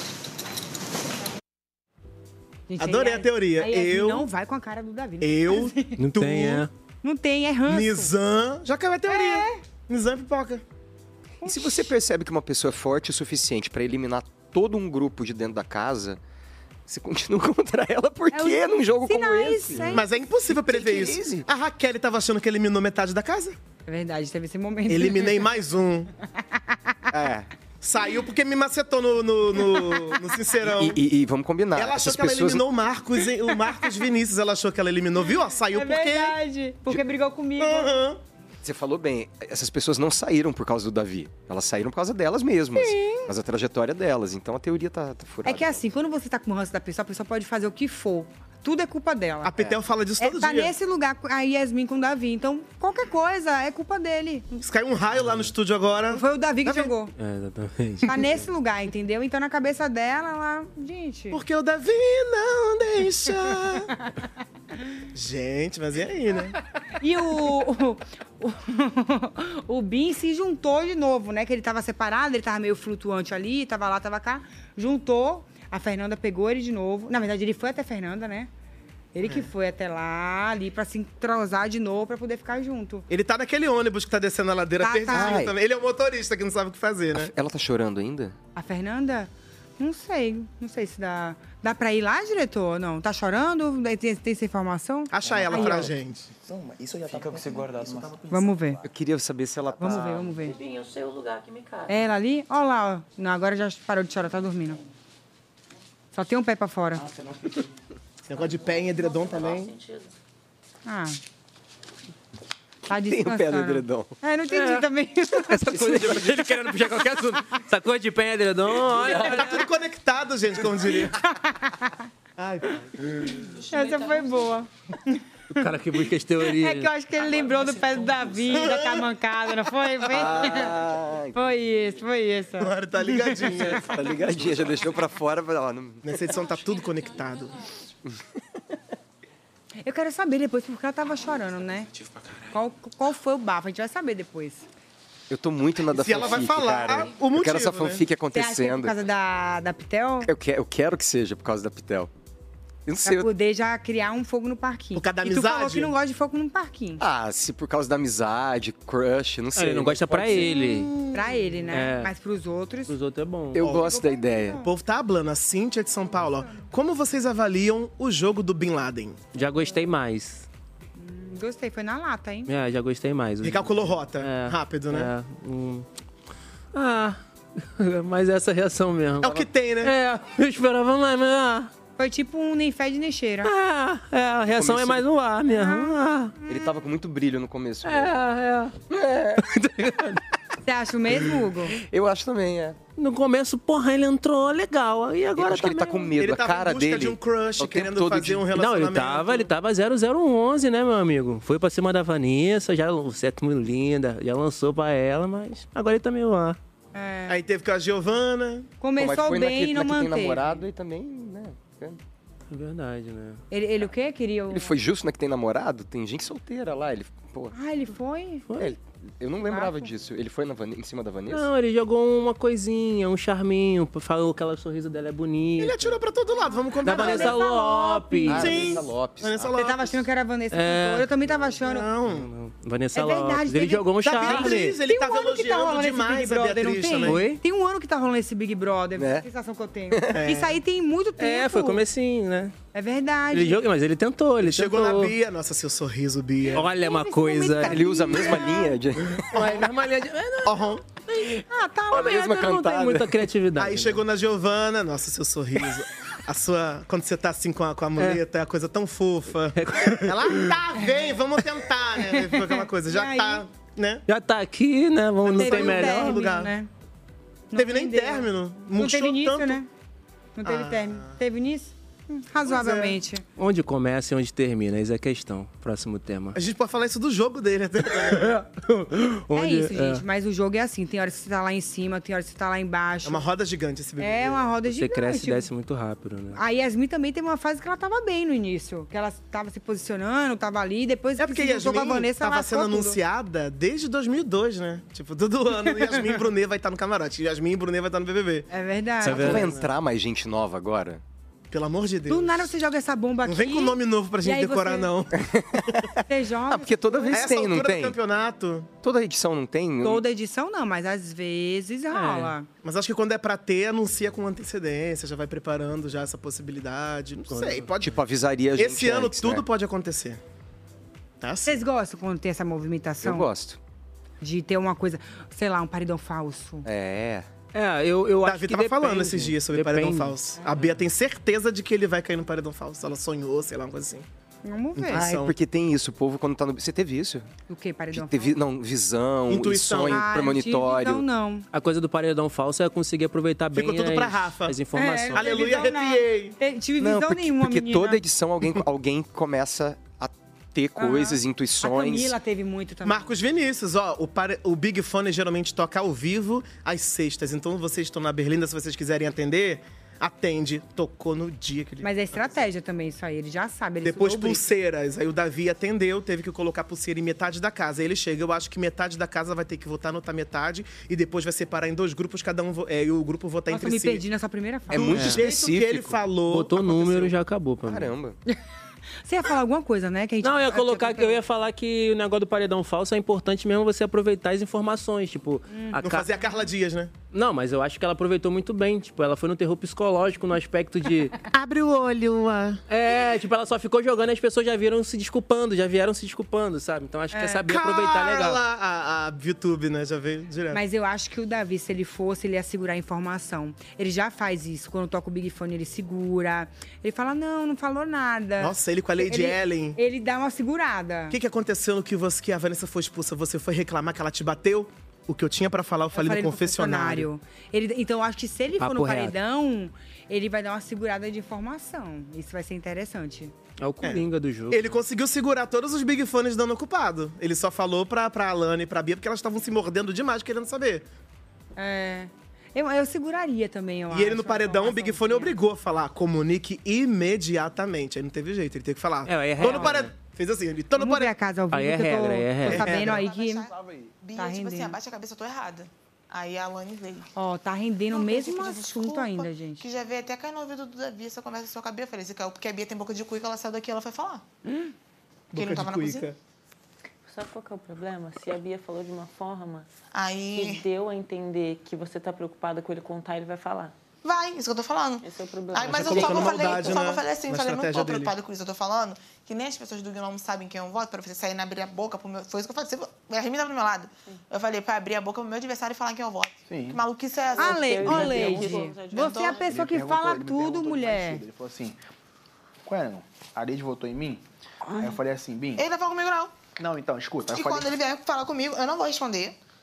Gente, Adorei aí- a teoria. aí Yasmin Eu- não vai com a cara do Davi. Eu, Não tu, tem, é. Não tem, é ranço. Nizam. Já caiu a teoria. Nizam e pipoca. E se você percebe que uma pessoa é forte o suficiente pra eliminar todo um grupo de dentro da casa, você continua contra ela por quê É o- num jogo como sinais, esse? é. Mas é impossível prever Take it isso. easy. A Raquel tava achando que eliminou metade da casa. É verdade, teve esse momento. Eliminei mais um. É. Saiu porque me macetou no, no, no, no Sincerão. E, e- e vamos combinar. Ela achou essas que ela pessoas eliminou o Marcos, hein? o Marcos Vinícius. Ela achou que ela eliminou, viu? Ó, saiu É porque... verdade, porque brigou comigo. Aham. Você falou bem, essas pessoas não saíram por causa do Davi. Elas saíram por causa delas mesmas. Sim. Mas a trajetória delas. Então a teoria tá, tá furada. É que assim, quando você tá com o ranço da pessoa, a pessoa pode fazer o que for. Tudo é culpa dela. A Pitel fala disso É, todo tá dia. nesse lugar a Yasmin com o Davi. Então, qualquer coisa é culpa dele. Se caiu um raio lá no estúdio agora... Foi o Davi que jogou. É, exatamente. Tá nesse lugar, entendeu? Então, na cabeça dela, ela... Gente... Porque o Davi não deixa... Gente, mas e aí, né? E o, o, o, o Bin se juntou de novo, né? Que ele tava separado, ele tava meio flutuante ali, tava lá, tava cá. Juntou, a Fernanda pegou ele de novo. Na verdade, ele foi até a Fernanda, né? Ele que foi até lá, ali, pra se entrosar de novo, pra poder ficar junto. Ele tá naquele ônibus que tá descendo a ladeira Tá, perdido tá. também. Ele é o motorista que não sabe o que fazer, né? Ela tá chorando ainda? A Fernanda? Não sei. Não sei se dá... Dá pra ir lá, diretor? Não. Tá chorando? Tem, tem essa informação? Acha ela Aí, pra ó. gente. Isso já fica pra você guardar. Mas... Vamos ver. Eu queria saber se ela tá... Vamos ver, vamos ver. Eu sei o lugar que me cabe. É ela ali? Olha lá, ó. Não, agora já parou de chorar, tá dormindo. Só tem um pé pra fora. Esse negócio de pé em edredom também. Ah. Tá Tem o descansando. pé no edredom. É, não entendi É. também. Essa coisa de ele querendo puxar qualquer assunto. Essa coisa de pé em edredom, olha. Tá tudo conectado, gente, como diria. Ai, pai. Essa foi boa. O cara que busca as teorias. É que eu acho que ele lembrou do pé do Davi, da tamancada, não foi? Foi, Ai. foi isso, foi isso. Agora tá ligadinha. Tá ligadinha, já deixou pra fora. Ó, não... Nessa edição tá tudo conectado. Eu quero saber depois porque ela tava chorando, né? Qual, qual foi o bafo? A gente vai saber depois. Eu tô muito na da Se ela vai fanfic, falar cara. o Eu quero essa motivo, né? fanfic Você acha que é acontecendo. por causa da, da Pitel? Eu, que, eu quero que seja por causa da Pitel. Eu não sei. Pra eu- poder já criar um fogo no parquinho. Por causa da E tu falou amizade? que não gosta de fogo no parquinho. Ah, se por causa da amizade, crush, não sei. Ele não gosta pra Pode ser. ele. Pra ele, né? É. Mas pros outros... Os outros é bom. Eu gosto da ideia. O povo tá hablando. A Cíntia de São Paulo, ó. Como vocês avaliam o jogo do Bin Laden? Já gostei mais. Hum, Gostei, foi na lata, hein? É, já gostei mais. Recalculou rota. É, Rápido, né? É, hum. Ah, mas é essa reação mesmo. É o que tem, né? É, eu esperava mais, mas... Ah, Foi tipo um nem fede nem cheira. ah, é, a reação Começou- é mais no ar mesmo. Ah, Ele tava com muito brilho no começo. é, é. é. Você acha o mesmo, Hugo? Eu acho também, é. No começo, porra, ele entrou legal. E agora Eu acho que ele tá com medo, Ele a tava cara em busca dele. de um crush, é o tempo querendo todo fazer de- um Não, relacionamento. ele tava, ele tava zero zero onze, né, meu amigo? Foi pra cima da Vanessa, já você é muito linda, já lançou pra ela, mas agora ele tá meio lá. É. Aí teve com a Giovana. Começou Pô, mas foi bem na que, e não na que tem manteve. namorado e também, né? É verdade, né? Ele, ele o quê? Queria o... Ele foi justo na que tem namorado? Tem gente solteira lá, ele... Pô, Ah, ele foi? é, ele- eu não lembrava disso. Ele foi na Vane- em cima da Vanessa? Não, ele jogou uma coisinha, um charminho, falou que aquele sorriso dela é bonito. Ele atirou pra todo lado, vamos Da combinar. Vanessa Lopes. Ah, Sim. Vanessa Lopes. Vanessa Você Lopes. tava achando que era a Vanessa É. cantora? Eu também tava achando. Não. Vanessa É verdade, Lopes. Ele teve- jogou um Da charme. Beatriz, ele Tem tava um ano que tá elogiando rolando esse demais Big a Brother, não Beatriz tem? também. Oi? Tem um ano que tá rolando esse Big Brother, É. a sensação que eu tenho. É. Isso aí tem muito tempo. É, foi comecinho, né? É verdade. Ele jogou, mas ele tentou, ele Chegou tentou. na Bia. Nossa, seu sorriso, Bia. Olha uma Esse coisa. momento Ele usa a mesma linha de... Olha, mesma linha de... É, não, Aham. Ah, tá lá a mesmo. mesma não tem muita criatividade. Aí chegou na Giovana. Nossa, seu sorriso. A sua... Quando você tá assim com a, com a muleta, é a coisa tão fofa. Ela, tá, vem, vamos tentar, né? Aí ficou aquela coisa, já E aí? tá, né? Já tá aqui, né? Vamos, não Teve tem um melhor término, lugar. né? Não teve nem rendeu. término. Não Murchou teve início, tanto. né? Não teve Ah. término. Teve início? Hum, razoavelmente. Onde começa e onde termina? Essa é a questão. Próximo tema. A gente pode falar isso do jogo dele até. É Onde- isso, gente. Mas o jogo é assim. Tem horas que você tá lá em cima, tem horas que você tá lá embaixo. É uma roda gigante esse bebê. É uma roda Você gigante. cresce e desce muito rápido, né? A Yasmin também teve uma fase que ela tava bem no início. Que ela tava se posicionando, tava ali. Depois É que porque se juntou Yasmin com a Vanessa, tava lascou sendo tudo. anunciada desde dois mil e dois, né? Tipo, todo ano Yasmin Brunet vai estar no camarote. Yasmin Brunet vai estar no B B B. É verdade. Será que vai entrar mais gente nova agora? Pelo amor de Deus. Do nada você joga essa bomba aqui. Não vem com nome novo pra e gente aí decorar, você- não. Você joga. Ah, porque toda vez Essa tem, não altura tem? do campeonato. Toda edição não tem? Toda edição não, mas às vezes rola. Mas acho que quando é pra ter, anuncia com antecedência, já vai preparando já essa possibilidade. Não sei, pode... Tipo, avisaria a gente Esse ano antes, tudo né? pode acontecer. Tá? Vocês gostam quando tem essa movimentação? Eu gosto. De ter uma coisa, sei lá, um paredão falso. É. É, eu, eu acho Davi que tava depende. falando esses dias sobre Depende. paredão falso. A Bia tem certeza de que ele vai cair no paredão falso. Ela sonhou, sei lá, uma coisa assim. Vamos ver. Ah, é porque tem isso, o povo quando tá no... Você teve isso? O que, paredão Teve, falso? não, visão, Intuição. sonho Ah, premonitório. Não, não. A coisa do paredão falso é conseguir aproveitar bem Ficou tudo as, pra Rafa. as informações. É, Aleluia, visão não. arrepiei. Te- Tive visão Não, porque, nenhuma, porque menina. toda edição alguém, alguém começa a ter coisas, A intuições. Camila teve muito também. Marcos Vinícius, ó, o, pare- o Big Fone geralmente toca ao vivo às sextas. Então vocês estão na Berlinda, se vocês quiserem atender, atende. Tocou no dia que ele... Mas é estratégia também isso aí, ele já sabe. Ele Depois estudou o brief. pulseiras. Aí o Davi atendeu, teve que colocar pulseira em metade da casa. Aí ele chega, eu acho que metade da casa vai ter que votar na outra metade e depois vai separar em dois grupos, cada um vo- é, e o grupo votar Nossa, entre me si. perdi nessa primeira fase. É muito Do jeito específico. que ele falou. Botou número e já acabou pra mim. Caramba. Você ia falar alguma coisa, né? Que a gente... Não, eu ia colocar que eu ia falar que o negócio do paredão falso é importante mesmo você aproveitar as informações, tipo, a Não Ca- fazia a Carla Dias, né? Não, mas eu acho que ela aproveitou muito bem, tipo, ela foi no terror psicológico no aspecto de Abre o olho, ah. é, tipo, ela só ficou jogando e as pessoas já viram se desculpando, já vieram se desculpando, sabe? Então acho que é saber aproveitar legal. Carla, a, a YouTube, né? Já veio direto. Mas eu acho que o Davi, se ele fosse, ele ia segurar a informação. Ele já faz isso. Quando toca o Big Fone, ele segura. Ele fala, não, não falou nada. Nossa, ele com a Lady ele, Ellen. Ele dá uma segurada. O que, que aconteceu no que, você, que a Vanessa foi expulsa? Você foi reclamar que ela te bateu? O que eu tinha pra falar, eu falei, falei no confessionário. Ele, então, eu acho que se ele for Papo no reto. paredão, ele vai dar uma segurada de informação. Isso vai ser interessante. É o coringa do jogo. Ele conseguiu segurar todos os Big Fones dando ocupado. Ele só falou pra, pra Alana e pra Bia porque elas estavam se mordendo demais, querendo saber. É. Eu, eu seguraria também, eu e acho. ele no paredão, o Big Fone obrigou a falar, comunique imediatamente. Aí não teve jeito, ele teve que falar. É, aí é tô real, no paredão. né? Fez assim, ele tô no Vamos ver a paredão. casa ao vivo, Aí é que eu tô, regra, aí é tô regra. sabendo É aí que Bia, tá tipo assim, rendendo. abaixa a cabeça, eu tô errada. Aí a Alane veio. Ó, tá rendendo o Não, mesmo eu pedi assunto desculpa, ainda, gente. Que já veio até cair no ouvido do Davi essa conversa que só cabia. Eu falei, se caiu porque a Bia tem boca de cu e que ela saiu daqui ela foi falar. Hum? Porque ele não tava na cozinha. Sabe qual que é o problema? Se a Bia falou de uma forma Aí... que deu a entender que você tá preocupada com ele contar, ele vai falar. Vai, isso que eu tô falando. Esse é o problema. Aí, mas Você eu só colocou vou falei, maldade eu só na- vou falei assim, na falei, não tô estratégia dele. preocupada com isso. Eu tô falando que nem as pessoas do Gnomo sabem quem eu voto, pra você sair e abrir a boca pro meu... Foi isso que eu falei. Você... A Remy tava do meu lado. Eu falei pra abrir a boca pro meu adversário e falar quem eu voto. Sim. Que maluquice é essa? Ah, Le... Eu Ó, já Leide, perguntou. você é a pessoa que Ele perguntou, fala ele me tudo, perguntou de mulher. mais cedo. Ele falou assim, Queno, a Leide votou em mim? Aí eu falei assim, Bim... Ele não vai falar comigo, não. Não, então, escuta. Aí E eu falei, quando ele vier falar comigo, eu não vou responder.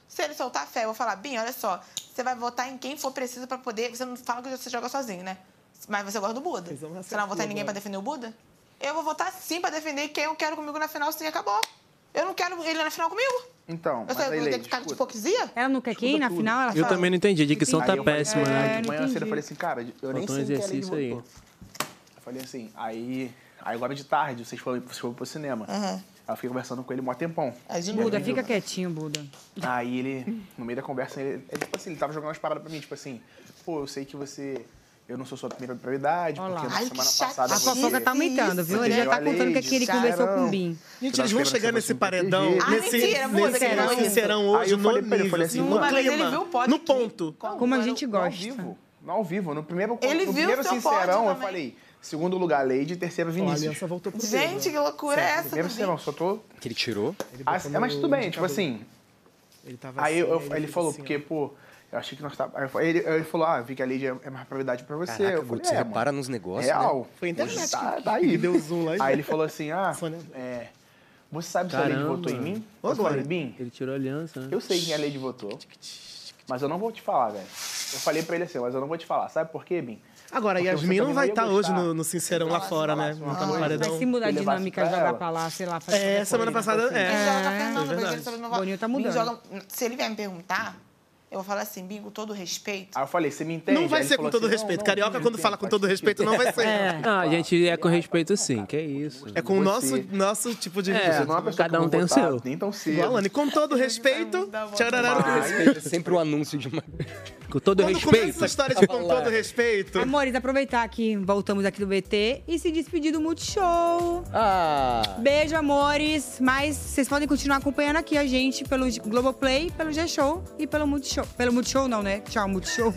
Se ele soltar a fé, eu vou falar, Binho, olha só, você vai votar em quem for preciso pra poder... Você não fala que você joga sozinho, né? Mas você gosta do Buda. Você não vai votar em ninguém pra defender o Buda? Eu vou votar sim pra defender quem eu quero comigo na final, sim, acabou. Eu não quero ele na final comigo. Então, Eu mas sei, aí, eu vou ter Leide, que ficar de escuta. hipocrisia? Ela não quer quem na final? Ela Eu fala... também não entendi, a dicção tá Aí eu falei- péssima, é, né? De manhã cedo eu falei assim, cara, eu nem Faltou um sei o que é Leide exercício aí. votou. Eu falei assim, aí, aí agora de tarde, vocês foram, vocês foram pro cinema. Uhum. Aí eu fiquei conversando com ele mó tempão. Buda, fica quietinho, Buda. Aí ele, no meio da conversa, ele, ele, tipo assim, ele tava jogando umas paradas pra mim, tipo assim, pô, eu sei que você... Eu não sou sua primeira prioridade, Olha lá. porque na Ai, semana que passada A você... fofoca tá aumentando, viu? Ele já tá contando que, que ele conversou com o Bin. Gente, eles vão chegar nesse paredão, Ah, nesse, mentira, muda, nesse que não é isso. sincerão Aí hoje, eu no falei pra ele, eu nível, falei assim, assim, no mas ele clima, viu o pod no ponto. Como a gente No gosta. ao vivo, no ao vivo. No primeiro, Ele no viu primeiro o seu sincerão, pod eu também. falei, segundo lugar, Leide, terceiro, Vinícius. Ó, a aliança voltou pro Gente, que loucura é essa? Primeiro do sincerão, Bin? só tô... Que ele tirou? Ah, é, mas tudo bem, tipo assim... Ele tava Aí assim, eu- aí ele ele fez falou, assim, porque, pô, eu achei que nós tava... aí eu falei- Ele, ele falou, ah, vi que a Leide é é mais prioridade pra você. Caraca, eu falei, Guto, você é, repara mano, nos negócios, real. né? Foi a internet Hoje tá, que- tá aí. que deu zoom lá e- Aí ele falou assim, ah, é... Você sabe se a Leide Caramba. votou em mim? Ô, Eu falei, Glória. Bim, Ele tirou a aliança, né? eu sei quem a Leide votou, mas eu não vou te falar, velho. Eu falei pra ele assim, mas eu não vou te falar. Sabe por quê, Bim? Agora, a Porque Yasmin você não também vai ia estar hoje gostar. no, no Sincerão lá fora, né? Não tá no Vai paredão. se mudar a Ele levasse dinâmica, pra jogar ela. pra lá, sei lá. fazer É, qualquer semana coisa. passada, é. Ele joga pra É Fernanda, verdade. porque ele sobre meu voto. Boninho tá Bin mudando. joga- Se ele vier me perguntar, eu vou falar assim, Bin, com todo respeito. Aí eu falei, você me entende? Não vai Aí ele ser com falou todo assim, respeito. não, Carioca, não, quando não, fala com faz todo sentido. respeito, não vai ser. Ah, a gente é com respeito sim, que é isso. É com o nosso, Você- nosso tipo de... É, Você não é uma pessoa cada que eu um vou tem o votar seu. Nem tão cedo. Igual, Anne, com todo respeito... tcharará. É sempre o anúncio de uma... Com todo Quando respeito. começa essa história de com todo respeito... Amores, aproveitar que voltamos aqui do B T e se despedir do Multishow. Ah! Beijo, amores. Mas vocês podem continuar acompanhando aqui a gente pelo Globoplay, pelo G-Show e pelo Multishow. Pelo Multishow não, né? Tchau, Multishow.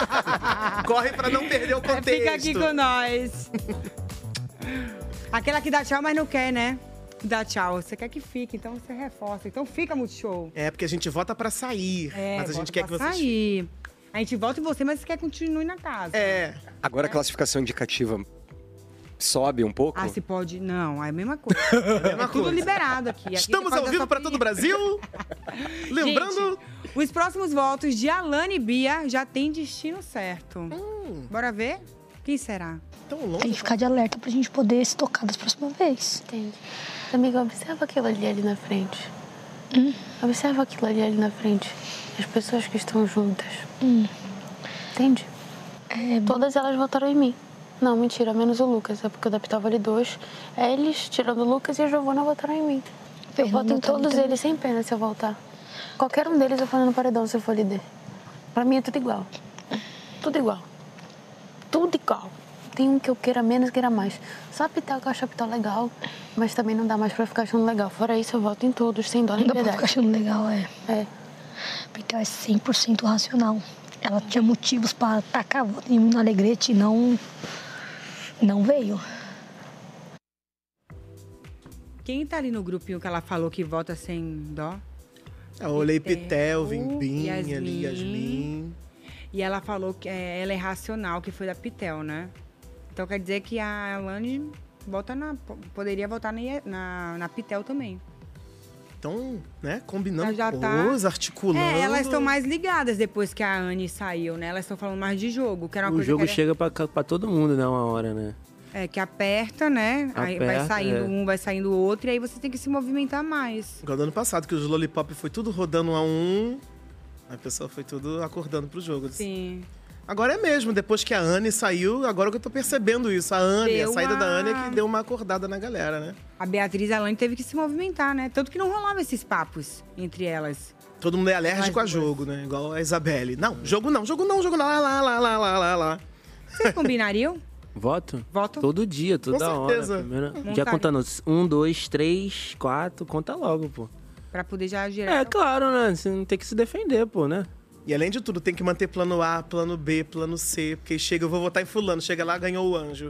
Corre pra não perder o contexto. Fica aqui com nós. Aquela que dá tchau, mas não quer, né? Dá tchau. Você quer que fique, então você reforça. Então fica, Multishow. É, porque a gente vota pra sair. É, mas a gente bota quer que pra vocês... sair. A gente volta em você, mas você quer que continue na casa. É. Agora a classificação indicativa sobe um pouco? Ah, se pode. Não, é a mesma coisa. É, mesma tudo coisa. liberado aqui. Aqui Estamos você pode ao dar vivo sua pra todo o opinião. Brasil. Lembrando... Gente, os próximos votos de Alane e Bia já tem destino certo. Hum. Bora ver? Quem será? Tão longe. Tem que ficar de alerta pra gente poder se tocar das próximas vezes. Entendi. Amiga, observa aquilo ali, ali na frente. Hum? Observa aquilo ali, ali na frente. As pessoas que estão juntas. Hum. Entende? Todas elas votaram em mim. Não, mentira, menos o Lucas. É porque o da Pital vale dois. Eles, tirando o Lucas e a Giovana, votaram em mim. Eu voto em tá todos muito- eles sem pena se eu voltar. Qualquer um deles eu falo no paredão se eu for líder. Pra mim é tudo igual. Tudo igual. Tudo igual. Tem um que eu queira menos, queira mais. Só a Pital que eu acho a Pital legal, mas também não dá mais pra ficar achando legal. Fora isso, eu voto em todos, sem dó nem Não dá pra piedade. ficar achando legal, é. É. Porque ela é cem por cento racional. Ela tinha motivos pra tacar voto em mim no Alegrete e não... Não veio. Quem tá ali no grupinho que ela falou que vota sem dó? Eu olhei Pitel, Vimbim, Yasmin. ali, Yasmin. E ela falou que é, ela é racional, que foi da Pitel, né? Então quer dizer que a Alane vota na, poderia votar na, na, na Pitel também. Então, né, combinando Já tá- coisas, articulando. É, elas estão mais ligadas depois que a Anne saiu, né? Elas estão falando mais de jogo, que era uma O coisa jogo que era- chega pra, pra todo mundo, né? Uma hora, né? É, que aperta, né? Aí vai Aperta, saindo é. um, vai saindo o outro, e aí você tem que se movimentar mais. Igual do ano passado, que os Lollipop foi tudo rodando um a um. A pessoa foi tudo acordando pro jogo. Sim. Agora é mesmo, depois que a Anne saiu, agora que eu tô percebendo isso. A Anne, Deu a saída uma- da Anne é que deu uma acordada na galera, né? A Beatriz e a Alane teve que se movimentar, né? Tanto que não rolava esses papos entre elas. Todo mundo é alérgico a jogo, né? Igual a Isabelle. Não, jogo não, jogo não, jogo não. Lá, lá, lá, lá, lá, lá, lá. Vocês combinariam? Voto? Voto? Todo dia, toda certeza. hora. Primeira... Vontade. Já contando um, dois, três, quatro, conta logo, pô. Pra poder já girar. É claro, né? Você não tem que se defender, pô, né? E além de tudo, tem que manter plano A, plano B, plano C. Porque chega, eu vou votar em fulano. Chega lá, ganhou o anjo.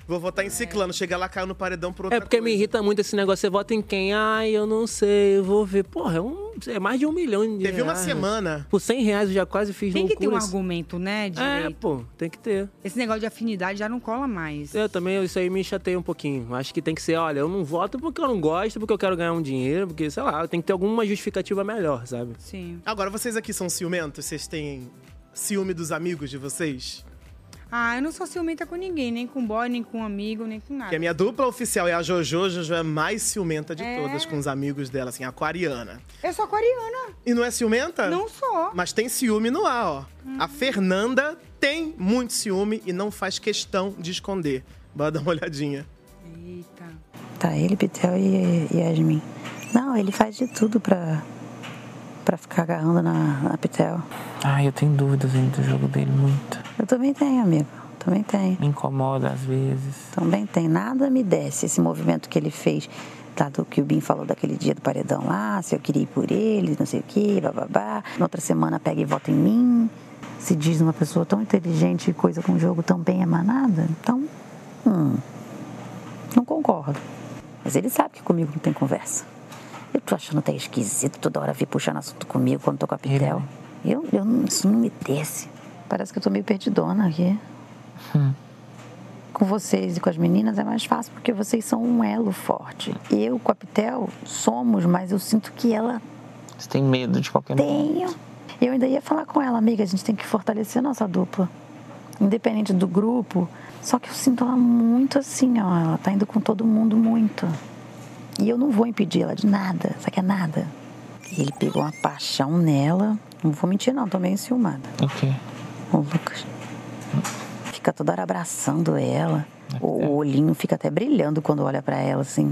Vou votar em ciclano. Chega lá, caiu no paredão por outra É porque coisa. me irrita muito esse negócio. Você vota em quem? Ai, eu não sei, eu vou ver. Porra, é, um, é mais de um milhão de Teve uma reais. semana. Por cem reais eu já quase fiz Tem que ter um loucuras. argumento, né, direito? É, pô, tem que ter. Esse negócio de afinidade já não cola mais. Eu também, isso aí me chateia um pouquinho. Acho que tem que ser, olha, eu não voto porque eu não gosto, porque eu quero ganhar um dinheiro, porque, sei lá, tem que ter alguma justificativa melhor, sabe? Sim. Agora, vocês aqui são ciumentos? Vocês têm ciúme dos amigos de vocês? Ah, eu não sou ciumenta com ninguém, nem com boy, nem com amigo, nem com nada. Porque a minha dupla oficial é a Jojo. A Jojo é a mais ciumenta de É. todas com os amigos dela, assim, aquariana. Eu sou aquariana. E não é ciumenta? Não sou. Mas tem ciúme no ar, ó. A Fernanda tem muito ciúme e não faz questão de esconder. Bora dar uma olhadinha. Eita. Tá, ele, Pitel e, e Yasmin. Não, ele faz de tudo pra, pra ficar agarrando na, na Pitel. Ai, eu tenho dúvidas ainda do jogo dele, muito. Eu também tenho, amigo. Também tenho. Me incomoda às vezes. Também tem. Nada me desce esse movimento que ele fez. Tá, do que o Bim falou daquele dia do paredão lá, se eu queria ir por ele, não sei o quê, bababá. Na outra semana pega e vota em mim. Se diz uma pessoa tão inteligente e coisa com o jogo tão bem emanada. Então, hum, não concordo. Mas ele sabe que comigo não tem conversa. Eu tô achando até esquisito toda hora vir puxando assunto comigo quando tô com a Pitel. Eu, eu, isso não me desce. Parece que eu tô meio perdidona aqui. Hum. Com vocês e com as meninas é mais fácil porque vocês são um elo forte. Eu com a Pitel somos, mas eu sinto que ela... Você tem medo de qualquer Tenho. Eu ainda ia falar com ela, amiga, a gente tem que fortalecer a nossa dupla. Independente do grupo. Só que eu sinto ela muito assim, ó. Ela tá indo com todo mundo muito. E eu não vou impedir ela de nada. Só que é nada. E ele pegou uma paixão nela. Não vou mentir, não. Tô meio enciumada. O quê? O Lucas. Fica toda hora abraçando ela. O, o olhinho fica até brilhando quando olha pra ela, assim.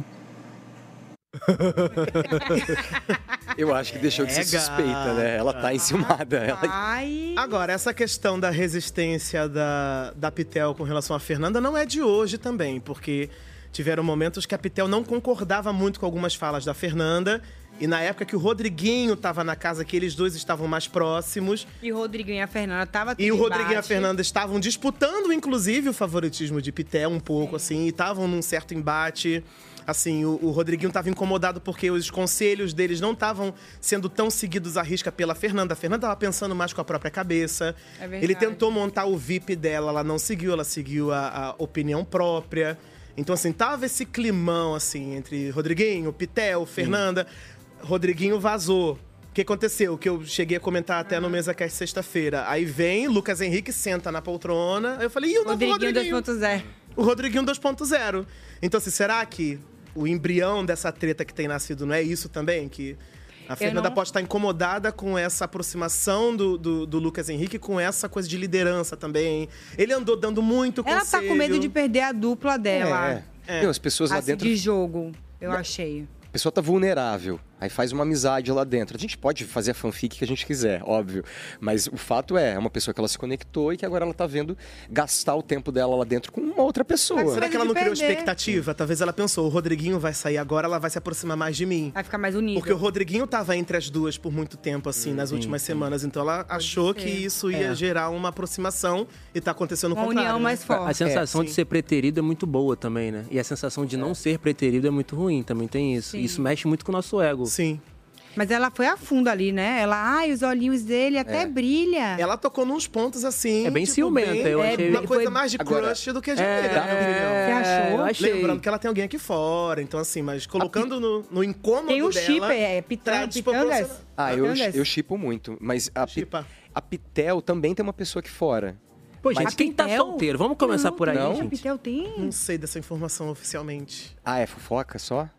Eu acho que deixou de ser É, suspeita, né? Ela tá enciumada. Ela... Ai. Agora, essa questão da resistência da, da Pitel com relação à Fernanda não é de hoje também, porque tiveram momentos que a Pitel não concordava muito com algumas falas da Fernanda. E na época que o Rodriguinho tava na casa, que eles dois estavam mais próximos. E o Rodriguinho e a Fernanda tava E o Rodriguinho e a embate. Fernanda estavam disputando, inclusive, o favoritismo de Pitel um pouco, assim. E estavam num certo embate. Assim, o, o Rodriguinho tava incomodado porque os conselhos deles não estavam sendo tão seguidos à risca pela Fernanda. A Fernanda tava pensando mais com a própria cabeça. É verdade. Ele tentou montar o V I P dela, ela não seguiu. Ela seguiu a, a opinião própria. Então, assim, tava esse climão, assim, entre Rodriguinho, Pitel, Fernanda... Rodriguinho vazou. O que aconteceu? O que eu cheguei a comentar até no MesaCast sexta-feira. Aí vem, Lucas Henrique senta na poltrona. Aí eu falei, e o novo Rodriguinho Rodriguinho? dois ponto zero. O Rodriguinho dois ponto zero. Então, assim, será que o embrião dessa treta que tem nascido não é isso também? Que a Fernanda não- pode estar incomodada com essa aproximação do, do, do Lucas Henrique, com essa coisa de liderança também. Ele andou dando muito Ela conselho. tá com medo de perder a dupla dela. É. É. Não, as pessoas lá Assim, dentro... de jogo, eu achei. A pessoa tá vulnerável, aí faz uma amizade lá dentro. A gente pode fazer a fanfic que a gente quiser, óbvio. Mas o fato é, é uma pessoa que ela se conectou e que agora ela tá vendo gastar o tempo dela lá dentro com uma outra pessoa. Mas será que ela não criou perder. expectativa? Talvez ela pensou, o Rodriguinho vai sair agora, ela vai se aproximar mais de mim. Vai ficar mais unido. Porque o Rodriguinho tava entre as duas por muito tempo, assim, nas últimas semanas. Então ela achou ser. que isso ia É. gerar uma aproximação e tá acontecendo o Uma contrário. união né? mais forte. A sensação É, de sim. ser preterido é muito boa também, né? E a sensação de não ser preterido é muito ruim, também tem isso. Sim. Isso mexe muito com o nosso ego. Sim. Mas ela foi a fundo ali, né? Ela, ai, os olhinhos dele até É. brilha. Ela tocou nos pontos, assim... É bem tipo, ciumenta, bem- eu é achei- Uma coisa Foi- mais de Agora- crush do que de É, amiga, na minha opinião. Você achou? eu achei. Lembrando que ela tem alguém aqui fora, então assim, mas colocando no, no incômodo Tem um dela... chip, é tá pitanga, desproporcional. pitangas. Ah, eu, Pitangas. eu chipo muito. Mas a, Pi- Chipa. a Pitel também tem uma pessoa aqui fora. Pô, gente, Mas quem tá Pitel? solteiro? Vamos começar por aí, não. A gente. Pitel tem? Não sei dessa informação oficialmente. Ah, é fofoca só?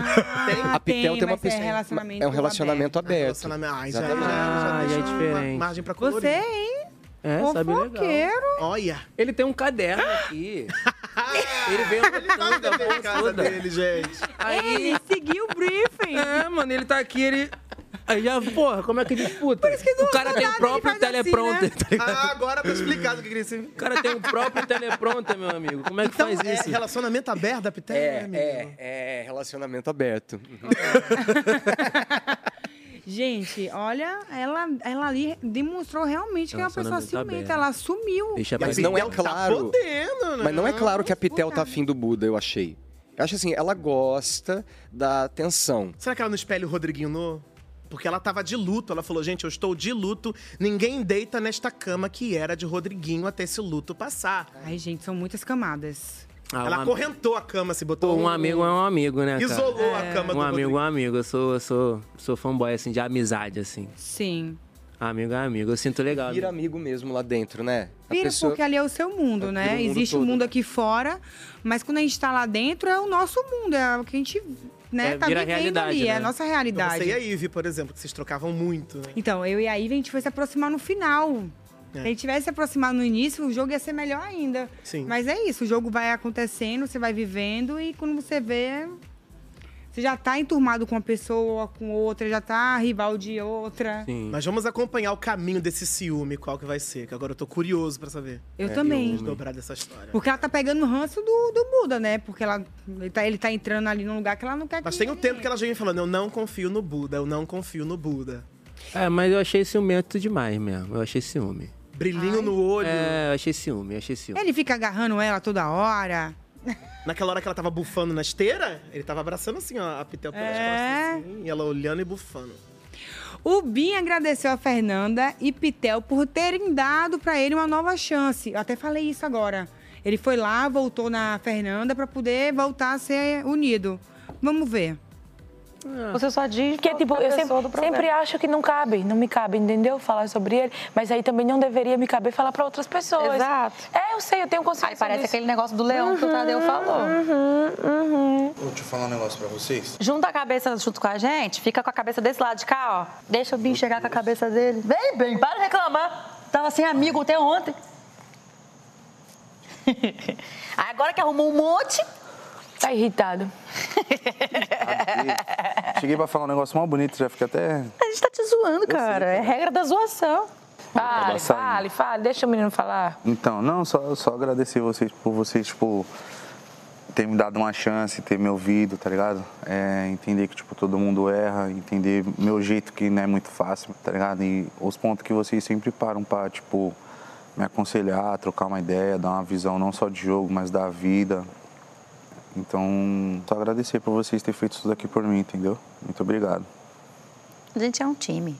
Ah, A Pitel tem, uma mas pessoa. é relacionamento É um relacionamento aberto. Relacionamento... Ah, já, já, Exatamente. já, Ah, já é deixa diferente. uma margem pra colorir. Você, hein? É, sabe legal. Fofoqueiro. Olha! Ele tem um caderno aqui. Ele veio anotando a Ele porra em casa toda. dele, gente. Aí, Ele seguiu o briefing. é, mano, ele tá aqui, ele... Aí já, porra, como é que disputa? Por isso que não o cara usa tem o nada, próprio ele faz assim, teleprompter, né? tá ligado? Ah, agora tá explicado o que queria ser. O cara tem o próprio teleprompter, meu amigo. Como é que Então, faz é isso? relacionamento aberto da Pitel, É, amigo? é, é relacionamento aberto. Gente, olha, ela, ela ali demonstrou realmente que é uma pessoa ciumenta. Ela assumiu. Mas não é claro. Tá podendo, né? Mas não é claro que a Pitel tá afim do Buda, eu achei. Eu acho assim, ela gosta da atenção. Será que ela não espelha o Rodriguinho no... Porque ela tava de luto, ela falou, gente, eu estou de luto, ninguém deita nesta cama que era de Rodriguinho até esse luto passar. Ai, gente, são muitas camadas. Ah, ela um am- acorrentou a cama, se botou... Pô, um amigo é um amigo, né, cara? Isolou a cama Um do amigo é um amigo. Eu sou, eu sou, sou fanboy, assim, de amizade, assim. Sim. Amigo é amigo. Eu sinto legal. Vira amigo mesmo lá dentro, né? A Vira, pessoa- porque ali é o seu mundo, né? Vira o mundo Existe um todo, mundo aqui fora, mas quando a gente tá lá dentro, é o nosso mundo, é o que a gente, né, É, tá vira vivendo realidade, ali, é né? a nossa realidade. Você e a Ivy, por exemplo, que vocês trocavam muito, né? Então, eu e a Ivy, a gente foi se aproximar no final. É. Se a gente tivesse se aproximado no início, o jogo ia ser melhor ainda. Sim. Mas é isso, o jogo vai acontecendo, você vai vivendo e quando você vê, você já tá enturmado com uma pessoa, com outra, já tá rival de outra. Mas vamos acompanhar o caminho desse ciúme, qual que vai ser, que agora eu tô curioso pra saber. Eu também. Desdobrar dessa história. Porque ela tá pegando o ranço do, do Buda, né? Porque ela, ele, tá, ele tá entrando ali num lugar que ela não quer que Mas tem um tempo que ela já vem falando, eu não confio no Buda, eu não confio no Buda. É, mas eu achei ciumento demais mesmo. Eu achei ciúme. Brilhinho no olho. É, eu achei ciúme, eu achei ciúme. Ele fica agarrando ela toda hora. Naquela hora que ela tava bufando na esteira, ele tava abraçando assim, ó, a Pitel pelas É. costas, assim, e ela olhando e bufando. O Bin agradeceu a Fernanda e Pitel por terem dado pra ele uma nova chance. Eu até falei isso agora. Ele foi lá, voltou na Fernanda pra poder voltar a ser unido. Vamos ver. Você só diz que, tipo, eu sempre, sempre acho que não cabe, não me cabe, entendeu? Falar sobre ele, mas aí também não deveria me caber falar pra outras pessoas. Exato. É, eu sei, eu tenho consciência Aí parece disso. aquele negócio do leão que o Tadeu falou. Uhum, uhum. Vou te falar um negócio pra vocês. Junta a cabeça junto com a gente, fica com a cabeça desse lado de cá, ó. Deixa o Bin chegar com a cabeça dele. Vem, bem, para de reclamar. Tava sem amigo até ontem. Aí agora que arrumou um monte... Tá irritado. Cheguei pra falar um negócio mal bonito, já fica até... A gente tá te zoando, cara. É regra da zoação. Fale, Vai sair. fale, fale. Deixa o menino falar. Então, não, só, só agradecer vocês por vocês, tipo, ter me dado uma chance, ter me ouvido, tá ligado? É, entender que, tipo, todo mundo erra, entender meu jeito que não é muito fácil, tá ligado? E os pontos que vocês sempre param pra, tipo, me aconselhar, trocar uma ideia, dar uma visão não só de jogo, mas da vida. Então, só agradecer por vocês terem feito isso daqui por mim, entendeu? Muito obrigado. A gente é um time.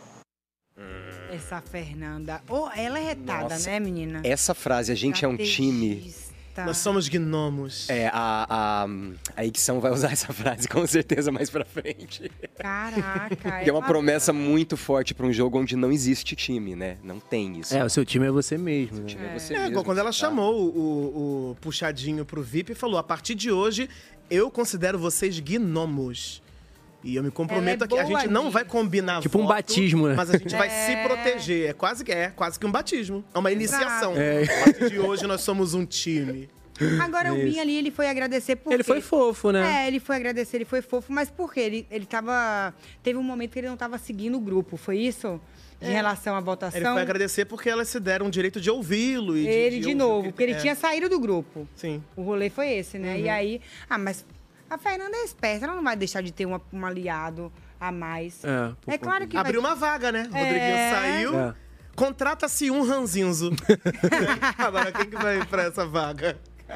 Essa Fernanda. Oh, ela é retada, Nossa, né, menina? Essa frase, a gente é um time. Nós somos gnomos. É, a, a, a edição vai usar essa frase com certeza mais pra frente. Caraca. Que é uma promessa muito forte pra um jogo onde não existe time, né? Não tem isso. É, o seu time é você mesmo. Né? time é você É, mesmo. igual quando ela tá? chamou o, o puxadinho pro V I P e falou, a partir de hoje, eu considero vocês gnomos. E eu me comprometo Ela é aqui, a boa gente não nisso. vai combinar Tipo um voto, batismo, né? mas a gente vai É. se proteger. É quase, que- é quase que um batismo. É uma iniciação. É. A partir de hoje, nós somos um time. Agora o Isso. Bin ali, ele foi agradecer por Ele quê? foi fofo, né? É, ele foi agradecer, ele foi fofo, mas por quê? Ele, ele tava... Teve um momento que ele não tava seguindo o grupo, foi isso? Em É. relação à votação? Ele foi agradecer porque elas se deram o direito de ouvi-lo. E de, Ele de de ouvir novo, o que- porque ele é. tinha saído do grupo. Sim. O rolê foi esse, né? Uhum. E aí... Ah, mas a Fernanda é esperta, ela não vai deixar de ter uma, um aliado a mais. É, É claro que Abriu vai... uma vaga, né? O É. Rodriguinho saiu. É. Contrata-se um ranzinzo. Agora, quem que vai pra essa vaga?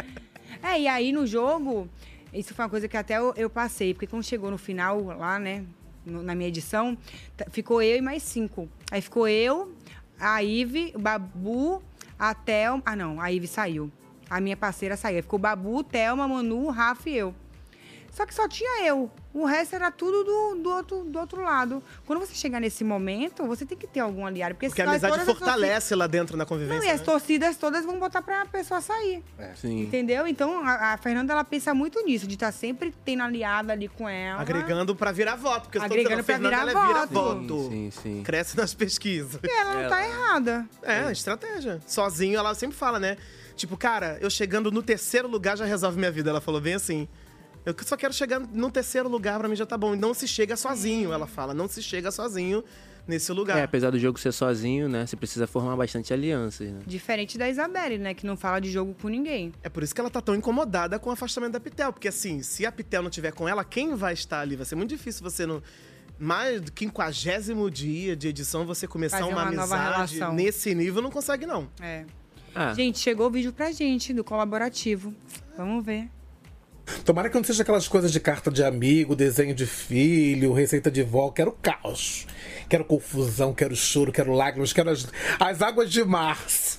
É, e aí no jogo, isso foi uma coisa que até eu, eu passei, porque quando chegou no final, lá, né, no- na minha edição, t- ficou eu e mais cinco. Aí ficou eu, a Ive, o Babu, a Thelma... Ah, não, a Ive saiu. A minha parceira saiu. Aí ficou o Babu, Thelma, Manu, Rafa e eu. Só que só tinha eu. O resto era tudo do, do, outro, do outro lado. Quando você chegar nesse momento, você tem que ter algum aliado. Porque, Porque a senão amizade todas as fortalece lá dentro na torcidas- convivência. Não, e as né? torcidas todas vão botar pra pessoa sair. Sim. Entendeu? Então, a, a Fernanda, ela pensa muito nisso, de estar sempre tendo aliada ali com ela. Agregando pra virar voto. Porque eu tô Agregando dizendo, pra a Fernanda, virar ela vira voto. voto. Sim, sim. Cresce nas pesquisas. E ela não tá errada. É, estratégia. Sozinho, ela sempre fala, né? Tipo, cara, eu chegando no terceiro lugar já resolve minha vida. Ela falou bem assim. Eu só quero chegar no terceiro lugar, pra mim já tá bom. E não se chega sozinho, ela fala. Não se chega sozinho nesse lugar. É, apesar do jogo ser sozinho, né? Você precisa formar bastante alianças, né? Diferente da Isabelle, né? Que não fala de jogo com ninguém. É por isso que ela tá tão incomodada com o afastamento da Pitel. Porque assim, se a Pitel não tiver com ela, quem vai estar ali? Vai ser muito difícil você não, mais do quinquagésimo dia de edição, você começar Fazer uma, uma nova amizade relação. nesse nível, não consegue, não. É. Ah. Gente, chegou o vídeo pra gente do colaborativo. Vamos ver. Tomara que não seja aquelas coisas de carta de amigo, desenho de filho, receita de vó. Quero caos. Quero confusão, quero choro, quero lágrimas, quero as, as águas de março.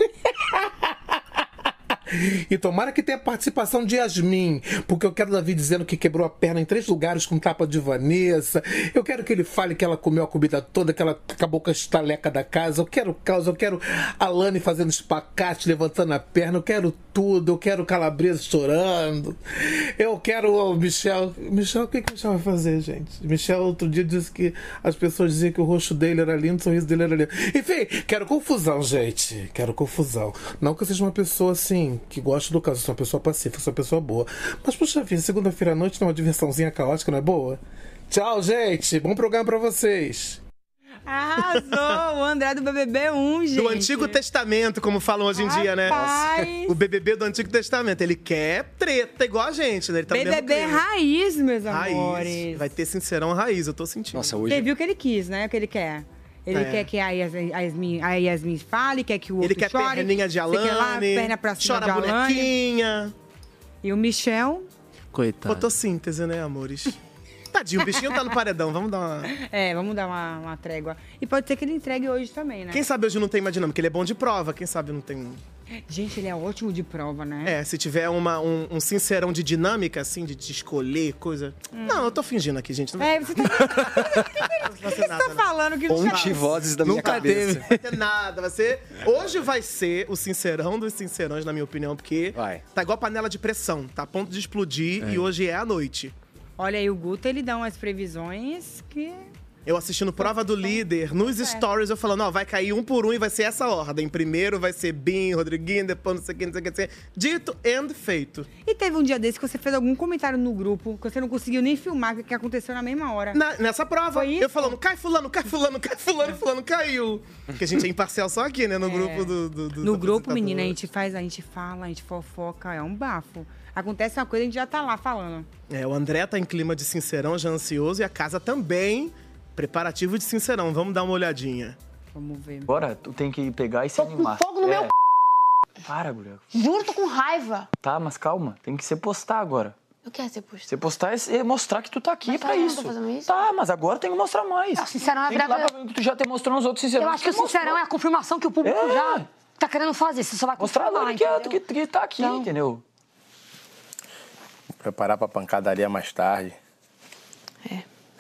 E tomara que tenha participação de Yasmin, porque eu quero Davi dizendo que quebrou a perna em três lugares com tapa de Vanessa. Eu quero que ele fale que ela comeu a comida toda, que ela acabou com a estaleca da casa. Eu quero caos, eu quero a Lani fazendo espacate, levantando a perna. Eu quero tudo, eu quero Calabresa chorando. Eu quero o Michel. Michel, o que, que o Michel vai fazer, gente? Michel outro dia disse que as pessoas diziam que o rosto dele era lindo, o sorriso dele era lindo. Enfim, quero confusão, gente. Quero confusão. Não que eu seja uma pessoa assim que gosta do caso, eu sou uma pessoa pacífica, sou uma pessoa boa. Mas, puxa vida, segunda-feira à noite não é uma diversãozinha caótica, não é boa? Tchau, gente. Bom programa pra vocês. Arrasou! O André do B B B um, gente. Do Antigo Testamento, como falam hoje em dia, né? Rapaz. O B B B do Antigo Testamento. Ele quer treta igual a gente, né? Ele tá no B B mesmo B clima. raiz, meus Raiz. amores. Vai ter Sincerão raiz, eu tô sentindo. Nossa, Você viu o que ele quis, né? O que ele quer. Ele É. quer que a Yasmin, a, Yasmin, a Yasmin fale, quer que o outro Ele quer chore. perninha de Você quer lá, Alane, perna pra cima chora de Alane. bonequinha. E o Michel... Coitado. Fotossíntese, né, amores? Tadinho, o bichinho tá no paredão, vamos dar uma... É, vamos dar uma, uma trégua. E pode ser que ele entregue hoje também, né? Quem sabe hoje não tem mais dinâmica, ele é bom de prova, quem sabe não tem... Gente, ele é ótimo de prova, né? É, se tiver uma, um, um sincerão de dinâmica, assim, de, de escolher coisa... Hum. Não, eu tô fingindo aqui, gente. Não É, você tá... você tá falando que não Ponte vozes da minha Nunca cabeça. teve. Não vai ter nada, vai ser... Hoje vai ser o sincerão dos sincerões, na minha opinião, porque Vai. tá igual panela de pressão, tá a ponto de explodir e hoje é a noite. Olha aí, o Guto, ele dá umas previsões que... Eu assistindo Prova do Líder, nos stories eu falando, ó, vai cair um por um e vai ser essa ordem. Primeiro vai ser Bin, Rodriguinho, depois não sei o que, não sei o que, não sei o que. Dito and feito. E teve um dia desse que você fez algum comentário no grupo, que você não conseguiu nem filmar, que aconteceu na mesma hora. Na- nessa prova, Foi isso? eu falando, cai fulano, cai fulano, cai fulano, fulano caiu. Porque a gente é imparcial só aqui, né, no É. grupo do, do, do No do grupo, apresentador. menina, a gente faz, a gente fala, a gente fofoca, é um bafo. Acontece uma coisa, a gente já tá lá falando. É, o André tá em clima de sincerão, já ansioso, e a casa também, preparativo de sincerão. Vamos dar uma olhadinha. Vamos ver. Agora tu tem que pegar e se animar. Fogo no É. meu Para, guria. Juro, tô com raiva. Tá, mas calma. Tem que ser postar agora. Eu quero ser puxa. Você postar é é mostrar que tu tá aqui Mas pra tá, eu não isso. tô fazendo isso? Tá, mas agora tem que mostrar mais. Não, sincerão é Tem que ir lá virar- pra ver que tu já te mostrou nos outros sincerão. Eu acho que o sincerão é a confirmação que o público É. já tá querendo fazer. Você só vai Mostrar confirmar, lá que, é- entendeu? que, que tá aqui, Então- entendeu? Preparar pra pancadaria mais tarde. É.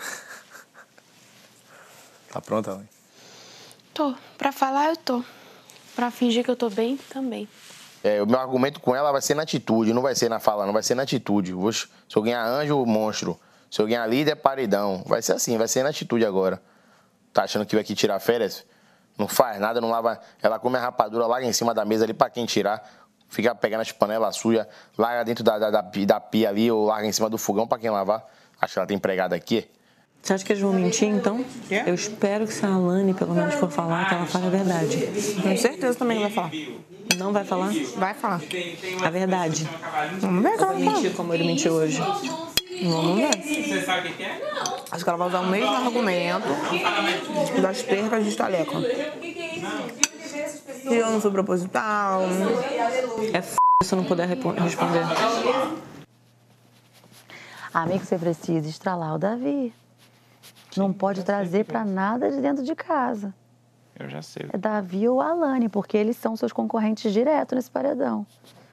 Tá pronta, mãe? Tô. Pra falar, eu tô. Pra fingir que eu tô bem, também. É, o meu argumento com ela vai ser na atitude, não vai ser na fala, não vai ser na atitude. Vou- Se eu ganhar anjo, monstro. Se eu ganhar líder, paredão. Vai ser assim, vai ser na atitude agora. Tá achando que vai aqui tirar férias? Não faz nada, não lava. Ela come a rapadura, larga em cima da mesa ali pra quem tirar. Fica pegando as panelas sujas, larga dentro da, da, da, pi- da pia ali ou larga em cima do fogão pra quem lavar. Acho que ela tem empregada aqui. Você acha que eles vão mentir, então? Eu espero que se a Alane, pelo menos, for falar, que ela fale a verdade. Tenho certeza também que vai falar. Não vai falar? Vai falar. A verdade. Vamos ver Ou vai mentir como ele mentiu hoje. Vamos ver. Você sabe o que é? Acho que ela vai usar o mesmo argumento das percas de estaleca. Que eu não sou proposital. É f... se eu não puder repo- responder. Amigo, você precisa estralar o Davi. Não pode trazer pra nada de dentro de casa. Eu já sei. É Davi ou Alane, porque eles são seus concorrentes direto nesse paredão.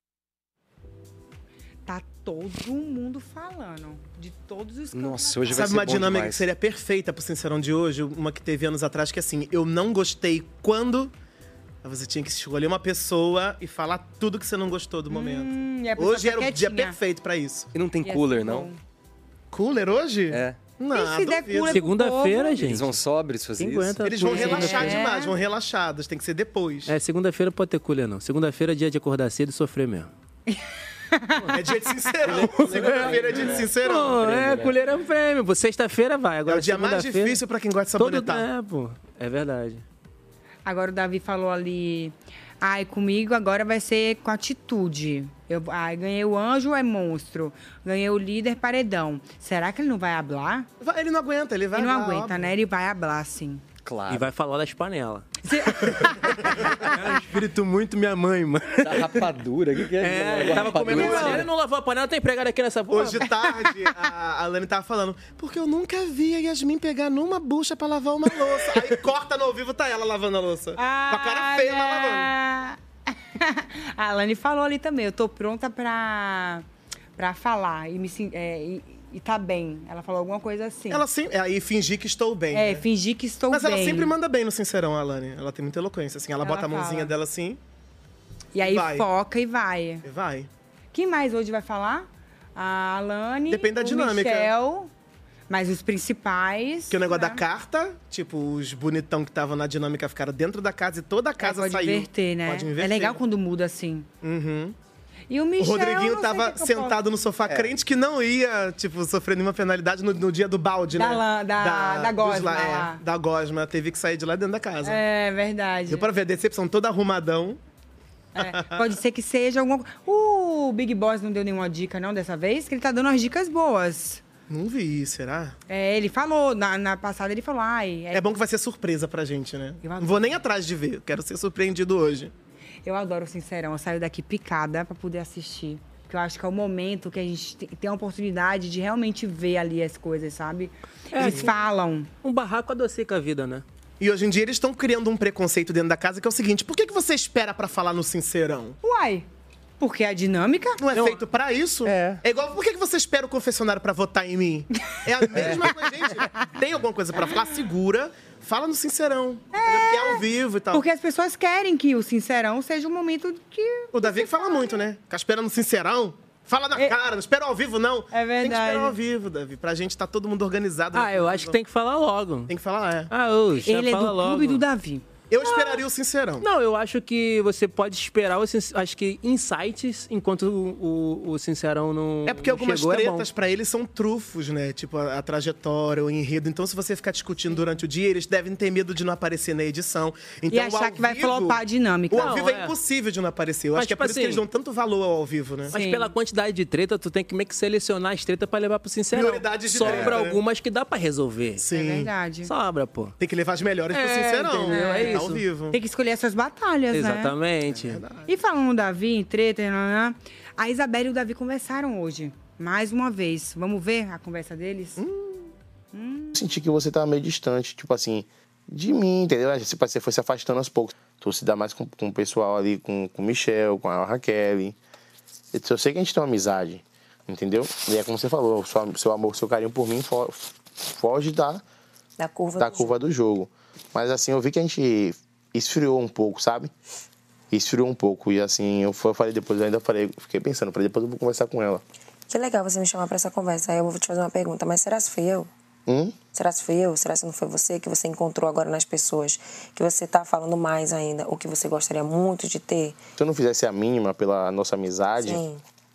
Tá todo mundo falando de todos os Nossa, hoje vai Sabe ser uma bom dinâmica demais. que seria perfeita pro Sincerão de hoje? Uma que teve anos atrás, que assim, eu não gostei quando... Você tinha que escolher uma pessoa e falar tudo que você não gostou do momento. Hum, e a pessoa Hoje era o fica dia quietinha. perfeito pra isso. E não tem Ia cooler, ser não? bom. Cooler hoje? É. Não, E se der duvido. cooler pro Segunda-feira, povo? gente. Eles vão sóbrios fazer Quem isso. aguenta Eles vão cooler relaxar É. demais, vão relaxados. Tem que ser depois. É, segunda-feira pode ter colher, não. Segunda-feira é dia de acordar cedo e sofrer mesmo. É dia de Sincerão. Segunda-feira é dia de Sincerão. Pô, é, colher é um prêmio. Pô, sexta-feira vai. É Agora o dia mais segunda-feira, difícil pra quem gosta de todo... sabonetar. É, pô. É verdade. Agora o Davi falou ali... Ai, comigo agora vai ser com atitude. Eu, ai, ganhei o anjo, é monstro. Ganhei o líder, paredão. Será que ele não vai hablar? Vai- Ele não aguenta, ele vai Ele não hablar, aguenta, óbvio. né? Ele vai hablar, sim. Claro. E vai falar das panelas. É um espírito muito minha mãe, mano. Da rapadura, o que, que é? É, Uma tava rapadura. comendo panela, ele não lavou a panela, tem empregado aqui nessa porra. Hoje de tarde, a, a Lani tava falando, porque eu nunca vi a Yasmin pegar numa bucha pra lavar uma louça. Aí corta no ao vivo, tá ela lavando a louça. Com a cara feia, mas lavando. A Alane falou ali também, eu tô pronta pra, pra falar e, me, sen- é, e, e tá bem. Ela falou alguma coisa assim. Ela sempre. Aí fingir que estou bem. É, né? fingir que estou Mas bem. ela sempre manda bem no Sincerão, a Lani. Ela tem muita eloquência, assim. Ela, Ela bota a mãozinha fala. dela assim. E aí vai. foca e vai. E vai. Quem mais hoje vai falar? A Alane, Depende da o dinâmica. Michel, mas os principais... Que o negócio né? da carta, tipo, os bonitão que estavam na dinâmica ficaram dentro da casa e toda a casa pode saiu. inverter, né? Pode inverter. É legal quando muda assim. Uhum. E o O Michel... Rodriguinho não sei tava o que que eu sentado posso- no sofá, É. crente que não ia, tipo, sofrer nenhuma penalidade no, no dia do balde, Da né? lã- da- da dos gosma lá- é, lá. da gosma. Teve que sair de lá dentro da casa. É, verdade. Deu pra ver a decepção toda arrumadão. É, pode ser que seja alguma... O Big Boss não deu nenhuma dica, não, dessa vez? Que ele tá dando umas dicas boas. Não vi, será? É, ele falou, na, na passada ele falou, ai... É bom que vai ser surpresa pra gente, né? Eu Não adoro. vou nem atrás de ver, quero ser surpreendido hoje. Eu adoro o Sincerão, eu saio daqui picada pra poder assistir. Porque eu acho que é o momento que a gente te- tem a oportunidade de realmente ver ali as coisas, sabe? É, Eles assim, falam. Um barraco adocica a vida, né? E hoje em dia eles estão criando um preconceito dentro da casa que é o seguinte: por que, que você espera pra falar no Sincerão? Uai, porque a dinâmica... Não é feito pra isso? É. É igual, por que, que você espera o confessionário pra votar em mim? É a mesma coisa, gente. Tem alguma coisa pra falar? Segura, fala no Sincerão. É. Porque é ao vivo e tal. Porque as pessoas querem que o Sincerão seja um momento que... O Davi que fala muito, né? Ficar esperando no Sincerão. Fala na cara, não espera ao vivo, não. É verdade. Tem que esperar ao vivo, Davi. Pra gente tá todo mundo organizado. Ah, eu acho que tem que falar logo. Tem que falar, é. Ah, ô, já Ele é fala do logo. clube do Davi. Eu esperaria o Sincerão. Não, eu acho que você pode esperar, os, sin- acho que insights, enquanto o, o, o Sincerão não É porque algumas chegou, é bom. tretas pra eles são trufos, né? Tipo, a, a trajetória, o enredo. Então, se você ficar discutindo durante o dia, eles devem ter medo de não aparecer na edição. Então, E achar ao que vai vivo- flopar a dinâmica. O ao Não, vivo é, é. impossível de não aparecer. Eu Mas, acho que é tipo por isso que assim, eles dão tanto valor ao ao vivo, né? Mas pela quantidade de treta, tu tem que meio que selecionar as tretas pra levar pro Sincerão. Prioridades de Sobra treta, né? algumas que dá pra resolver. Sim. É verdade. Sobra, pô. Tem que levar as melhores pro É, Sincerão. entendeu? É Tá isso. ao vivo. Tem que escolher essas batalhas, né? Exatamente. E falando do Davi, em treta, nananã, a Isabela e o Davi conversaram hoje. Mais uma vez. Vamos ver a conversa deles? Senti que você tava meio distante, tipo assim, de mim, entendeu? Você você foi se afastando aos poucos. Tu se dá mais com, com o pessoal ali, com, com o Michel, com a Raquel. Eu sei que a gente tem uma amizade, entendeu? E é como você falou, seu, seu amor, seu carinho por mim fo- foge da, Da curva da do curva do jogo. Mas assim, eu vi que a gente esfriou um pouco, sabe? Esfriou um pouco. E assim, eu fa- falei depois, eu ainda falei, fiquei pensando, falei, depois eu vou conversar com ela. Que legal você me chamar pra essa conversa. Aí eu vou te fazer uma pergunta. Mas será se fui eu? Hum? Será se fui eu? Será se não foi você que você encontrou agora nas pessoas? Que você tá falando mais ainda? O que você gostaria muito de ter? Se eu não fizesse a mínima pela nossa amizade, Sim.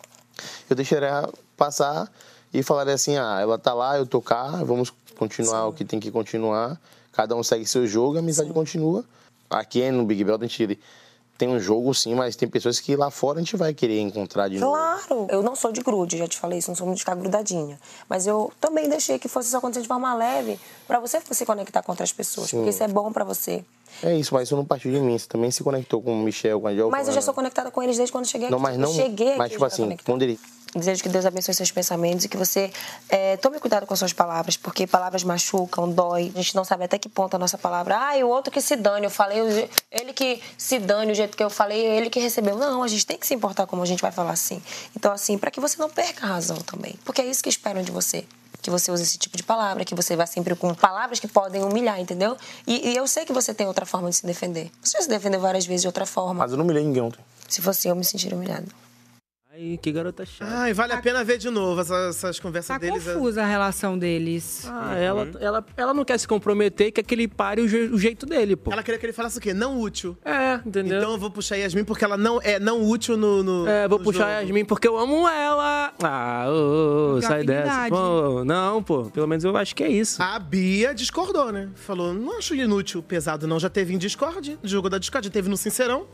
eu deixaria passar e falaria assim, ah, ela tá lá, eu tô cá, vamos continuar o que tem que continuar. Cada um segue seu jogo, a amizade continua. Aqui no Big Brother a gente tem um jogo sim, mas tem pessoas que lá fora a gente vai querer encontrar de novo. Claro! Eu não sou de grude, já te falei isso, não sou muito de ficar grudadinha. Mas eu também deixei que fosse isso acontecer de forma leve, pra você se conectar com outras pessoas, Sim. porque isso é bom pra você. É isso, mas isso não partiu de mim. Você também se conectou com o Michel, com a Giovana. Mas eu já sou conectada com eles desde quando eu cheguei Não, aqui. mas não. Eu cheguei aqui, mas tipo eu já assim, conectada. quando ele. Desejo que Deus abençoe seus pensamentos e que você é, tome cuidado com as suas palavras, porque palavras machucam, dói. A gente não sabe até que ponto a nossa palavra... Ah, e o outro que se dane, eu falei... Ele que se dane, o jeito que eu falei, ele que recebeu. Não, a gente tem que se importar como a gente vai falar assim. Então, assim, para que você não perca a razão também. Porque é isso que esperam de você. Que você use esse tipo de palavra, que você vá sempre com palavras que podem humilhar, entendeu? E, e eu sei que você tem outra forma de se defender. Você já se defendeu várias vezes de outra forma. Mas eu não humilhei ninguém ontem. Se fosse eu, me sentiria humilhada. Ai, que garota chata. Ai, vale a pena ver de novo essas, essas conversas Tá deles. confusa a relação deles. Ah, ela, ela, ela não quer se comprometer, quer que ele pare o, je- o jeito dele, pô. Ela queria que ele falasse o quê? Não útil. É, entendeu? Então eu vou puxar a Yasmin porque ela não é não útil no, no É, vou no puxar a jogo. Yasmin porque eu amo ela. Ah, ô, ô, Porque sai dessa. afinidade. Pô, não, pô, pelo menos eu acho que é isso. A Bia discordou, né? Falou, não acho inútil, pesado não. Já teve em Discord, no jogo da Discord, já teve no Sincerão.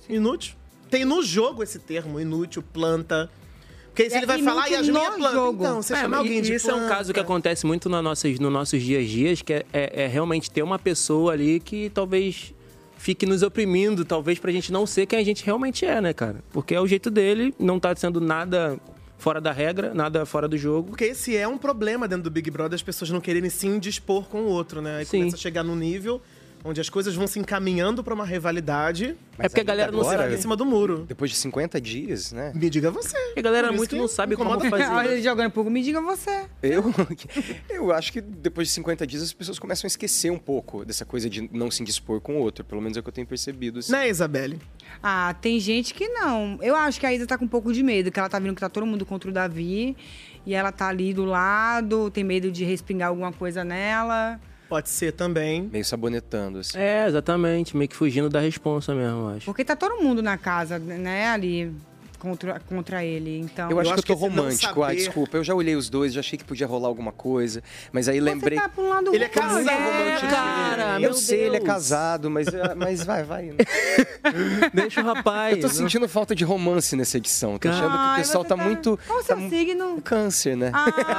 Inútil. Tem no jogo esse termo, inútil, planta. Porque aí se É ele vai falar, inútil Yasmin é no planta. jogo. Então, você É, chama e- alguém de Isso é um planta. caso que acontece muito nos nossos, nos nossos dias a dias, que é, é- é realmente ter uma pessoa ali que talvez fique nos oprimindo, talvez pra gente não ser quem a gente realmente é, né, cara? Porque é o jeito dele, não tá sendo nada fora da regra, nada fora do jogo. Porque esse é um problema dentro do Big Brother, as pessoas não quererem se indispor com o outro, né? Aí Sim. começa a chegar num nível onde as coisas vão se encaminhando pra uma rivalidade. Mas porque a galera não se agora, larga em cima do muro. Depois de cinquenta dias, né? Me diga você. E a galera Por isso muito que não sabe como incomoda. fazer. Olha ele jogando pouco, me diga você. Eu, eu acho que depois de cinquenta dias as pessoas começam a esquecer um pouco dessa coisa de não se indispor com o outro. Pelo menos é o que eu tenho percebido. Assim. Né, Isabelle? Ah, tem gente que não. Eu acho que a Isa tá com um pouco de medo, que ela tá vendo que tá todo mundo contra o Davi. E ela tá ali do lado, tem medo de respingar alguma coisa nela. Pode ser também. Meio sabonetando, assim. É, exatamente, meio que fugindo da responsa mesmo, eu acho. Porque tá todo mundo na casa, né, ali contra, contra ele. Então, Eu acho que eu tô esse não romântico. Ah, saber- desculpa. Eu já olhei os dois, já achei que podia rolar alguma coisa. Mas aí lembrei. tá pra um lado Ele é romântico. casado, romântico. cara, eu meu sei, ele é Deus. casado, mas, mas vai, vai. né? Deixa o rapaz. Eu tô sentindo falta de romance nessa edição. Tô achando que o Ai, pessoal você tá, tá- muito. Qual o seu signo? Câncer, né?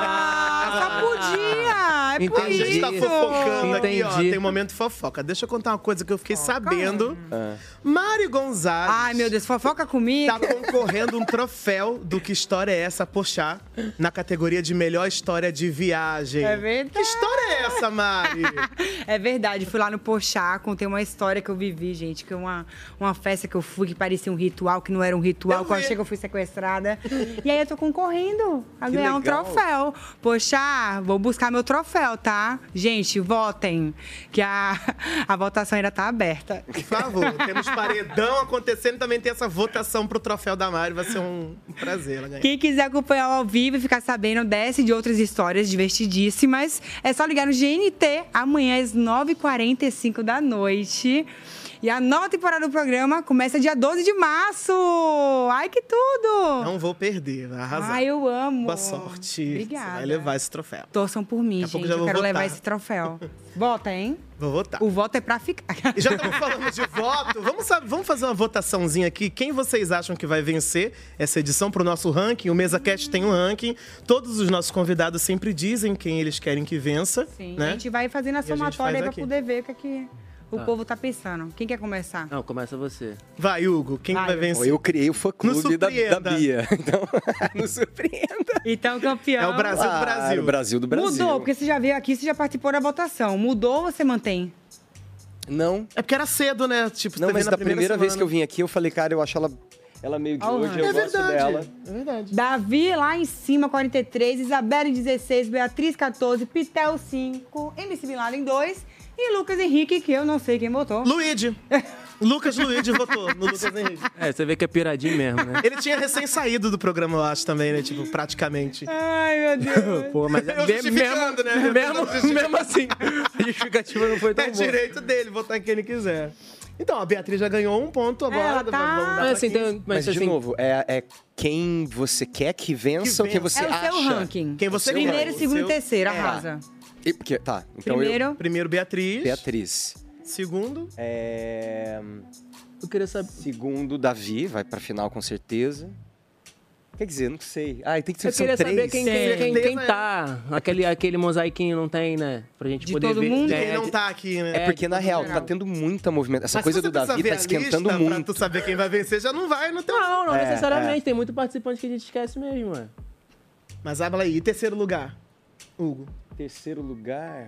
Ah, só podia! É por A gente tá isso. fofocando aqui, ó. Entendi. Tem um momento fofoca. Deixa eu contar uma coisa que eu fiquei sabendo. Ah. Mari Gonzalez Ai, meu Deus, fofoca comigo. tá concorrendo um troféu do Que História é Essa, Pochá, na categoria de melhor história de viagem. É verdade. Que história é essa, Mari? É verdade, fui lá no Pochá, contei uma história que eu vivi, gente, que é uma, uma festa que eu fui que parecia um ritual, que não era um ritual, Eu que eu vi. achei que eu fui sequestrada. E aí eu tô concorrendo a Que ganhar um legal. troféu. Pochá, vou buscar meu troféu, tá? Gente, votem, que a, a votação ainda tá aberta. Por favor, temos paredão acontecendo, também tem essa votação pro troféu da Mari, vai ser um um prazer ela ganhar. Quem quiser acompanhar ao vivo e ficar sabendo dessa e de outras histórias divertidíssimas, é só ligar no G N T amanhã às nove e quarenta e cinco da noite. E a nova temporada do programa começa dia doze de março. Ai, que tudo! Não vou perder, vai arrasar. Ai, eu amo. Boa sorte. Obrigada. Você vai levar esse troféu. Torçam por mim, Daqui a pouco gente. já Eu vou quero votar. levar esse troféu. Vota, hein? Vou votar. O voto é pra ficar. E já estamos falando de voto. Vamos, saber- vamos fazer uma votaçãozinha aqui. Quem vocês acham que vai vencer essa edição pro nosso ranking? O MesaCast tem um ranking. Todos os nossos convidados sempre dizem quem eles querem que vença. Sim, né? a gente vai fazendo a E a gente somatória aí faz pra aqui. poder ver o que, é que o Tá. povo tá pensando. Quem quer começar? Não, começa você. Vai, Hugo. Quem Vai, vai Hugo. vencer? Eu criei o fã-clube da, da surpreenda. Bia. Então, não surpreenda. Então, campeão. É o Brasil do Claro, Brasil. o Brasil do Brasil. Mudou, porque você já veio aqui, você já participou da votação. Mudou ou você mantém? Não. É porque era cedo, né? Tipo, Não, você mas veio na da primeira vez que eu semana. vim aqui, eu falei, cara, eu acho ela, ela meio de Ó, hoje, eu É gosto verdade. dela. É verdade. Davi lá em cima, quarenta e três. Isabelle, dezesseis. Beatriz, quatorze. Pitel, cinco. M C Bin Laden, dois. E Lucas Henrique, que eu não sei quem votou. Luigi. Lucas Luigi votou no Lucas Henrique. É, você vê que é piradinho mesmo, né? Ele tinha recém saído do programa, eu acho, também, né? Tipo, praticamente. Ai, meu Deus. Pô, mas Eu me- justificando, mesmo, né? mesmo, mesmo assim, a justificativa não foi tão É boa. direito dele votar em quem ele quiser. Então, a Beatriz já ganhou um ponto agora. Ela tá- vamos dar Mas pra assim, quinze. tem, Mas, mas, de assim, novo, é, é quem você quer que vença, Que ou quem vença. você É o acha. seu ranking. Quem você Primeiro, quer. segundo O e seu- terceiro, É. arrasa. E, porque, tá, então Primeiro, Primeiro, Beatriz. eu... Beatriz. Segundo. É... eu queria saber. Segundo, Davi, vai pra final com certeza. Quer dizer, não sei. Ah, tem que ser Eu são queria três. saber quem, quem, Tem. quem, quem Certeza, tá. Aquele, aquele mosaiquinho não tem, né? Pra gente De poder todo ver. mundo? De É, quem não de- tá aqui, né? É porque, na todo real, geral. tá tendo muita movimentação. Essa Mas coisa se do você precisa Davi ver tá a esquentando lista muito. Pra tu saber quem vai vencer, já não vai no teu... Não, não É, necessariamente. é. Tem muito participante que a gente esquece mesmo, mano. Mas habla aí. E terceiro lugar? Hugo. Terceiro lugar...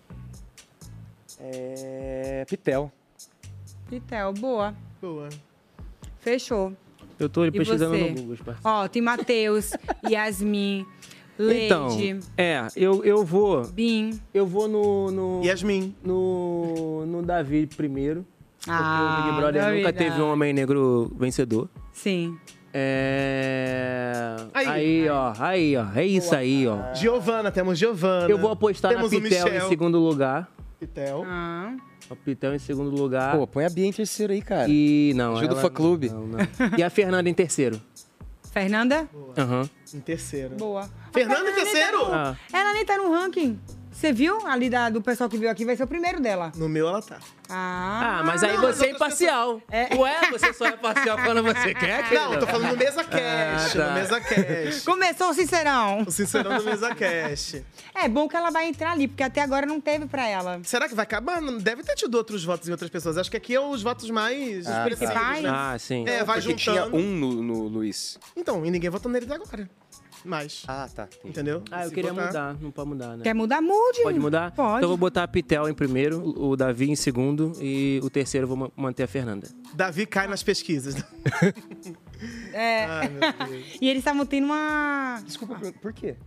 É... Pitel. Pitel, boa. Boa. Fechou. Eu tô E pesquisando você? no Google. os participantes. Ó, tem Matheus, Yasmin, Leide, Então, é, eu, eu vou. Bin. Eu vou no. no Yasmin. No, no Davi primeiro. Ah, porque o Big Brother Davi, nunca teve Davi. um homem negro vencedor. Sim. É. Aí. Aí, ó. Aí, ó. É isso aí, ó. Giovana, temos Giovana. Eu vou apostar temos na o Pitel Michel. em segundo lugar. Pitel. Ah. A Pitel em segundo lugar. Pô, põe a Bia em terceiro aí, cara. E não, Ajuda o ela- fã-clube. não, não. E a Fernanda em terceiro. Fernanda? Aham. Em terceiro. Boa. Fernanda em nem tá terceiro? no- Ah. Ela nem tá no ranking. Você viu ali da, do pessoal que veio aqui? Vai ser o primeiro dela. No meu ela tá. Ah, Ah, mas aí não, você é imparcial. Ué, você só é parcial quando você quer, querida? Não, eu tô falando no Mesa Cast, Ah, tá. no Mesa Cast. Começou o Sincerão. O Sincerão do Mesa Cast. É bom que ela vai entrar ali, porque até agora não teve pra ela. Será que vai acabar? Não deve ter tido outros votos em outras pessoas. Acho que aqui é os votos mais Ah, expressivos, tá. né? Ah, sim. É, vai Porque juntando. tinha um no, no Luiz. Então, e ninguém votou nele até agora. Mais. Ah, tá. Entendeu? Ah, eu Se queria votar- mudar. Não pode mudar, né? Quer mudar? Mude. Pode mudar? Pode. Então eu vou botar a Pitel em primeiro, o Davi em segundo e o terceiro eu vou ma- manter a Fernanda. Davi cai nas pesquisas. É. Ai, meu Deus. E eles estavam tendo uma... Desculpa, por quê?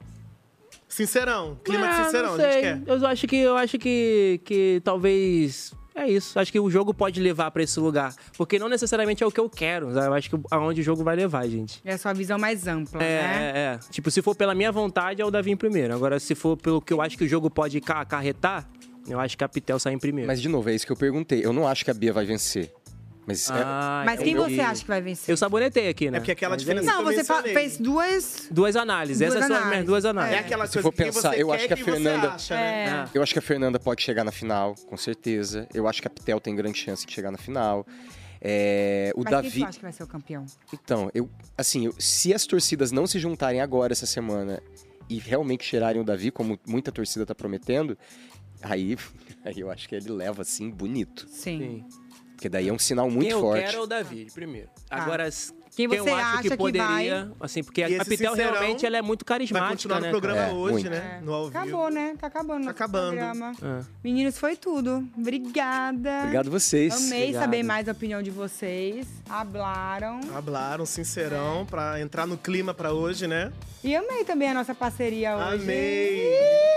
Sincerão. Clima Ah, de sincerão, não a gente sei. quer. Eu acho que eu acho que, que talvez é isso. Acho que o jogo pode levar pra esse lugar, porque não necessariamente é o que eu quero. Sabe? Eu acho que aonde o jogo vai levar, gente. É a sua visão mais ampla, É, né? é, é. Tipo, se for pela minha vontade, é o Davi em primeiro. Agora, se for pelo que eu acho que o jogo pode ca- acarretar, eu acho que a Pitel sai em primeiro. Mas, de novo, é isso que eu perguntei. Eu não acho que a Bia vai vencer. Mas, Ah, é, Mas é quem o meu- você acha que vai vencer? Eu sabonetei aqui, né? É porque aquela Mas diferença é Não, que eu você fa- mencionei. fez duas... Duas análises. Duas Essas são as minhas análises. duas análises. É aquela Se coisa for que pensar, você eu quer acho que a você Fernanda. acha, né? É. Eu acho que a Fernanda pode chegar na final, com certeza. Eu acho que a Pitel tem grande chance de chegar na final. É, o Mas quem Davi. tu acha que vai ser o campeão? Então, eu, assim, eu- se as torcidas não se juntarem agora essa semana e realmente cheirarem o Davi, como muita torcida tá prometendo, aí, aí eu acho que ele leva assim bonito. Sim. Porque daí é um sinal muito quem eu forte. quero é o Davi, primeiro. Agora, s- Quem quem, você eu acho acha que que poderia, vai? assim, porque E a, a esse Pitel Sincerão realmente ela é muito Vai carismática, continuar no né? programa cara? É, hoje, muito. né? No ao vivo. Acabou, né? Tá acabando. Tá nosso acabando. programa. É. Meninos, foi tudo. Obrigada. Obrigado vocês. Amei Obrigado. saber mais a opinião de vocês. Hablaram. Hablaram, sincerão, pra entrar no clima pra hoje, né? E amei também a nossa parceria hoje. Amei!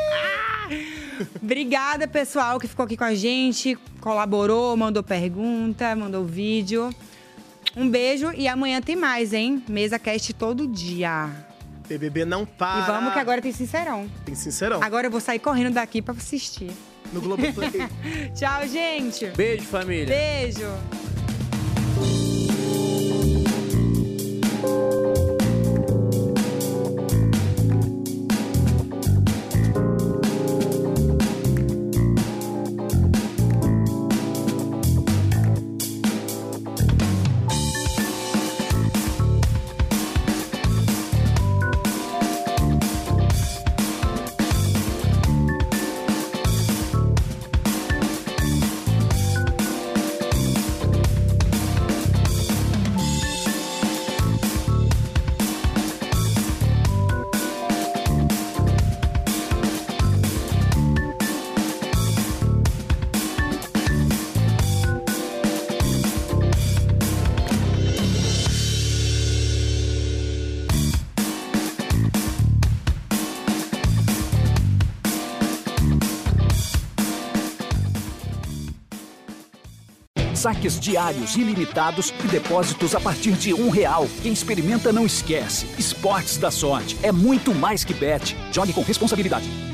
Obrigada, pessoal, que ficou aqui com a gente, colaborou, mandou pergunta, mandou vídeo. Um beijo e amanhã tem mais, hein? Mesa Cast todo dia. B B B não para. E vamos que agora tem Sincerão. Tem sincerão. Agora eu vou sair correndo daqui pra assistir. No Globoplay. Tchau, gente. Beijo, família. Beijo. Saques diários ilimitados e depósitos a partir de um real. Quem experimenta não esquece. Esportes da Sorte é muito mais que bet. Jogue com responsabilidade.